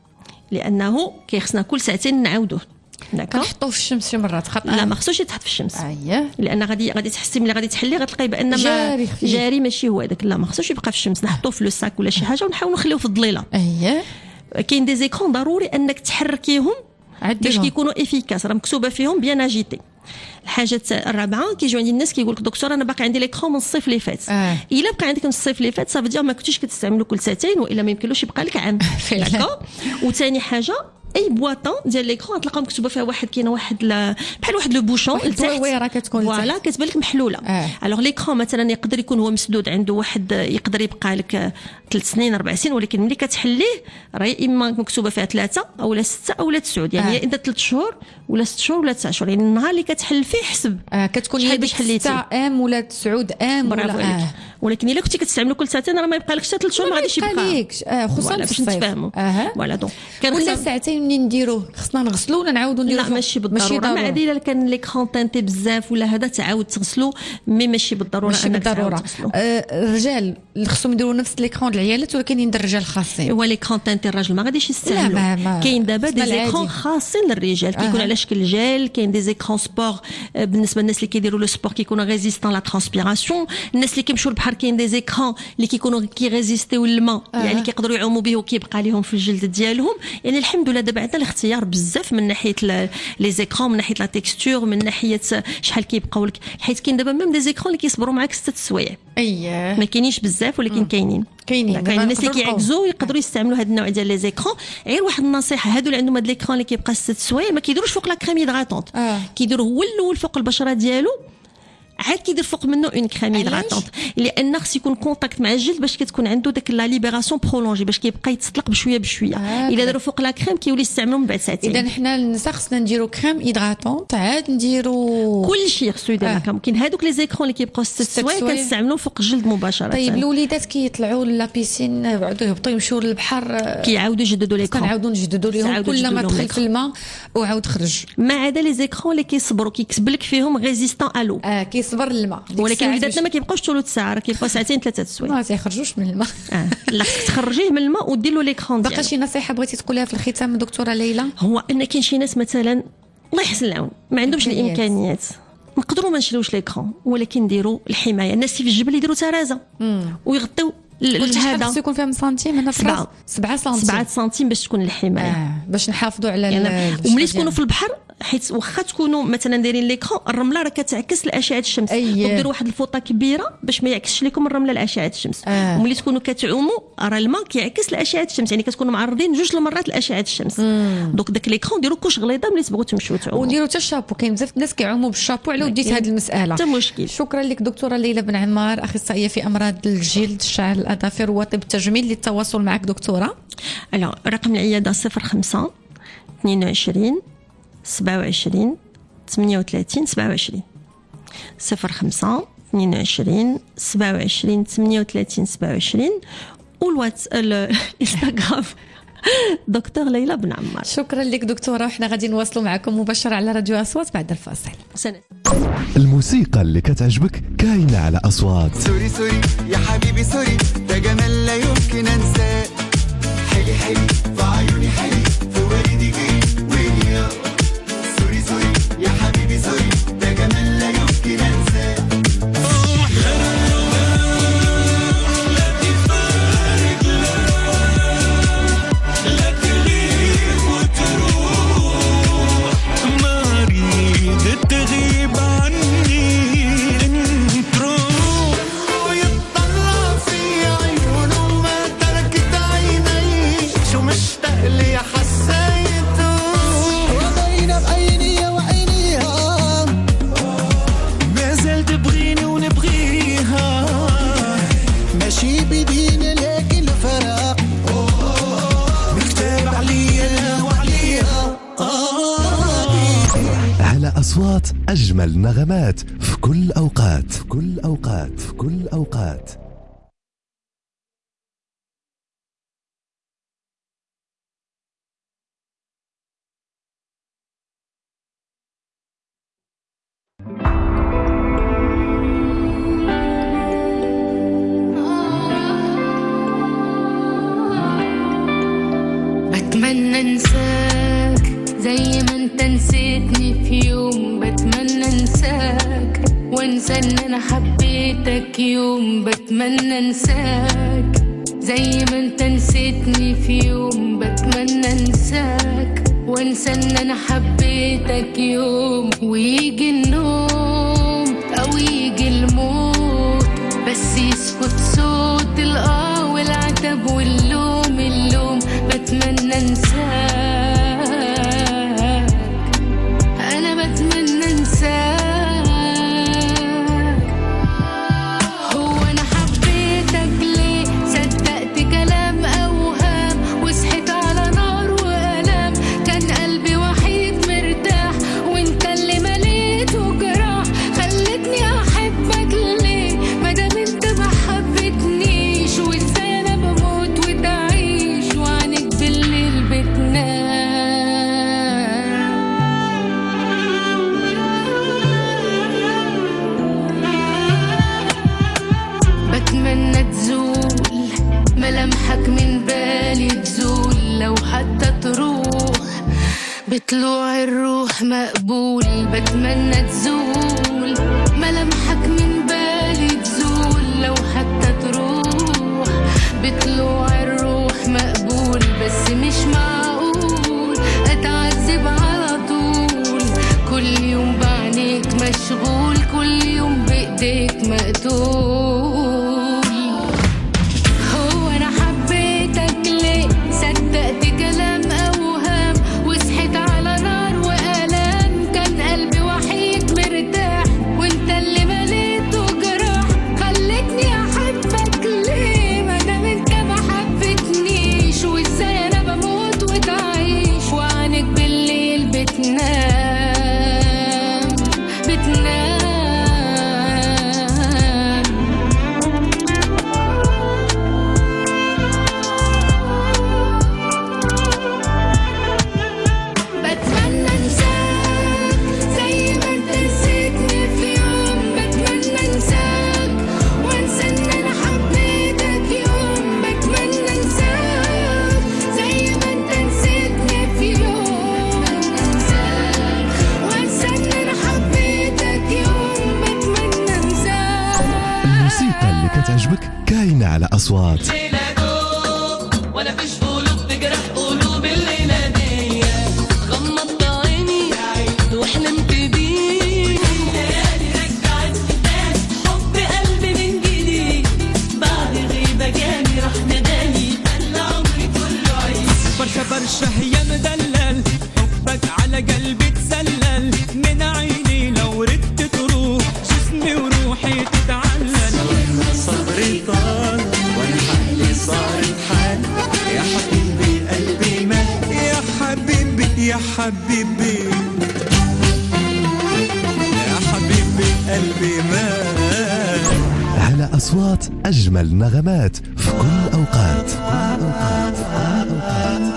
Speaker 10: لانه كيخصنا كل ساعتين نعاودوه.
Speaker 1: كنحطوه في الشمس شي مرات خاطر
Speaker 10: لا ما خصوش يتحط في الشمس.
Speaker 1: اييه.
Speaker 10: لان غادي غادي تحسي ملي غادي تحليه غتلقاي بان ما
Speaker 1: جاري,
Speaker 10: جاري ماشي هو هذاك. لا ما خصوش يبقى في الشمس، نحطوه في لو ساك ولا شي حاجه ونحاولوا نخليوه في الظليله.
Speaker 1: اييه.
Speaker 10: كاين دي زيكرون ضروري انك تحركيهم باش كيكونوا افيكاس، راه مكتوبه فيهم بيان اجيتي. الحاجه الرابعه كيجيو عندي الناس كيقول لك دكتور انا باقي عندي ليكرون من الصيف اللي فات.
Speaker 1: آه.
Speaker 10: الا بقى عندك من الصيف اللي فات صافي ما كنتيش كتستعملو كل ساعتين والا ما يمكنلوش يبقى لك عام. داكا. وثاني حاجه اي بواطون ديال ليكرون تلقاو مكتوبه فيها واحد كاينه واحد بحال واحد لو بوشون
Speaker 1: لتحت راه كتكون
Speaker 10: فوالا كتبان لك محلوله. الوغ ليكرون مثلا يقدر يكون هو مسدود عنده واحد يقدر يبقى لك ثلاث سنين اربع سنين ولكن ملي كتحليه راه يا اما مكتوبه فيها ثلاثه اولا سته اولا تسعود. يعني يا اما ثلاث شهور ولا ست شهور ولا تسع شهور. يعني النهار اللي كتحل فيه حسب
Speaker 1: آه كتكون هي باش حليتي ام ولا تسعود ام ولا
Speaker 10: آه. ولكن الا كنتي كتستعملو كل ساعتين راه ما يبقى لكش حتى ثلاث شهور ما غاديش يبقى
Speaker 1: آه خصوصا
Speaker 10: باش نتفاهموا. فوالا دونك
Speaker 1: ولا ساعتين منين نديرو خصنا نغسلو ولا نعاودو نديرو؟
Speaker 10: لا ماشي بالضروره. مع هذه الا كان ليكرون تانتي بزاف ولا هذا تعاود تغسلو مي ماشي بالضروره.
Speaker 1: ماشي بالضروره. الرجال اللي خصهم يديروا نفس ليكرون ديال العيالات ولكن عند الرجال خاصين.
Speaker 10: هو ليكرون تانتي الراجل ما غاديش يستعملو. كاين دابا دي زيكرون خاصين للرجال كيكون على شكل جيل. كاين دي زيكرون سبور بالنسبه للناس اللي كيديروا لو سبور كيكونوا ريزيستون لا ترانسبيراسيون. الناس اللي كيمشيو للبحر كاين دي زيكرون اللي كيكونوا كي ريزيستيو الماء يعني كيقدروا يعوموا به وكيبقى لهم في الجلد ديالهم. يعني الحمد لله دابا عندنا الاختيار بزاف من ناحيه لي زيكرون من ناحيه لا تيكستور من ناحيه شحال كيبقاو لك حيت كاين دابا ميم دي زيكرون اللي كيصبروا معاك ستة سوايع.
Speaker 1: اييه
Speaker 10: ما كاينينش بزاف ولكن كاينين
Speaker 1: كاينين
Speaker 10: كاين الناس اللي كيعكزوا يقدروا يستعملوا هذا النوع ديال لي زيكرون. غير واحد النصيحه هادو اللي عندهم هاد ليكرون اللي كيبقى ستة سوايع ما كيديروش فوق لا كريم هيدراتونت.
Speaker 1: آه.
Speaker 10: كيديروا هو الاول فوق البشره ديالو عاد كيدير فوق منه اون كريم هيدراتونت لان خص يكون كونتاكت مع الجلد باش كتكون عنده داك لا ليبراسيون برولونجي باش كيبقى يتسطلق بشويه بشويه. آه. الا داروا فوق لا كريم كيولي يستعملوا من بعد ساعتين.
Speaker 1: اذا حنا النساء خصنا نديروا كريم هيدراتونت عاد نديروا
Speaker 10: كل شيء خصو يدير هكا. ممكن هادوك لي زيكرون اللي كيبقاو ستة سوايع كنستعملوا فوق الجلد مباشره.
Speaker 1: طيب الوليدات كيطلعوا لا بيسين يعاودوا يهبطوا يمشيو للبحر
Speaker 10: كيعاودوا يجددوا ليكرون
Speaker 1: كنعاودوا نجددوا لهم كل ما دخل في الماء وعاود خرج.
Speaker 10: ما عدا لي زيكرون اللي كيصبروا كيكتب لك فيهم ريزيستون الو.
Speaker 1: اه كيصبر الماء،
Speaker 10: ولكن وليداتنا ما كيبقاوش ثلث ساعه، راه كيبقاو ساعتين ثلاثه السوايع
Speaker 1: ما تيخرجوش من الماء.
Speaker 10: اه لا خصك تخرجيه من الماء ودير له ليكرون ديالو.
Speaker 1: باقا شي نصيحه بغيتي تقولها في الختام دكتوره ليلى؟
Speaker 10: هو ان كاين شي ناس مثلا الله يحسن العون ما عندهمش الامكانيات، نقدروا ما نشريوش ليكرون ولكن نديروا الحمايه. الناس في الجبل يديروا ترازه ويغطيو
Speaker 1: هذا خصو يكون فيها من سنتيم هنا في سبعة سنتيم
Speaker 10: سبعة سنتيم باش تكون الحمايه
Speaker 1: آه. باش نحافظوا على
Speaker 10: يعني وملي تكونوا في البحر، حيت واخا تكونوا مثلا دايرين ليكرون الرمله راه كتعكس الاشعه الشمس، ديروا واحد الفوطه كبيره باش ما يعكسش لكم الرمله الاشعه الشمس. آه. وملي تكونوا كتعوموا راه الماء كيعكس الاشعه الشمس، يعني كتكونوا معرضين جوج المرات لاشعه الشمس. دونك داك ليكرون ديروا كوش غليظه ملي تبغوا تمشيو تعوموا،
Speaker 1: وديروا حتى الشابو. كاين بزاف الناس كيعوموا بالشابو على وديت هذه المساله
Speaker 10: حتى مشكل.
Speaker 1: شكرا لك دكتوره ليلى بن عمار، اخصائيه في امراض الجلد الشعر الاظافر وطب التجميل. للتواصل معك دكتوره
Speaker 10: الو رقم العياده صفر خمسة اثنين وعشرين سبعة وعشرين ثمانية وثلاثين سبعة وعشرين صفر خمسة اثنين وعشرين سبعة وعشرين ثمانية وثلاثين سبعة وعشرين والواتس الانستغرام دكتور ليلى بن عمار.
Speaker 1: شكرا لك دكتوره، وحنا غادي نواصلوا معكم مباشره على راديو اصوات بعد الفاصل.
Speaker 10: سنة.
Speaker 9: الموسيقى اللي كتعجبك كاينه على اصوات.
Speaker 2: سوري سوري يا حبيبي سوري، ده جمال لا يمكن انساه. حلي حلي في عيوني، حلي في وريدي جي ويا. سوري سوري يا حبيبي سوري، ده جمال لا يمكن انساه. تغيب عني انت روح ويطلع في عيونه ما تركت عيني، شو مشتاق لي حسيته وبين بعيني وعينيها، ما زال تبغيني ونبغيها، ماشي بدين لكن الفراق مكتاب عليا وعليها.
Speaker 9: على أصوات أجمل نغمات في كل أوقات في كل أوقات في كل أوقات.
Speaker 7: بتمنى انساك زي ما انت نسيتني في يوم، بتمنى انساك وانسى ان انا حبيتك يوم، بتمنى انساك زي ما انت نسيتني في يوم، بتمنى انساك وانسى ان انا حبيتك يوم، ويجي النوم او يجي الموت بس يسكت صوت الاه والعتب واللوم اللوم، بتمنى انساك بتمنى انساك. هو انا حبيتك ليه؟ صدقت كلام اوهام وصحيت على نار والام، كان قلبي وحيد مرتاح وانت اللي مليته جراح، خلتني احبك ليه مادام انت ما حبيتنيش، وازاي انا بموت وتعيش وعنك بالليل بتنام. بتمنى تزول ملامحك من بالي، تزول لو حتى تروح بطلوع الروح مقبول، بتمنى تزول ملامحك من بالي، تزول لو حتى تروح بطلوع الروح مقبول، بس مش معقول اتعذب على طول، كل يوم بعينيك مشغول، كل يوم بايديك مقتول. بتنام بتنام
Speaker 9: كاينة على أصوات.
Speaker 2: وانا فيش قلوب تجرح قلوب اللي نادية غمضت عيني وحلمت بيه ليالي رجعت تاني حب قلبي من جديد بعد غيبة جاني راح نداني خلى عمري كله عيد برشا برشا هي مدلل حبك على قلبي تسلل من عيني لو ردت تروح جسمي وروحي تتعلل صبري طال وانا حالي صارت حال يا حبيبي قلبي مات يا حبيبي يا حبيبي يا حبيبي قلبي مات.
Speaker 9: على أصوات أجمل نغمات في كل أوقات. أوقات أوقات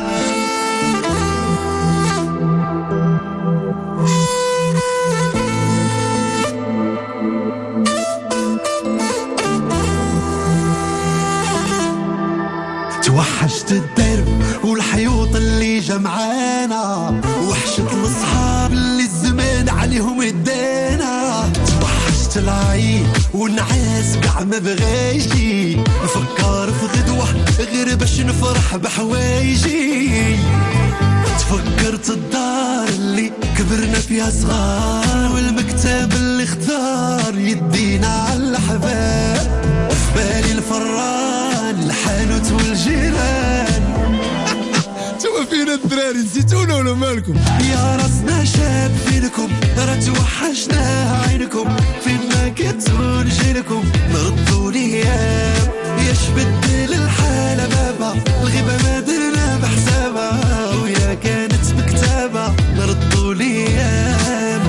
Speaker 2: توحشت الدرب والحيوط اللي جمعانا وحشت الأصحاب اللي الزمان عليهم ادينا توحشت العيد والنعاس قاع ما بغيجي نفكر في غدوة غير باش نفرح بحوايجي تفكرت الدار اللي كبرنا فيها صغار والمكتب اللي اختار يدينا على الأحباب وفي بالي الفران الحانوت والجيران توا فينا الدراري نسيتونا ولا مالكم يا راسنا شاب فينكم راه توحشنا عينكم فيما كنتو نجيلكم نردوا ليام ياش بدل الحالة بابا الغيبة ما درنا بحسابها ويا كانت مكتابة نردوا ليام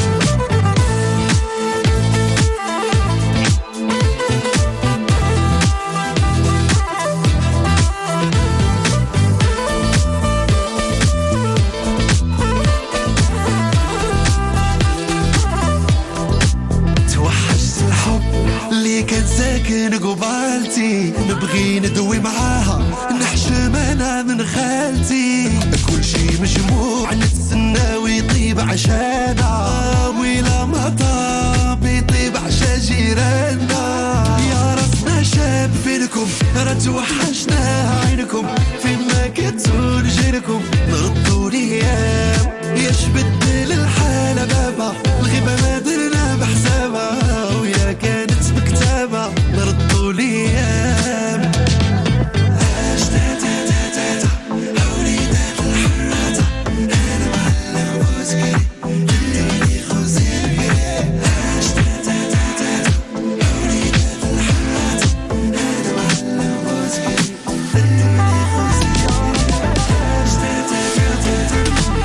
Speaker 2: كان ساكن قبالتي نبغي ندوي معاها نحشم انا من خالتي كل شي مجموع نتسنى ويطيب عشانا ويلا ما طاب يطيب عشا جيراننا يا راسنا شاب فينكم راه توحشنا عينكم فيما كنتو نجيلكم نردوا ليام ياش بدل الحالة بابا الغيبة ما درنا بحسابها ويا كانت مكتابة نردوا ليام عاش تا تا تا تا تا وليدات الحراتة أنا معلم وزكري اللي خوزير عاش تا تا تا تا تا وليدات الحراتة أنا معلم وزكري اللي خوزير عاش تا تا تا تا تا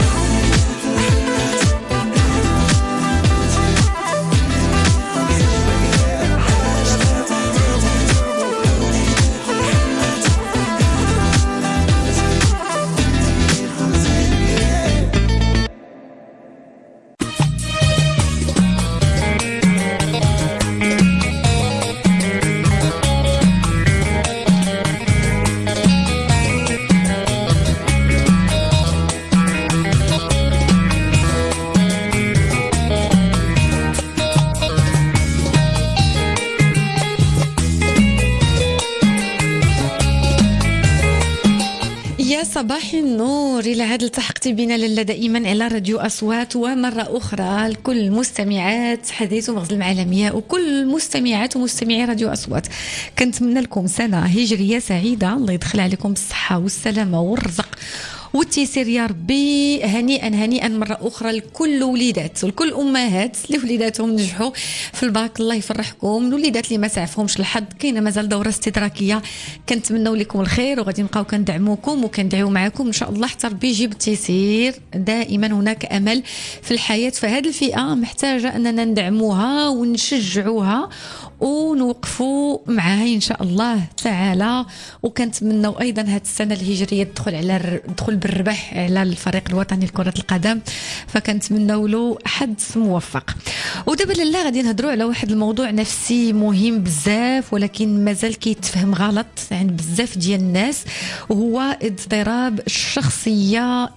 Speaker 1: صباح النور. إلى عاد التحقتي بنا للا دائما على راديو أصوات، ومرة أخرى لكل مستمعات حديث ومغزل العالمية وكل مستمعات ومستمعي راديو أصوات، كنتمنى لكم سنة هجرية سعيدة، الله يدخل عليكم بالصحة والسلامة والرزق والتيسير يا ربي. هنيئا هنيئا مرة أخرى لكل وليدات ولكل أمهات اللي وليداتهم نجحوا في الباك، الله يفرحكم. الوليدات اللي ما سعفهمش الحظ كاينه مازال دورة استدراكية، كنتمنوا لكم الخير وغادي نبقاو كندعموكم وكندعيو معكم إن شاء الله حتى ربي يجيب التيسير. دائما هناك أمل في الحياة، فهذه الفئة محتاجة أننا ندعموها ونشجعوها ونوقفوا معها إن شاء الله تعالى. وكنتمنوا أيضا هذه السنة الهجرية تدخل على تدخل بالربح على الفريق الوطني لكرة القدم، فكنتمنوا له حد موفق. ودابا لاله غادي نهضروا على واحد الموضوع نفسي مهم بزاف ولكن مازال كيتفهم غلط عند بزاف ديال الناس، وهو اضطراب الشخصية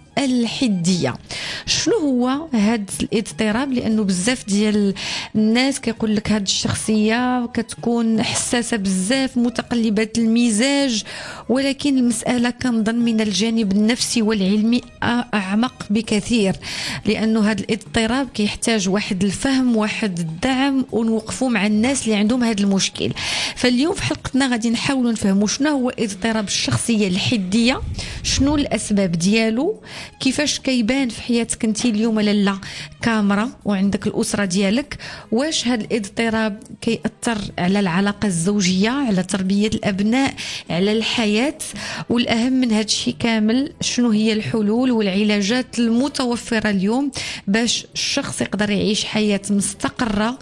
Speaker 1: الحدية. شنو هو هذا الاضطراب؟ لانه بزاف ديال الناس كيقول لك هذه الشخصيه كتكون حساسه بزاف، متقلبه المزاج، ولكن المساله كنظن من الجانب النفسي والعلمي اعمق بكثير، لانه هذا الاضطراب كيحتاج واحد الفهم، واحد الدعم، ونوقفوا مع الناس اللي عندهم هذا المشكل. فاليوم في حلقتنا غادي نحاولوا نفهموا شنو هو اضطراب الشخصيه الحديه، شنو الاسباب ديالو، كيفاش كيبان في حياتك انت اليوم لالا كاميرا وعندك الاسره ديالك، واش هذا الاضطراب كيأثر على العلاقه الزوجيه، على تربيه الابناء، على الحياه، والاهم من هذا الشيء كامل شنو هي الحلول والعلاجات المتوفره اليوم باش الشخص يقدر يعيش حياه مستقره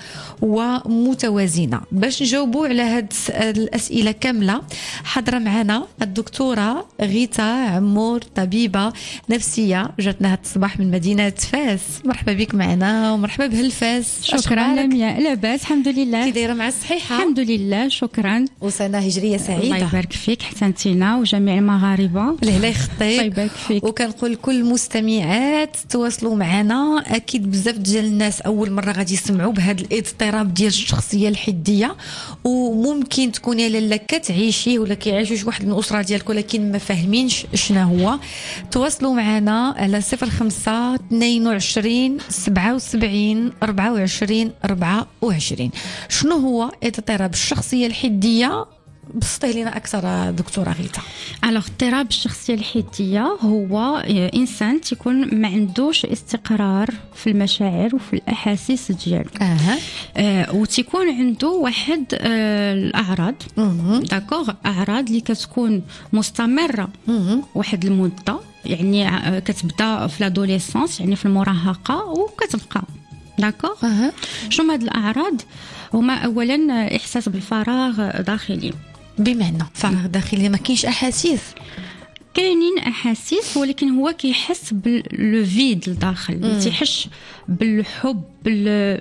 Speaker 1: ومتوازنه. باش نجاوبوا على هاد الاسئله كامله حاضره معنا الدكتوره غيتا عمور، طبيبه نفسيه جاتنا هذا الصباح من مدينه فاس. مرحبا بك معنا ومرحبا بهالفاس.
Speaker 11: شكرا لمياء. لاباس الحمد لله.
Speaker 1: كي دايره مع الصحيحه؟
Speaker 11: الحمد لله شكرا.
Speaker 1: وسنه هجريه سعيده.
Speaker 11: الله يبارك فيك حسنتينا وجميع المغاربه.
Speaker 1: الله يخطيك.
Speaker 11: الله يبارك فيك.
Speaker 1: وكنقول لكل المستمعات تواصلوا معنا، اكيد بزاف ديال الناس اول مره غادي يسمعوا بهذا الاضطراب ديال الشخصيه الحديه، وممكن تكوني لالا كتعيشي ولا كيعيشوا شي واحد من الاسره ديالك ولكن ما فاهمينش شنو هو. تواصلوا معنا على صفر خمسة اثنين وعشرين سبعة وسبعين أربعة وعشرين أربعة وعشرين. شنو هو اضطراب الشخصيه الحديه؟ بسطي لنا اكثر دكتوره غيتا.
Speaker 11: الوغ اضطراب الشخصيه الحديه هو انسان تيكون ما عندوش استقرار في المشاعر وفي الاحاسيس ديالو.
Speaker 1: اها
Speaker 11: آه وتيكون عنده واحد آه الاعراض داكوغ، اعراض اللي كتكون مستمره واحد المده، يعني كتبدا في لادوليسونس يعني في المراهقه وكتبقى داكوغ.
Speaker 1: أه.
Speaker 11: شنو هاد الاعراض؟ هما اولا احساس بالفراغ داخلي.
Speaker 1: بمعنى فراغ داخلي ما كاينش احاسيس؟
Speaker 11: كاينين احاسيس ولكن هو كيحس بالفيد الداخل، ما تيحش بالحب بال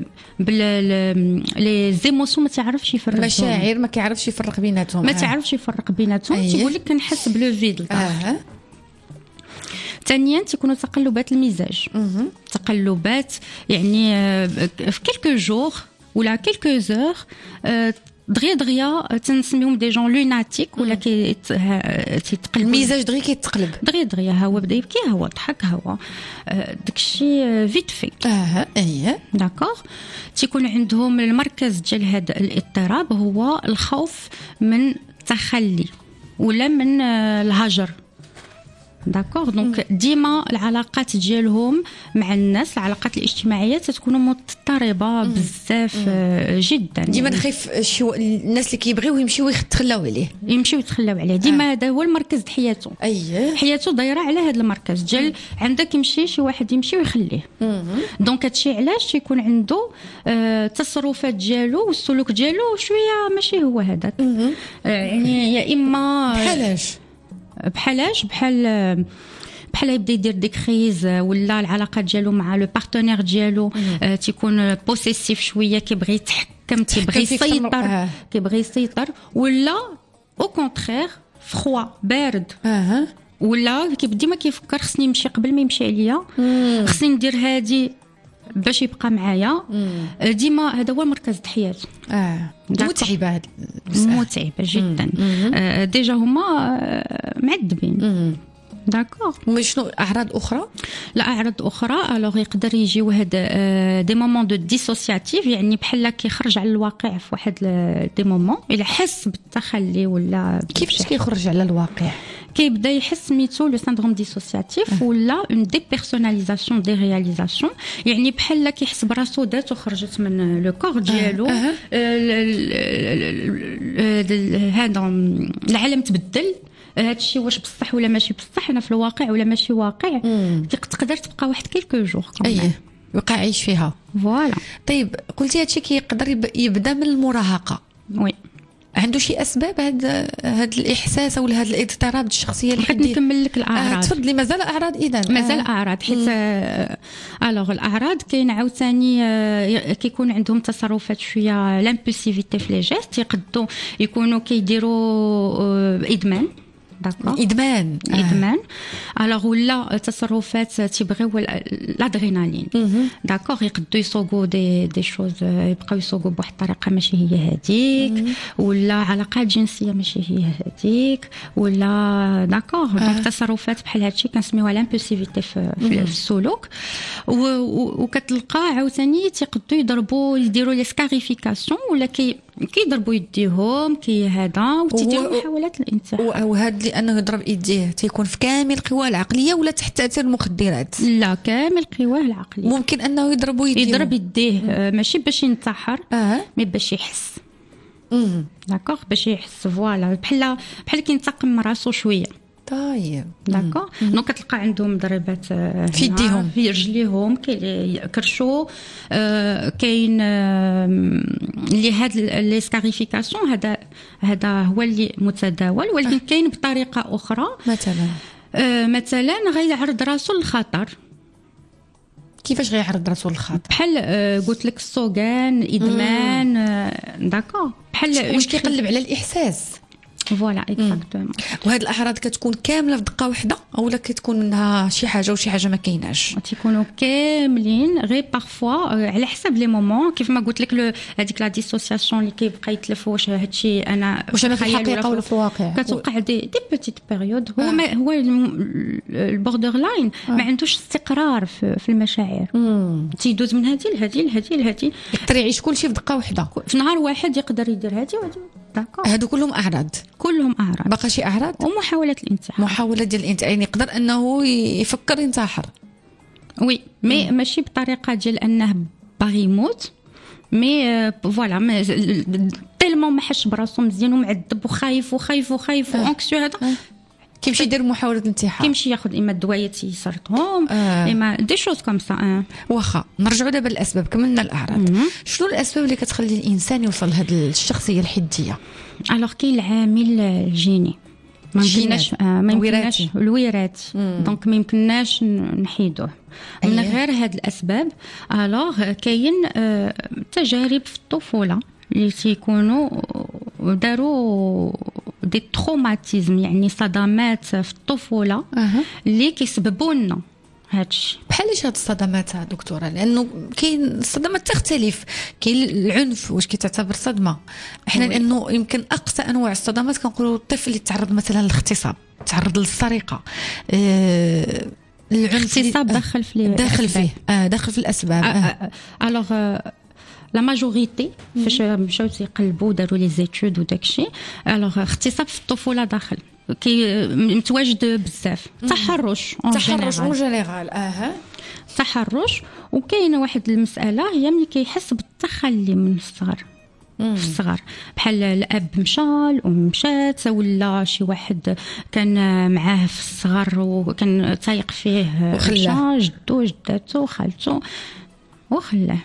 Speaker 11: بال لي زيموسيون، ما تعرفش يفرق
Speaker 1: مشاعر، ما كيعرفش يفرق بيناتهم،
Speaker 11: ما تعرفش يفرق بيناتهم.
Speaker 1: أيه.
Speaker 11: تيقول لك كنحس بالفيد الداخل.
Speaker 1: أه.
Speaker 11: ثانيا تكونوا تقلبات المزاج.
Speaker 1: مه.
Speaker 11: تقلبات يعني في كلكو جور ولا كلكو زور، دغيا دغيا تنسميهم دي جون لوناتيك ولا كي تيتقلب
Speaker 1: المزاج دغيا كيتقلب
Speaker 11: دغيا دغيا، ها هو بدا يبكي، ها هو ضحك، ها هو داكشي فيت في.
Speaker 1: اه اييه
Speaker 11: داكوغ. تيكون عندهم المركز ديال هذا الاضطراب هو الخوف من التخلي ولا من الهجر. داكوغ. دونك ديما العلاقات ديالهم مع الناس، العلاقات الاجتماعيه تتكون مضطربه بزاف جدا.
Speaker 1: ديما نخاف شي الناس اللي كيبغيو يمشيو يتخلاو عليه،
Speaker 11: يمشيو يتخلاو عليه ديما. هذا آه. هو المركز د حياته.
Speaker 1: اييه
Speaker 11: حياته دايره على هذا المركز ديال عندك يمشي شي واحد يمشي ويخليه. دونك هادشي علاش تيكون عنده آه التصرفات ديالو والسلوك ديالو شويه ماشي هو هذاك. آه يعني يا اما
Speaker 1: بحالاش
Speaker 11: بحالاش بحال بحال يبدا يدير ديك كريز، ولا العلاقه ديالو مع لو بارتنير ديالو آه تيكون بوسيسيف شويه، كيبغي يتحكم، تيبغي يسيطر، آه. كيبغي يسيطر، ولا او كونترير فروا بارد.
Speaker 1: اها
Speaker 11: ولا كيبدا ما كيفكر خصني نمشي قبل ما يمشي عليا، خصني ندير هادي باش يبقى معايا. ديما هذا هو مركز د حياته.
Speaker 1: اه متعبه هاد
Speaker 11: متعبه جدا. آه ديجا هما معذبين. داكوغ.
Speaker 1: شنو اعراض اخرى؟
Speaker 11: لا اعراض اخرى الوغ يقدر يجي واحد دي مومون دو ديسوسياتيف، يعني بحال كيخرج على الواقع في واحد دي مومون، الا حس بالتخلي ولا
Speaker 1: كيفاش كيخرج على الواقع؟
Speaker 11: كيبدا يحس سميتو لو سيندروم ديسوسياتيف ولا اون ديبيرسوناليزاسيون دي رياليزاسيون، يعني بحال كيحس براسو دات وخرجت من لو كور ديالو. هذا العالم تبدل، هادشي واش بصح ولا ماشي بصح، انا في الواقع ولا ماشي واقع. تقدر تبقى واحد كيلكو جور
Speaker 1: ايه يبقى عايش فيها.
Speaker 11: فوالا.
Speaker 1: طيب قلتي هادشي كيقدر يبدا من المراهقه.
Speaker 11: وي.
Speaker 1: عنده شي اسباب هذا هذا الاحساس ولا هذا الاضطراب الشخصيه الحديه؟
Speaker 11: نكمل لك الاعراض.
Speaker 1: آه تفضلي. مازال اعراض اذا؟
Speaker 11: مازال آه. اعراض حيت آه الوغ الاعراض كاين عاوتاني آه كيكون عندهم تصرفات شويه لامبولسيفيتي في لي جيست، يقدروا يكونوا كيديروا آه ادمان.
Speaker 1: ادمان
Speaker 11: ادمان الوغ ولا تصرفات تيبغيو الادرينالين داكوغ يقدروا يسوقوا دي دي شوز يبقاو يسوقوا بواحد الطريقه ماشي هي هذيك ولا علاقات جنسيه ماشي هي هذيك ولا داكوغ دونك تصرفات بحال هادشي كنسميوها لامبولسيفيتي في, في السلوك وكتلقى عاوتاني تيقدروا يضربوا يديروا لي سكاريفيكاسيون ولا كي كيضربوا يديهم كي هذا وتيديروا محاولات الانتحار.
Speaker 1: وهذا لانه يضرب يديه تيكون في كامل قواه العقليه ولا تحت تاثير المخدرات؟
Speaker 11: لا كامل قواه العقليه.
Speaker 1: ممكن انه يضربوا يديه
Speaker 11: يضرب يديه ماشي باش ينتحر آه. مي باش يحس داكوغ باش يحس فوالا بحال بحال كينتقم راسو شويه.
Speaker 1: طيب
Speaker 11: داكوغ دونك كتلقى عندهم ضربات
Speaker 1: في يديهم
Speaker 11: في رجليهم كيكرشوا آه كاين آه اللي هاد لي سكاريفيكاسيون هذا هذا هو اللي متداول ولكن كاين بطريقه اخرى
Speaker 1: مثلا
Speaker 11: آه مثلا غيعرض راسو للخطر.
Speaker 1: كيفاش غيعرض راسو للخطر؟
Speaker 11: بحال آه قلت لك السوغان الادمان آه داكوغ بحال
Speaker 1: واش كيقلب على الاحساس
Speaker 11: فوالا اكزاكتومون.
Speaker 1: وهاد الاعراض كتكون كامله في دقه واحده اولا كتكون منها شي حاجه وشي حاجه ما كايناش؟
Speaker 11: تيكونوا كاملين غير بارفوا على حسب لي مومون كيف ما قلت لك هذيك لا ديسوسياسيون اللي كيبقى يتلف واش هادشي انا
Speaker 1: واش انا في الحقيقه ولا في الواقع
Speaker 11: كتوقع دي دي بيتيت بيريود هو آه. ما هو البوردر لاين آه. ما عندوش استقرار في, في المشاعر تيدوز من هذه لهذه لهذه لهذه
Speaker 1: يقدر يعيش كل شيء في دقه واحده
Speaker 11: في نهار واحد يقدر يدير هذه وهذه.
Speaker 1: هادو كلهم اعراض
Speaker 11: كلهم اعراض.
Speaker 1: باقا شي اعراض
Speaker 11: ومحاولات الانتحار
Speaker 1: محاوله ديال الانتحار يعني يقدر انه يفكر ينتحر
Speaker 11: وي مي ماشي بطريقه ديال انه باغي يموت مي فوالا تيلمون ما حش براسو مزيان ومعذب وخايف وخايف وخايف وانكسيو هذا
Speaker 1: كيمشي يدير محاوله الانتحار
Speaker 11: كيمشي ياخذ اما الدوايات يسرطهم آه. اما دي شوز كوم سا آه.
Speaker 1: واخا نرجعوا دابا للاسباب كملنا الاعراض. شنو الاسباب اللي كتخلي الانسان يوصل لهذه الشخصيه الحديه؟
Speaker 11: الوغ كاين العامل الجيني ما يمكنناش آه ما يمكنناش الوراث دونك ما يمكنناش نحيدوه من غير هاد الاسباب. الوغ كاين آه تجارب في الطفوله اللي تيكونوا داروا دي تروماتيزم يعني صدمات في الطفوله أه. اللي كيسببوا لنا هادشي.
Speaker 1: بحال ايش هاد الصدمات دكتوره؟ لانه كاين الصدمات تختلف كاين العنف واش كيتعتبر صدمه احنا لانه يمكن اقصى انواع الصدمات كنقولوا الطفل اللي تعرض مثلا للاغتصاب تعرض للسرقه أه العنف
Speaker 11: الاغتصاب داخل في
Speaker 1: داخل فيه اه داخل في الاسباب
Speaker 11: اه الوغ لا ماجوريتي فاش مشاو يقلبوا داروا لي زيتود وداكشي الوغ اغتصاب في الطفوله داخل كي متواجد بزاف. تحرش
Speaker 1: تحرش اون جينيرال اها
Speaker 11: تحرش وكاين واحد المساله هي ملي كيحس بالتخلي من الصغر في الصغر بحال الاب مشى الام مشات ولا شي واحد كان معاه في الصغر وكان تايق فيه
Speaker 1: وخلاه
Speaker 11: جدو جداتو خالته وخلاه.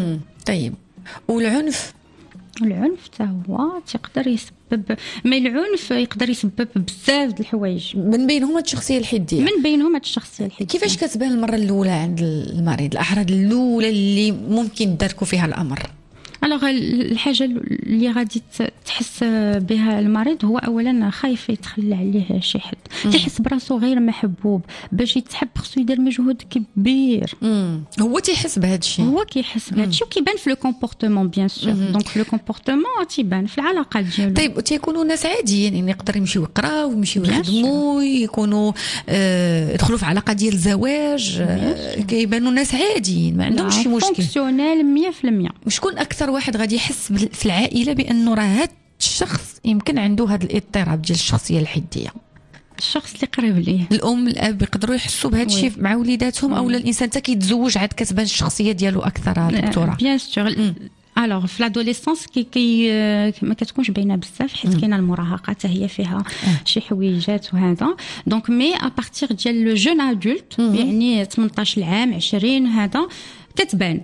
Speaker 1: طيب والعنف
Speaker 11: العنف حتى هو تقدر يسبب ما العنف يقدر يسبب بزاف د الحوايج
Speaker 1: من بينهم الشخصيه الحديه
Speaker 11: من بينهم الشخصيه الحديه.
Speaker 1: كيفاش كتبان المره الاولى عند المريض الاعراض الاولى اللي ممكن تداركوا فيها الامر؟
Speaker 11: الوغ الحاجه اللي غادي تحس بها المريض هو اولا خايف يتخلى عليه شي حد تحس براسو غير محبوب باش يتحب خصو يدير مجهود كبير.
Speaker 1: مم. هو تيحس بهذا الشيء
Speaker 11: هو كيحس بهذا الشيء وكيبان في لو كومبورتمون بيان سور دونك لو كومبورتمون تيبان في العلاقات ديالو.
Speaker 1: طيب تيكونوا ناس عاديين يعني يقدر يمشيو يقراو ويمشيو يخدموا يكونوا آه يدخلوا في علاقه ديال الزواج آه كيبانوا ناس عاديين ما عندهمش شي مشكل
Speaker 11: فونكسيونيل مية في المية.
Speaker 1: وشكون اكثر واحد غادي يحس في العائله بانه راه هذا الشخص يمكن عنده هذا الاضطراب ديال الشخصيه الحديه؟
Speaker 11: الشخص اللي قريب ليه
Speaker 1: الام الاب يقدروا يحسوا بهذا الشيء مع وليداتهم او الانسان حتى كيتزوج عاد كتبان الشخصيه ديالو اكثر دكتوره؟
Speaker 11: بيان سور الوغ في لادوليسونس كي كي ما كتكونش باينه بزاف حيت كاينه المراهقه حتى هي فيها شي حويجات وهذا دونك مي ا بارتير ديال لو جون ادولت يعني ثمنطاش عام عشرين هذا كتبان.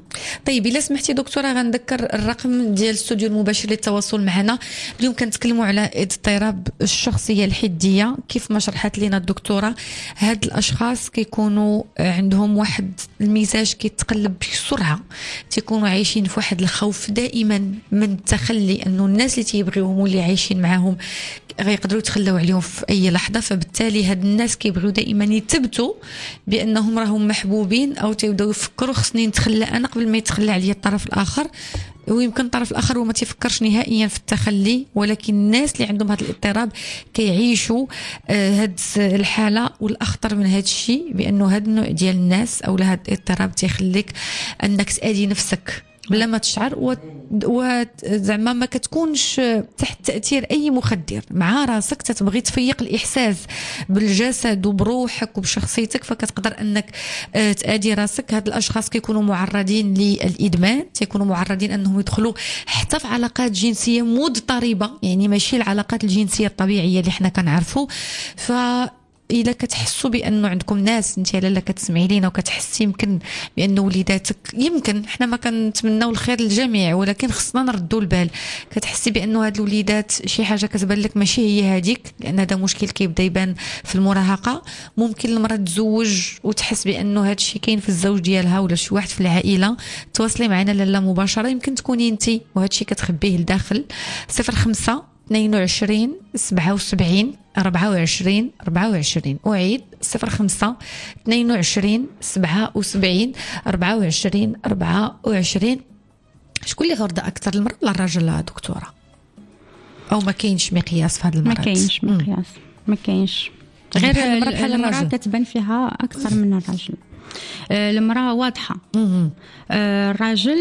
Speaker 1: طيب الا سمحتي دكتوره غنذكر الرقم ديال الاستوديو المباشر للتواصل معنا. اليوم كنتكلموا على اضطراب الشخصيه الحديه. كيف ما شرحت لنا الدكتوره هاد الاشخاص كيكونوا عندهم واحد المزاج كيتقلب بسرعه تيكونوا عايشين في واحد الخوف دائما من التخلي انه الناس اللي تيبغيوهم واللي عايشين معاهم غيقدروا يتخلاو عليهم في اي لحظه. فبالتالي هاد الناس كيبغيو دائما يثبتوا بانهم راهم محبوبين، او تيبداو يفكروا خصني نتخلى انا قبل ما يتخلى عليا الطرف الاخر. ويمكن الطرف الاخر وما تيفكرش نهائيا في التخلي، ولكن الناس اللي عندهم هذا الاضطراب كيعيشوا آه هاد الحاله. والاخطر من هذا الشيء بانه هذا النوع ديال الناس او هذا الاضطراب تيخليك انك تأذي نفسك بلا ما تشعر، وزعما ما كتكونش تحت تأثير أي مخدر مع راسك، تتبغي تفيق الإحساس بالجسد وبروحك وبشخصيتك، فكتقدر أنك تأذي راسك. هاد الأشخاص كيكونوا معرضين للإدمان، تيكونوا معرضين أنهم يدخلوا حتى في علاقات جنسية مضطربة، يعني ماشي العلاقات الجنسية الطبيعية اللي حنا كنعرفوا. ف إذا كتحسوا بأنه عندكم ناس، انت لالا كتسمعي لينا وكتحسي يمكن بأنه وليداتك، يمكن حنا ما كنتمناو الخير للجميع ولكن خصنا نردوا البال، كتحسي بأنه هاد الوليدات شي حاجة كتبان لك ماشي هي هذيك، لأن هذا مشكل كيبدا يبان في المراهقة. ممكن المرأة تزوج وتحس بأنه هاد الشيء كاين في الزوج ديالها ولا شي واحد في العائلة، تواصلي معنا لالا مباشرة، يمكن تكوني انت وهاد الشيء كتخبيه لداخل. صفر خمسة اثنين وعشرين سبعة وسبعين أربعة وعشرين أربعة وعشرين. أعيد صفر خمسة اثنين وعشرين سبعة وسبعين أربعة وعشرين أربعة وعشرين. شكون اللي غرضة أكثر، المرأة ولا الرجل يا دكتورة؟ أو ما كاينش مقياس في هذا المرض؟
Speaker 11: ما كاينش مقياس، ما كاينش غير المرأة كتبان فيها أكثر من الرجل. المرأة واضحة، الراجل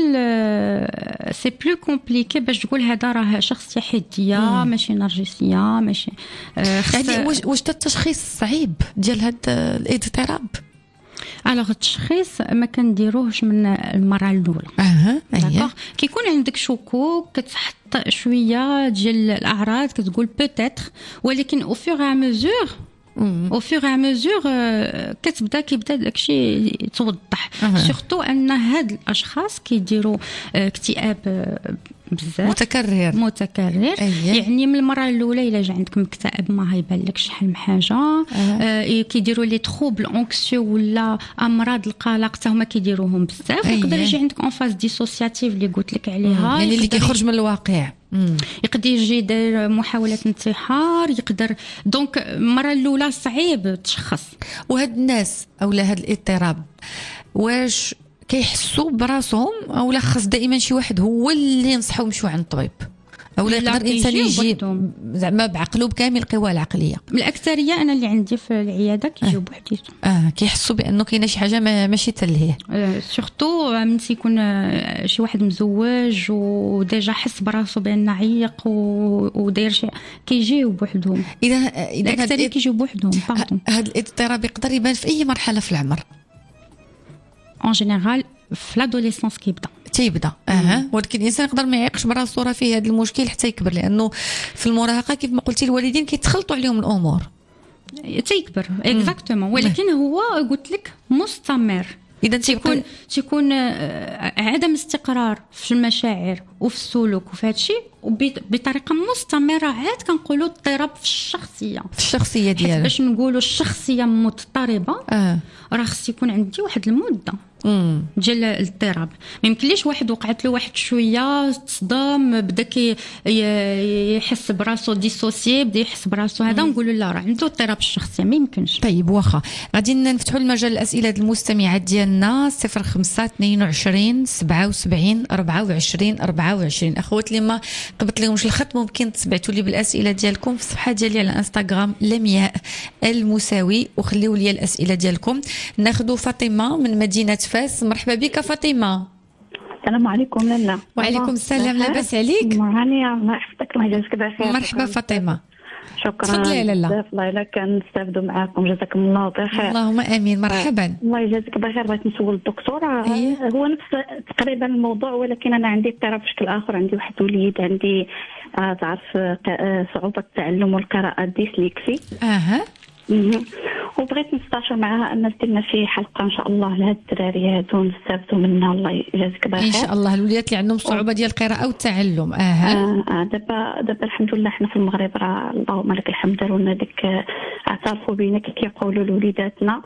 Speaker 11: سي بلو كومبليكي باش تقول هذا راه شخصية حدية ماشي نرجسية ماشي.
Speaker 1: يعني واش واش التشخيص صعيب ديال هذا الاضطراب؟
Speaker 11: الوغ التشخيص ما كنديروهش من المره الاولى.
Speaker 1: اها
Speaker 11: داكوغ كيكون عندك شكوك كتحط شويه ديال الاعراض كتقول بوتيتر، ولكن او فور ا ميزور او فور ا ميزور كتبدا كيبدا داكشي يتوضح. سورتو ان هاد الاشخاص كيديروا اكتئاب بزاف
Speaker 1: متكرر
Speaker 11: متكرر أيه. يعني من المره الاولى الا جا عندك مكتئب ما هيبان لك شحال من حاجه. أه. آه كيديروا لي تروبل اونكسيو ولا امراض القلق حتى هما كيديروهم بزاف. أيه. يقدر يجي عندك اون فاز ديسوسياتيف اللي قلت لك عليها،
Speaker 1: يعني اللي كيخرج من الواقع.
Speaker 11: مم. يقدر يجي داير محاوله انتحار، يقدر دونك المره الاولى صعيب تشخص.
Speaker 1: وهاد الناس اولا هاد الاضطراب واش كيحسوا براسهم او لا خص دائما شي واحد هو اللي ينصحوا يمشيو عند الطبيب، او لا يقدر الانسان يجي زعما بعقله بكامل القوى العقليه؟
Speaker 11: بالاكثريه انا اللي عندي في العياده كيجيو بوحديتهم.
Speaker 1: اه كيحسوا بانه كاينه شي حاجه ما ماشي تلهيه.
Speaker 11: آه سورتو من تيكون شي واحد مزوج وديجا حس براسو بان عيق وداير شي كيجيو بوحدهم.
Speaker 1: اذا اذا
Speaker 11: الاكثريه كيجيو بوحدهم.
Speaker 1: هذا الاضطراب يقدر يبان في اي مرحله في العمر؟
Speaker 11: اون جينيرال في لادوليسونس كيبدا
Speaker 1: تيبدا اها ولكن الانسان يقدر ما يعيقش براسو راه فيه هذا المشكل حتى يكبر، لانه في المراهقه كيف ما قلتي الوالدين كيتخلطوا عليهم الامور
Speaker 11: تيكبر اكزاكتومون. ولكن هو قلت لك مستمر. اذا تيكون تيكون عدم استقرار في المشاعر وفي السلوك وفي هذا الشيء وبطريقه مستمره. عاد كنقولوا اضطراب في الشخصيه
Speaker 1: في الشخصيه ديالها.
Speaker 11: باش نقولوا الشخصيه مضطربه
Speaker 1: آه.
Speaker 11: راه خص يكون عندي واحد المده ديال الاضطراب. ما يمكنليش واحد وقعت له واحد شويه تصدم بدا كي يحس براسو ديسوسيي بدا يحس براسو هذا نقولوا لا راه عنده اضطراب الشخصيه. ما يمكنش.
Speaker 1: طيب واخا غادي نفتحوا المجال الاسئله المستمعات ديالنا صفر خمسة اثنين وعشرين سبعة وسبعين أربعة وعشرين أربعة وعشرين. اخوات اللي ما قبلت لهمش الخط ممكن تبعتوا لي بالاسئله ديالكم في الصفحه ديالي على انستغرام لمياء المساوي وخليوا لي الاسئله ديالكم. ناخذوا فاطمه من مدينه فاس. مرحبا بك فاطمه.
Speaker 12: السلام عليكم لالا.
Speaker 1: وعليكم السلام. لاباس عليك؟
Speaker 12: هانيه الله يحفظك الله يجازيك بخير.
Speaker 1: مرحبا فاطمه.
Speaker 12: شكرا.
Speaker 1: تفضلي لالا.
Speaker 12: بزاف الله الا كنستافدوا معاكم جزاكم الله بخير.
Speaker 1: اللهم امين. مرحبا.
Speaker 12: الله يجازيك بخير. بغيت نسول الدكتوره.
Speaker 1: أيه.
Speaker 12: هو نفس تقريبا الموضوع ولكن انا عندي اضطراب بشكل اخر. عندي واحد وليد عندي آه تعرف آه صعوبه التعلم والقراءه ديسليكسي.
Speaker 1: اها
Speaker 12: وبغيت نستشير معها ان درنا شي حلقه ان شاء الله لهاد الدراري هادو نستافدوا منها. الله يجازيك بخير.
Speaker 1: ان شاء الله الوليدات اللي عندهم صعوبه ديال القراءه والتعلم. اها
Speaker 12: آه, آه دابا دابا الحمد لله حنا في المغرب راه اللهم لك الحمد داروا لنا ديك اعترفوا بينا كي كيقولوا لوليداتنا،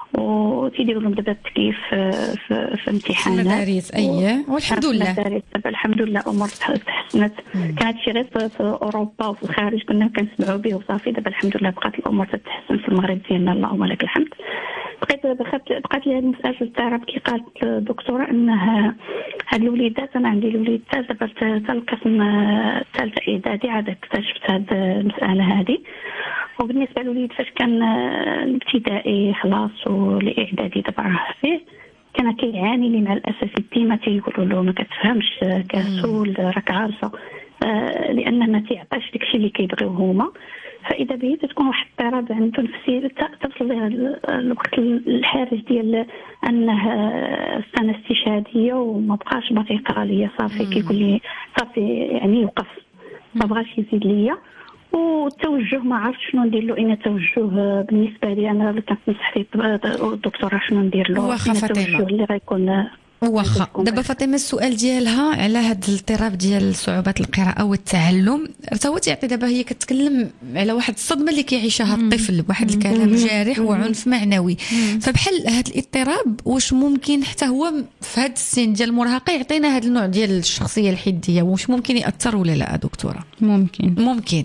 Speaker 12: وتيديروا لهم دابا التكييف في, في, في امتحانات
Speaker 1: المدارس. اييه والحمد لله
Speaker 12: دابا الحمد لله امور تحسنت. كانت شي غير في اوروبا وفي الخارج كنا كنسمعوا به وصافي. دابا الحمد لله بقات الامور تتحسن في المغرب ديالنا اللهم لك الحمد. بقيت بقات بقات لي هذه المساله تاع كي قالت الدكتوره انه هاد الوليدات، انا عندي الوليد دابا حتى القسم الثالثه اعدادي عاد اكتشفت هاد المساله هذه. وبالنسبه للوليد فاش كان الابتدائي خلاص والاعدادي دابا راه فيه، كان كيعاني لي مع الاسف ديما تيقولوا له ما كتفهمش كسول راك عارفه، آه لان ما تيعطيش داكشي اللي كيبغيو هما. فاذا به تكون واحد اضطراب عنده نفسي تصل ليه الوقت الحرج ديال انه السنه استشهاديه وما بقاش باغي يقرا ليا صافي، كيقول لي صافي يعني وقف ما بغاش يزيد ليا. والتوجه ما عرفتش شنو ندير له. اين التوجه بالنسبه لي انا اللي كنتنصح فيه الدكتوره شنو ندير له؟
Speaker 1: واخا فاطمه
Speaker 12: اللي غيكون
Speaker 1: واخا دابا فاطمه السؤال ديالها على هذا الاضطراب ديال صعوبات القراءه والتعلم، حتى هو تيعطي دابا هي كتكلم على واحد الصدمه اللي كيعيشها الطفل بواحد الكلام جارح وعنف معنوي. فبحال هذا الاضطراب واش ممكن حتى هو في هذا السن ديال المراهقه يعطينا هذا النوع ديال الشخصيه الحديه؟ واش ممكن ياثر ولا لا دكتوره؟
Speaker 11: ممكن
Speaker 1: ممكن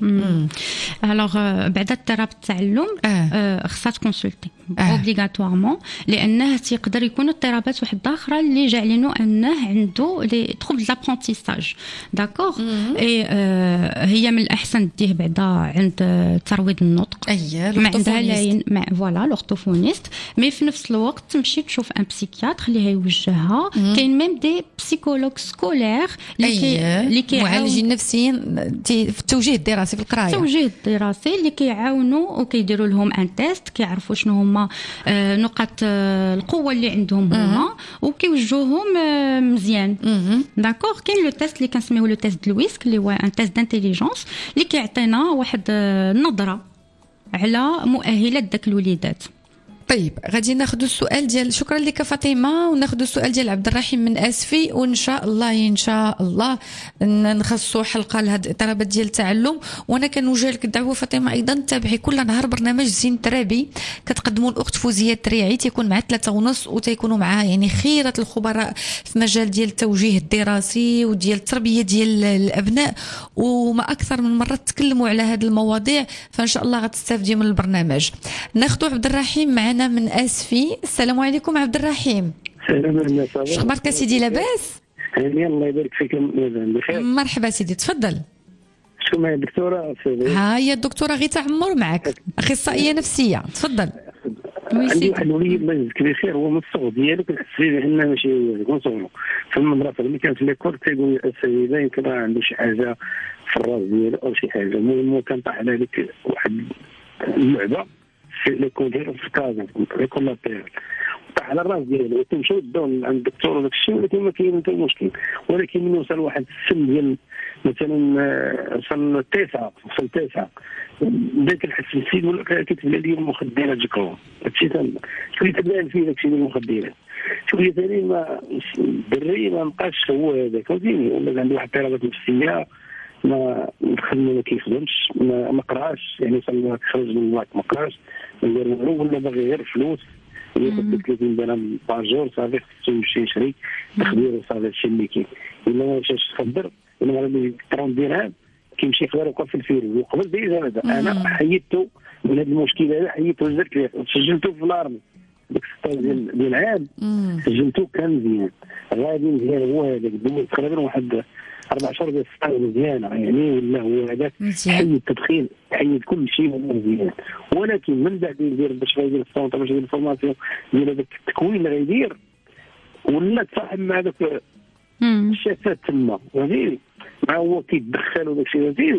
Speaker 11: الوغ بعد اضطراب التعلم آه. خصها تكونسلتي اوبليغاتوارمون، لانه تيقدر يكون اضطرابات واحده اخرى اللي جعلينه انه عنده لي تروبل لابرونتيساج. داكوغ اي آه هي من الاحسن ديه بعدا عند ترويض النطق.
Speaker 1: اييه
Speaker 11: ما عندها لاين مع فوالا لورتوفونيست. مي في نفس الوقت تمشي تشوف ان بسيكياتر اللي هيوجهها. كاين ميم دي بسيكولوج سكولير
Speaker 1: اللي معالجين نفسيين في التوجيه الدراسي في القرايه.
Speaker 11: التوجيه الدراسي اللي كيعاونوا وكيديروا لهم ان تيست كيعرفوا شنو هما نقاط القوه اللي عندهم هما وكيوجهوهم مزيان. داكوغ كاين لو تيست اللي كنسميوه لو تيست لويسك اللي هو ان تيست دانتيليجونس اللي كيعطينا واحد النظره على مؤهلات داك الوليدات.
Speaker 1: طيب غادي ناخذ السؤال ديال شكرا لك فاطمه، وناخذ السؤال ديال عبد الرحيم من اسفي، وان شاء الله ان شاء الله نخصصوا حلقه لهاد الاضطرابات ديال التعلم. وانا كنوجه لك الدعوه فاطمه ايضا تابعي كل نهار برنامج زين ترابي كتقدموا الاخت فوزيه التريعي، تيكون مع ثلاثة ونص وتيكونوا معها يعني خيره الخبراء في مجال ديال التوجيه الدراسي وديال التربيه ديال الابناء، وما اكثر من مره تكلموا على هذه المواضيع، فان شاء الله غتستافدي من البرنامج. ناخذ عبد الرحيم معنا من اسفي. السلام عليكم عبد الرحيم.
Speaker 13: السلام عليكم.
Speaker 1: شو اخبارك سيدي؟ لاباس؟
Speaker 13: الله يبارك فيك بخير.
Speaker 1: مرحبا سيدي تفضل.
Speaker 13: شكون معايا الدكتوره؟
Speaker 1: ها هي الدكتوره غيتا عمر معك، اخصائيه نفسيه. تفضل.
Speaker 13: عندي واحد الوليد الله يجزيك بخير، هو من الصغر ديالو كنحس فيه بانه ماشي يكون صغرو في المدرسه ملي كان في ليكول تيقول لي السيده يمكن راه عنده شي حاجه في الراس ديالو او شي حاجه. المهم كان طاح على ديك واحد اللعبه في ليكول ديالو في كازا ليكول لابير طاح على الراس ديالو، وتمشيو داو عند الدكتور وداك الشيء، ولكن ما كاين حتى مشكل. ولكن من وصل واحد السن ديال مثلا وصل التاسعه وصل التاسعه بديت نحس بالسيد ولا كتب لي المخدرات جكرو هادشي شويه تبان فيه داكشي ديال المخدرات شويه ثاني ما الدري ما بقاش هو هذاك فهمتيني، ولا عنده واحد اضطرابات نفسيه ما دخلنا ما كيخدمش ما, ما قراش يعني وصل خرج من الواك ما قراش ما دار والو ولا باغي غير فلوس ياخذ ثلاثين درهم باجور صافي خصو يمشي يشري تخدير صافي هادشي اللي كاين. الا ما مشاش يخدر الا ما غادي ثلاثين درهم كيمشي يقدر يوقف في الفيرو وقبل ديجا هذا انا حيدته من هذا المشكل هذا حيدته وزدت ليه سجلته في الارمي ديك ستة ديال ديال العام سجلته كان مزيان غادي مزيان هو هذاك دوز تقريبا واحد أربع شهور ديال السطاج مزيانه يعني ولا هو هذاك حيد التدخين حيد كل شيء مزيان. ولكن من بعد يدير باش غيدير السونطه باش يدير الفورماسيون ديال هذاك التكوين اللي غيدير ولا تصاحب مع ذاك الشتات تما فهمتيني ما هو كيتدخل وداك الشيء فهمتيني.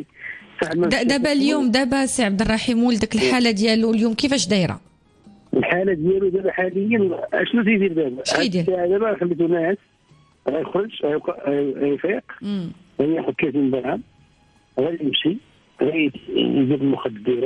Speaker 1: دابا اليوم دابا سي عبد الرحيم ولدك الحاله ديالو اليوم كيفاش دايره؟
Speaker 13: الحاله ديالو دابا حاليا اشنو تيدير دابا؟
Speaker 1: اش يدير؟
Speaker 13: دابا خليته ناعس غيخرج غيفيق غياخذ ثلاثين درهم غادي يمشي غيجيب المخدرات